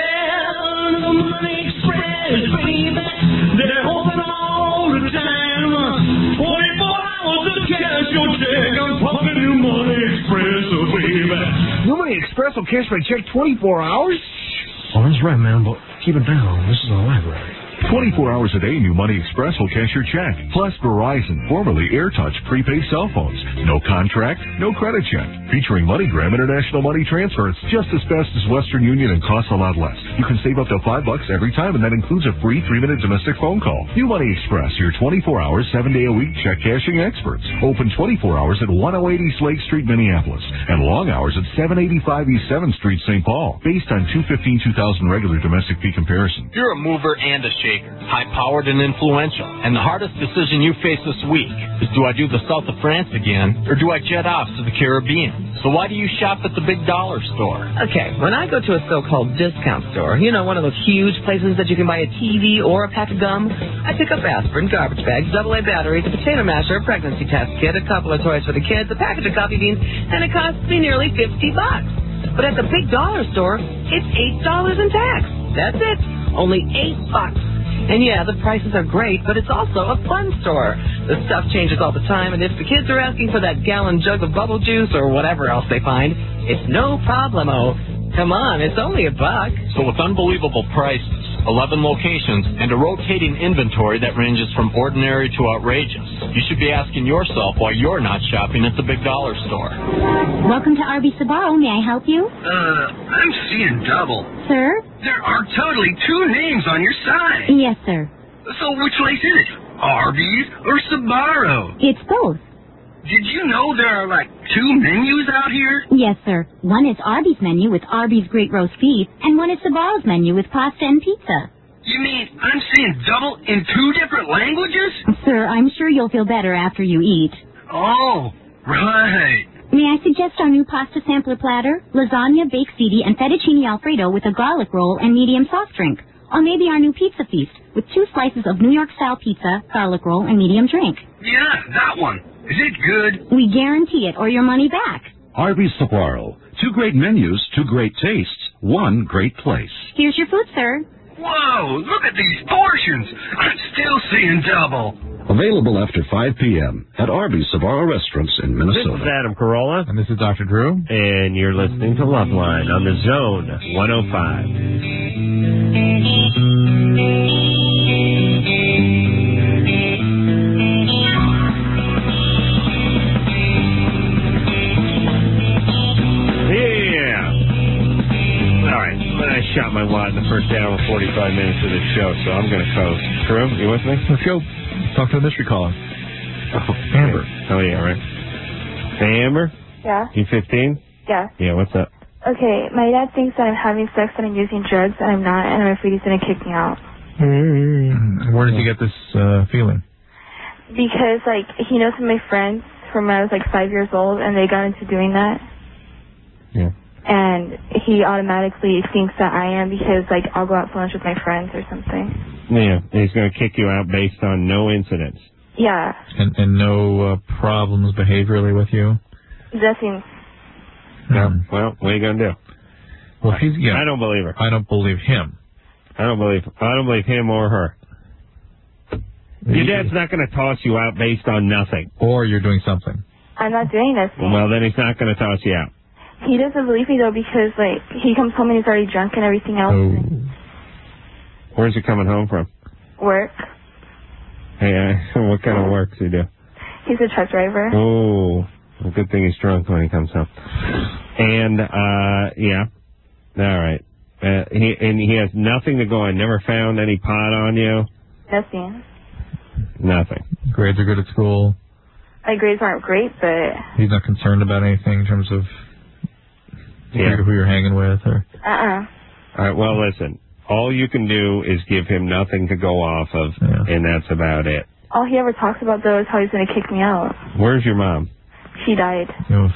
the Money Express, baby, they're open all the time. twenty-four hours to cash your check. I'm talking to Money Express, oh, baby. New Money Express will cash my check twenty-four hours? Oh, that's right, man, but keep it down. This is a library. twenty-four hours a day, New Money Express will cash your check. Plus Verizon, formerly AirTouch prepaid cell phones. No contract, no credit check. Featuring MoneyGram International Money Transfer. It's just as fast as Western Union and costs a lot less. You can save up to five bucks every time, and that includes a free three-minute domestic phone call. New Money Express, your twenty-four hour, seven day a week check cashing experts. Open twenty-four hours at one oh eight East Lake Street, Minneapolis, and long hours at seven eighty-five East seventh Street, Saint Paul. Based on two fifteen two thousand regular domestic fee comparison. You're a mover and a shaker. High-powered and influential. And the hardest decision you face this week is, do I do the south of France again, or do I jet off to the Caribbean? So why do you shop at the big dollar store? Okay, when I go to a so-called discount store, you know, one of those huge places that you can buy a T V or a pack of gum, I pick up aspirin, garbage bags, double A batteries, a potato masher, a pregnancy test kit, a couple of toys for the kids, a package of coffee beans, and it costs me nearly fifty bucks. But at the big dollar store, it's eight dollars in tax. That's it. Only eight bucks. And yeah, the prices are great, but it's also a fun store. The stuff changes all the time, and if the kids are asking for that gallon jug of bubble juice or whatever else they find, it's no problemo. Come on, it's only a buck. So with unbelievable prices, eleven locations, and a rotating inventory that ranges from ordinary to outrageous, you should be asking yourself why you're not shopping at the big dollar store. Welcome to R B Sabaro. May I help you? Uh, I'm seeing double. Sir? There are totally two names on your sign. Yes, sir. So which place is it? Arby's or Sabaro? It's both. Did you know there are like two menus out here? Yes, sir. One is Arby's menu with Arby's great roast beef, and one is Sabaro's menu with pasta and pizza. You mean I'm seeing double in two different languages? Sir, I'm sure you'll feel better after you eat. Oh, right. May I suggest our new pasta sampler platter? Lasagna, baked ziti, and fettuccine alfredo with a garlic roll and medium soft drink. Or maybe our new pizza feast with two slices of New York-style pizza, garlic roll, and medium drink. Yeah, that one. Is it good? We guarantee it, or your money back. Arby's Saguaro. Two great menus, two great tastes, one great place. Here's your food, sir. Whoa, look at these portions. I'm still seeing double. Available after five p.m. at Arby's Saguaro restaurants in Minnesota. This is Adam Carolla. And this is Doctor Drew. And you're listening to Loveline on the Zone one oh five. I shot my wad in the first hour and forty-five minutes of the show, so I'm going to coast. Drew, you with me? Let's go. Talk to the mystery caller. Oh, Amber. Oh, yeah, right. Hey, Amber? Yeah? You fifteen? Yeah. Yeah, what's up? Okay, my dad thinks that I'm having sex and I'm using drugs, and I'm not, and I'm afraid he's going to kick me out. Mm-hmm. Where did you get this uh, feeling? Because, like, he knows some of my friends from when I was, like, five years old, and they got into doing that. Yeah. And he automatically thinks that I am because, like, I'll go out for lunch with my friends or something. Yeah, he's going to kick you out based on no incidents. Yeah. And, and no uh, problems behaviorally with you? Nothing. No. Well, what are you going to do? Well, he's, yeah, I don't believe her. I don't believe him. I don't believe I don't believe him or her. Your dad's not going to toss you out based on nothing. Or you're doing something. I'm not doing this. Well, then he's not going to toss you out. He doesn't believe me, though, because, like, he comes home and he's already drunk and everything else. Oh. Where's he coming home from? Work. Hey, uh, what kind of work does he do? He's a truck driver. Oh, well, good thing he's drunk when he comes home. And, uh, yeah. All right. Uh, he, and he has nothing to go on. Never found any pot on you? Nothing. Nothing. Grades are good at school? My grades aren't great, but He's not concerned about anything in terms of Yeah. who you're hanging with, or uh-uh. All right, well, listen. All you can do is give him nothing to go off of, and that's about it. All he ever talks about, though, is how he's going to kick me out. Where's your mom? She died. Oof.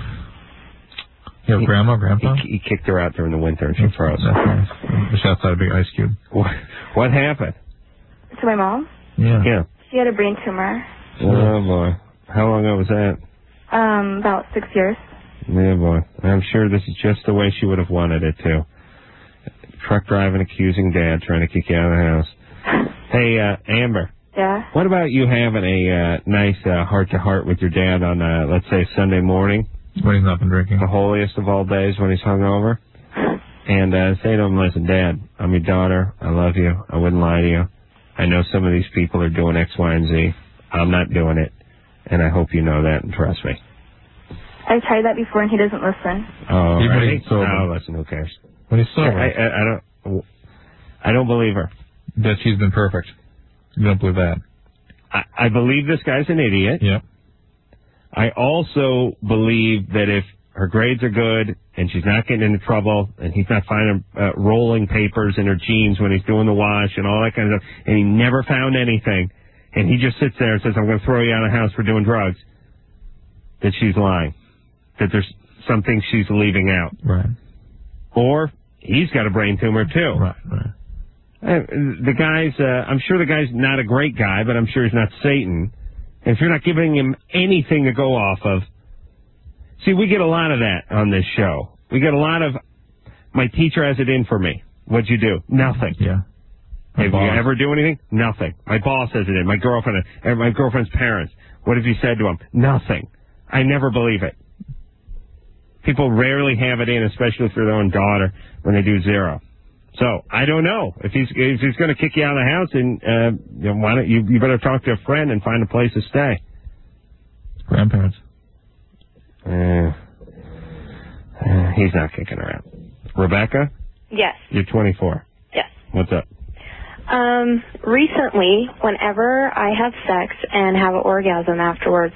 You have grandma, grandpa? He, he kicked her out during the winter and she froze. That's nice. Just outside a big ice cube. What, what happened? To my mom? Yeah. Yeah. She had a brain tumor. Oh, boy. How long ago was that? Um, about six years. Yeah, boy. I'm sure this is just the way she would have wanted it to. Truck driving, accusing dad, trying to kick you out of the house. Hey, uh, Amber. Yeah? What about you having a uh, nice uh, heart-to-heart with your dad on, uh, let's say, Sunday morning? When he's not been drinking. The holiest of all days when he's hungover. And uh, say to him, listen, Dad, I'm your daughter. I love you. I wouldn't lie to you. I know some of these people are doing X, Y, and Z. I'm not doing it. And I hope you know that and trust me. I've tried that before and he doesn't listen. Oh, Even when right? he's sober. No, listen, who cares? When he's sober. I, I, I don't I don't believe her. That she's been perfect. You don't believe that? I, I believe this guy's an idiot. Yep. I also believe that if her grades are good and she's not getting into trouble and he's not finding uh, rolling papers in her jeans when he's doing the wash and all that kind of stuff, and he never found anything, and he just sits there and says, I'm going to throw you out of the house for doing drugs, that she's lying, that there's some things she's leaving out. Right. Or he's got a brain tumor, too. Right, right. Uh, the guy's, uh, I'm sure the guy's not a great guy, but I'm sure he's not Satan. And if you're not giving him anything to go off of, see, we get a lot of that on this show. We get a lot of, my teacher has it in for me. What'd you do? Nothing. Yeah. My Have boss. you ever do anything? Nothing. My boss has it in. My girlfriend, uh, my girlfriend's parents. What have you said to them? Nothing. I never believe it. People rarely have it in, especially for their own daughter, when they do zero. So I don't know if he's if he's going to kick you out of the house, and uh, you know, why don't you you better talk to a friend and find a place to stay. Grandparents. Uh, uh, he's not kicking her out. Rebecca, Yes. you're twenty-four. Yes. What's up? Um, recently, whenever I have sex and have an orgasm afterwards,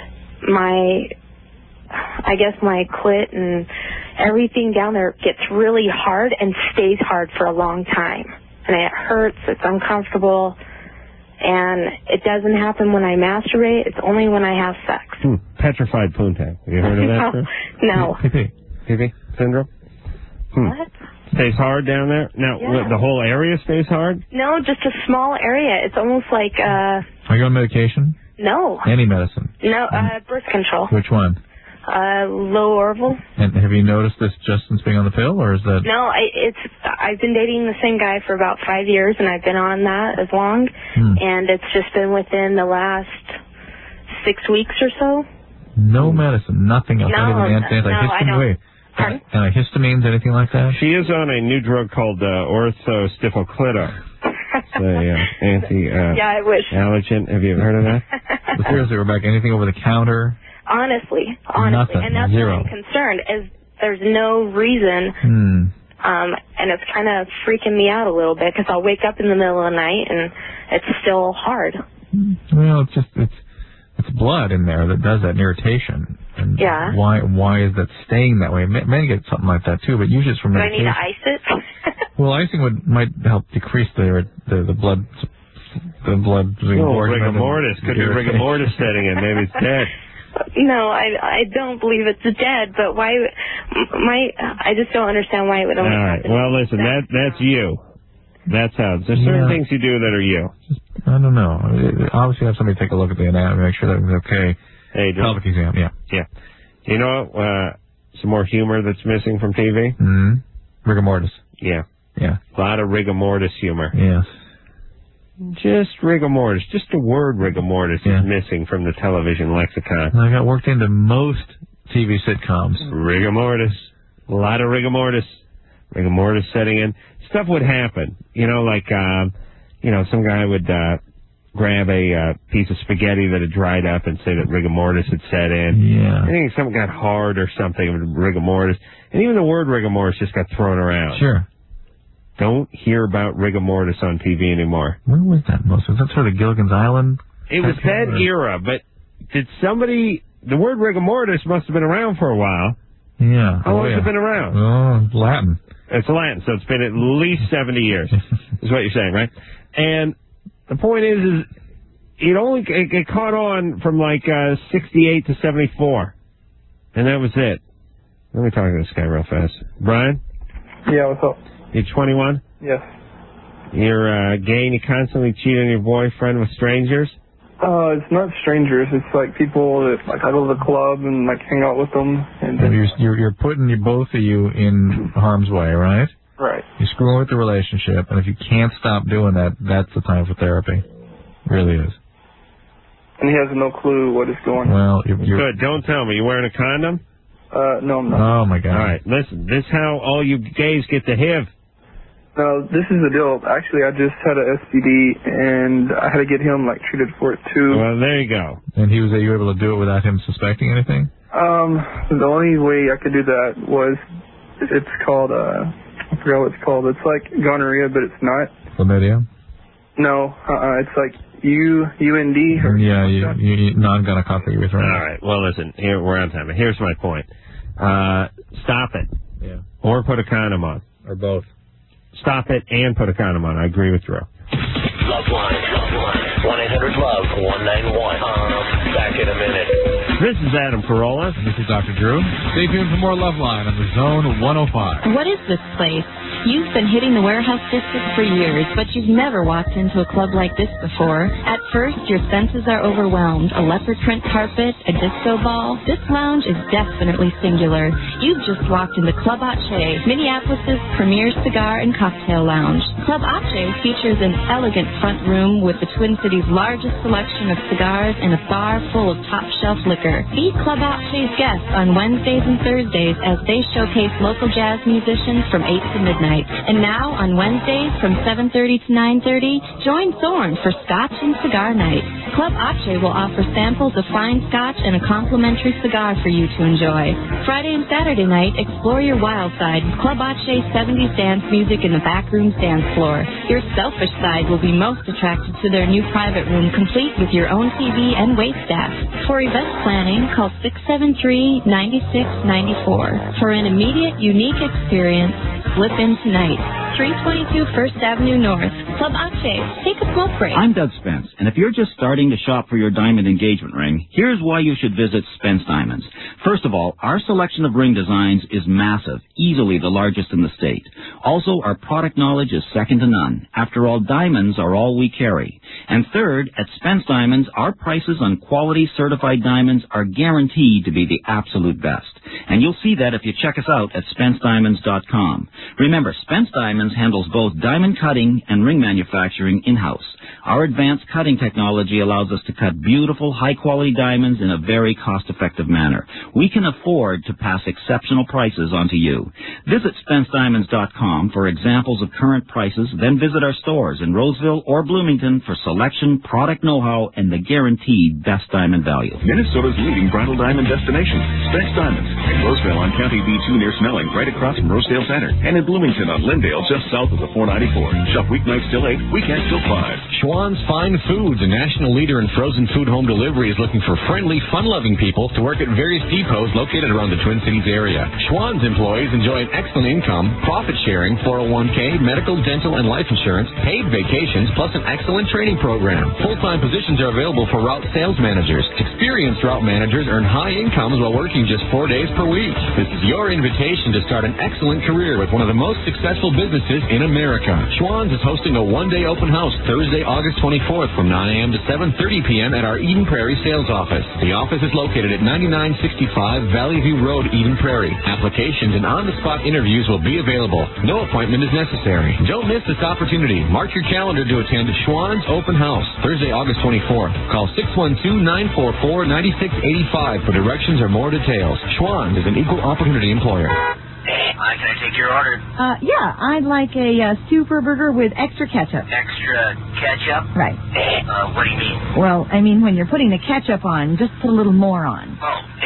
my, I guess my clit and everything down there gets really hard and stays hard for a long time. And it hurts, it's uncomfortable, and it doesn't happen when I masturbate, it's only when I have sex. Hmm. Petrified poontang. Have you heard of that? No. P P. P P syndrome? Hmm. What? Stays hard down there? Now, Yeah. what, the whole area stays hard? No, just a small area. It's almost like, uh, Are you on medication? no. Any medicine? No, uh, birth control. Which one? Uh, low Orville. And have you noticed this just since being on the pill, or is that... No, I, it's, I've been dating the same guy for about five years, and I've been on that as long, Hmm. and it's just been within the last six weeks or so. No medicine, nothing else, No, not even anti- no, I antihistamine. don't. Wait, Pardon? antihistamines, anything like that? She is on a new drug called uh, orthostifoclito. It's a uh, anti uh, Yeah, I wish. allergen. Have you heard of that? But seriously, Rebecca, anything over the counter? Honestly, honestly, Nothing, and that's zero. why I'm concerned. Is there's no reason, Hmm. um, and it's kind of freaking me out a little bit because I'll wake up in the middle of the night and it's still hard. Well, it's just it's it's blood in there that does that, and irritation. And Yeah. Why why is that staying that way? Men men get something like that too, but usually it's from Do I need medication. to ice it? Well, icing would might help decrease the the, the blood the blood. Oh, rigor mortis. Could be rigor mortis setting in. Maybe it's dead. No, I I don't believe it's dead, but why? m- My I just don't understand why it would All only right. happen. Well, listen. That that's you. That's how. There's certain Yeah. things you do that are you. I don't know. It- Obviously, have somebody take a look at the anatomy, make sure that it's okay. Hey, do Pelvic exam, yeah. Yeah. You know, uh, some more humor that's missing from T V? Mm-hmm. Rigor mortis. Yeah. Yeah. A lot of rigor mortis humor. Yes. Just rigor mortis. Just the word rigor mortis Yeah. is missing from the television lexicon. And I got worked into most T V sitcoms. Rigor mortis. A lot of rigor mortis. Rigor mortis setting in. Stuff would happen. You know, like, um, you know, some guy would uh, grab a uh, piece of spaghetti that had dried up and say that rigor mortis had set in. Yeah. I think something got hard or something, rigor mortis. And even the word rigor mortis just got thrown around. Sure. Don't hear about rigor mortis on T V anymore. Where was that most? Was that sort of Gilligan's Island? It was type that humor? era, but did somebody... The word rigor mortis must have been around for a while. Yeah. How long oh, has yeah. it been around? Oh, Latin. It's Latin, so it's been at least seventy years, is what you're saying, right? And the point is, is it only it, it caught on from like uh, sixty-eight to seventy-four, and that was it. Let me talk to this guy real fast. Brian? Yeah, what's up? You're twenty-one? Yes. You're uh, gay and you constantly cheat on your boyfriend with strangers? Uh, it's not strangers. It's like people that, like, I go to the club and, like, hang out with them. And Well, you're, you're, you're putting you, both of you in harm's way, right? Right. You're screwing with the relationship, and if you can't stop doing that, that's the time for therapy. It really is. And he has no clue what is going on. Well, you're... you're Good, don't tell me. You wearing a condom? Uh, no, I'm not. Oh, my God. All right, listen, this is how all you gays get the H I V. No, this is the deal. Actually, I just had a S T D, and I had to get him, like, treated for it, too. Well, there you go. And he was you were able to do it without him suspecting anything? Um, the only way I could do that was, it's called, uh, I forgot what it's called. It's like gonorrhea, but it's not. Chlamydia? No, uh-uh, it's like U, U N D. Or Yeah, you, you, non-gonococcal urethritis. All right, well, listen, here, we're on time. Here's my point. Uh, stop it. Yeah. Or put a condom on. Or both. Stop it and put a condom on. I agree with Drew. Love line, love line. one eight hundred love one nine one. Uh, back in a minute. This is Adam Carolla. This is Doctor Drew. Stay tuned for more Love Line on the Zone one oh five. What is this place? You've been hitting the warehouse district for years, but you've never walked into a club like this before. At first, your senses are overwhelmed. A leopard print carpet, a disco ball. This lounge is definitely singular. You've just walked into Club Ache, Minneapolis' premier cigar and cocktail lounge. Club Ache features an elegant front room with the Twin Cities' largest selection of cigars and a bar full of top-shelf liquor. Be Club Ache's guest on Wednesdays and Thursdays as they showcase local jazz musicians from eight to midnight. And now, on Wednesdays from seven thirty to nine thirty, join Thorne for Scotch and Cigar Night. Club Ache will offer samples of fine Scotch and a complimentary cigar for you to enjoy. Friday and Saturday night, explore your wild side with Club Ache seventies dance music in the backroom dance floor. Your selfish side will be most attracted to their new private room, complete with your own T V and wait staff. For event planning, call six seven three, nine six nine four. For an immediate, unique experience, slip in tonight. three twenty-two First Avenue North. Club Ache. Take a smoke break. I'm Doug Spence, and if you're just starting to shop for your diamond engagement ring, here's why you should visit Spence Diamonds. First of all, our selection of ring designs is massive, easily the largest in the state. Also, our product knowledge is second to none. After all, diamonds are all we carry. And third, at Spence Diamonds, our prices on quality certified diamonds are guaranteed to be the absolute best. And you'll see that if you check us out at spence diamonds dot com. Remember, Spence Diamonds handles both diamond cutting and ring manufacturing in-house. Our advanced cutting technology allows us to cut beautiful, high-quality diamonds in a very cost-effective manner. We can afford to pass exceptional prices on to you. Visit spence diamonds dot com for examples of current prices, then visit our stores in Roseville or Bloomington for selection, product know-how, and the guaranteed best diamond value. Minnesota's leading bridal diamond destination, Spence Diamonds, in Roseville on County B two near Snelling, right across from Rosedale Center, and in Bloomington on Lindale, just south of the four ninety-four. Shop weeknights till eight, weekends till five. Schwann's Fine Foods, a national leader in frozen food home delivery, is looking for friendly, fun-loving people to work at various depots located around the Twin Cities area. Schwann's employees enjoy an excellent income, profit sharing, four oh one k, medical, dental, and life insurance, paid vacations, plus an excellent training program. Full-time positions are available for route sales managers. Experienced route managers earn high incomes while working just four days per week. This is your invitation to start an excellent career with one of the most successful businesses in America. Schwann's is hosting a one-day open house Thursday, August twenty-fourth from nine a.m. to seven thirty p.m. at our Eden Prairie sales office. The office is located at ninety-nine sixty-five Valley View Road, Eden Prairie. Applications and on-the-spot interviews will be available. No appointment is necessary. Don't miss this opportunity. Mark your calendar to attend Schwann's open house Thursday, August twenty-fourth. Call six one two, nine four four, nine six eight five for directions or more details. Schwann's is an equal opportunity employer. Hi, can I take your order? Uh, yeah, I'd like a uh, super burger with extra ketchup. Extra ketchup? Right. Uh, what do you mean? Well, I mean, when you're putting the ketchup on, just put a little more on. Oh,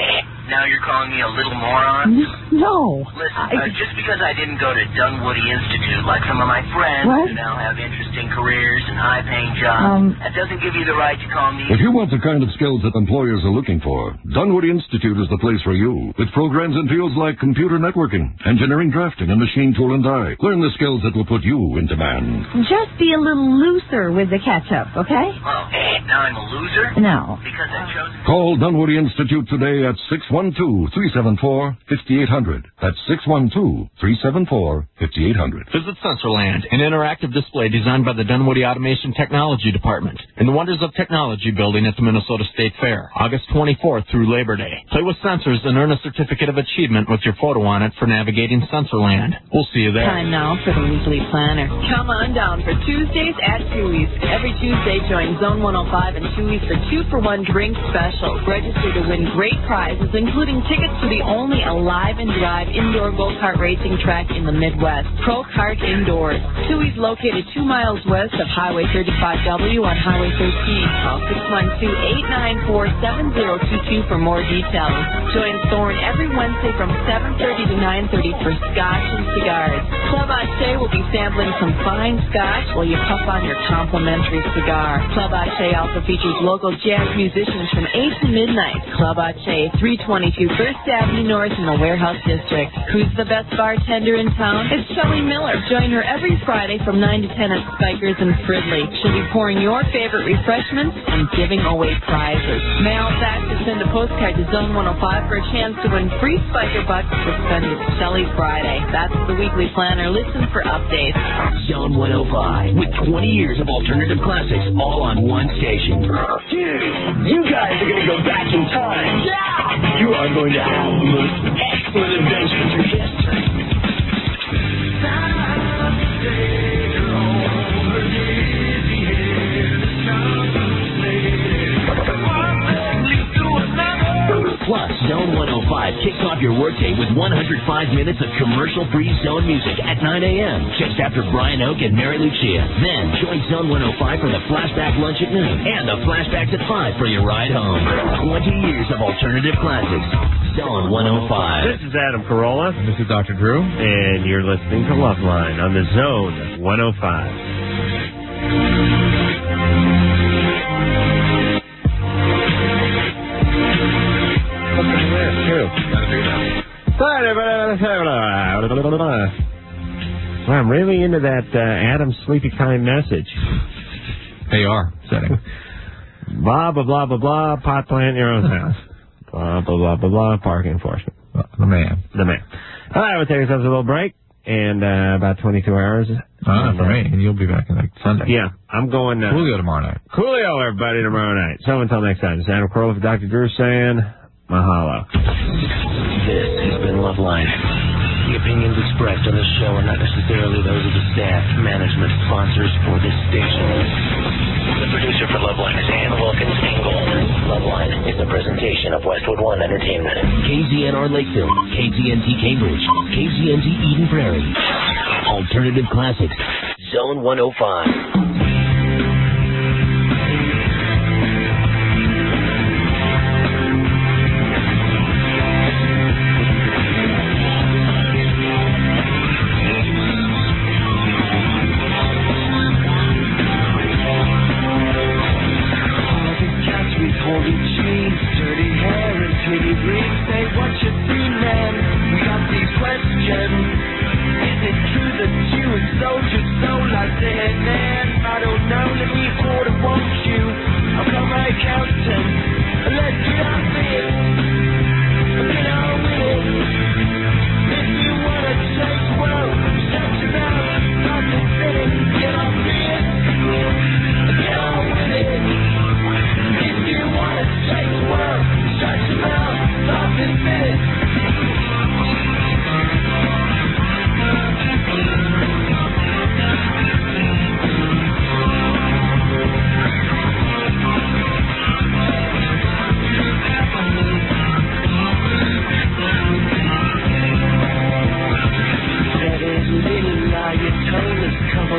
now you're calling me a little moron? No. Listen, I... uh, just because I didn't go to Dunwoody Institute like some of my friends What? who now have interesting careers and high-paying jobs, Um... that doesn't give you the right to call me... If you want the kind of skills that employers are looking for, Dunwoody Institute is the place for you. With programs in fields like computer networking, engineering drafting, and machine tool and die. Learn the skills that will put you in demand. Just be a little looser with the ketchup, okay? Oh, now I'm a loser? No. Because I chose... Call Dunwoody Institute today at six one two, three seven four, five eight zero zero. That's six one two, three seven four, five eight zero zero. Visit Sensorland, an interactive display designed by the Dunwoody Automation Technology Department in the Wonders of Technology building at the Minnesota State Fair, August twenty-fourth through Labor Day. Play with sensors and earn a certificate of achievement with your photo on it for navigating Sensorland. We'll see you there. Time now for the weekly planner. Come on down for Tuesdays at Chewy's. Every Tuesday, join Zone one oh five and Chewy's for two for one drink special. Register to win great prizes, including tickets to the only alive and drive indoor go-kart racing track in the Midwest, Pro Kart Indoors. Chewy's located two miles west of Highway thirty-five W on Highway thirteen. Call six one two, eight nine four, seven zero two two for more details. Join Thorne every Wednesday from seven thirty to nine thirty for Scotch and cigars. Club Ache will be sampling some fine Scotch while you puff on your complimentary cigar. Club Ache also features local jazz musicians from eight to midnight. Club Ache, three twenty-two First Avenue North in the Warehouse District. Who's the best bartender in town? It's Shelley Miller. Join her every Friday from nine to ten at Spikers in Fridley. She'll be pouring your favorite refreshments and giving away prizes. Mail, fax, or send a postcard to Zone one oh five for a chance to win free Spiker bucks to spend with Shelley Friday. That's the weekly planner. Listen for updates. Zone one oh five, with twenty years of alternative classics all on one station. Dude, you guys are going to go back in time. Yeah! You are going to have the most excellent adventure through history. Plus, Zone one oh five kicks off your workday with one hundred five minutes of commercial-free Zone music at nine a.m. just after Brian Oak and Mary Lucia. Then, join Zone one oh five for the flashback lunch at noon and the flashbacks at five for your ride home. twenty years of alternative classics. Zone one oh five. This is Adam Carolla. This is Doctor Drew. And you're listening to Loveline on the Zone one oh five. Well, I'm really into that uh, Adam Sleepy Time message. They are setting. Blah, blah, blah, blah, blah, pot plant in your own house. Blah, blah, blah, blah, blah, park enforcement. The man. The man. All right, we'll take ourselves a little break. And uh, about twenty-two hours. Ah, for me. And you'll be back in like Sunday. Yeah, I'm going... Uh, Coolio tomorrow night. Coolio, everybody, tomorrow night. So until next time, it's Adam Carolla for Doctor Drew saying, mahalo. This has been Loveline. The opinions expressed on this show are not necessarily those of the staff, management, sponsors, or this station. The producer for Loveline is Ann Wilkins Engel. Loveline is a presentation of Westwood One Entertainment. K Z N R Lakeville, K Z N T Cambridge, K Z N T Eden Prairie. Alternative Classics, Zone one oh five.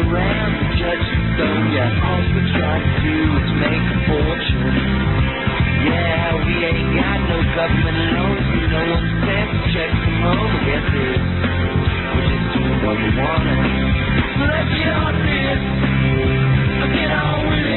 Judge, so yeah, all we try to do is make a fortune. Yeah, we ain't got no government loans, no one sent checks from home. I guess it's we're just doing what we wanna. So let's get on this, get on with it.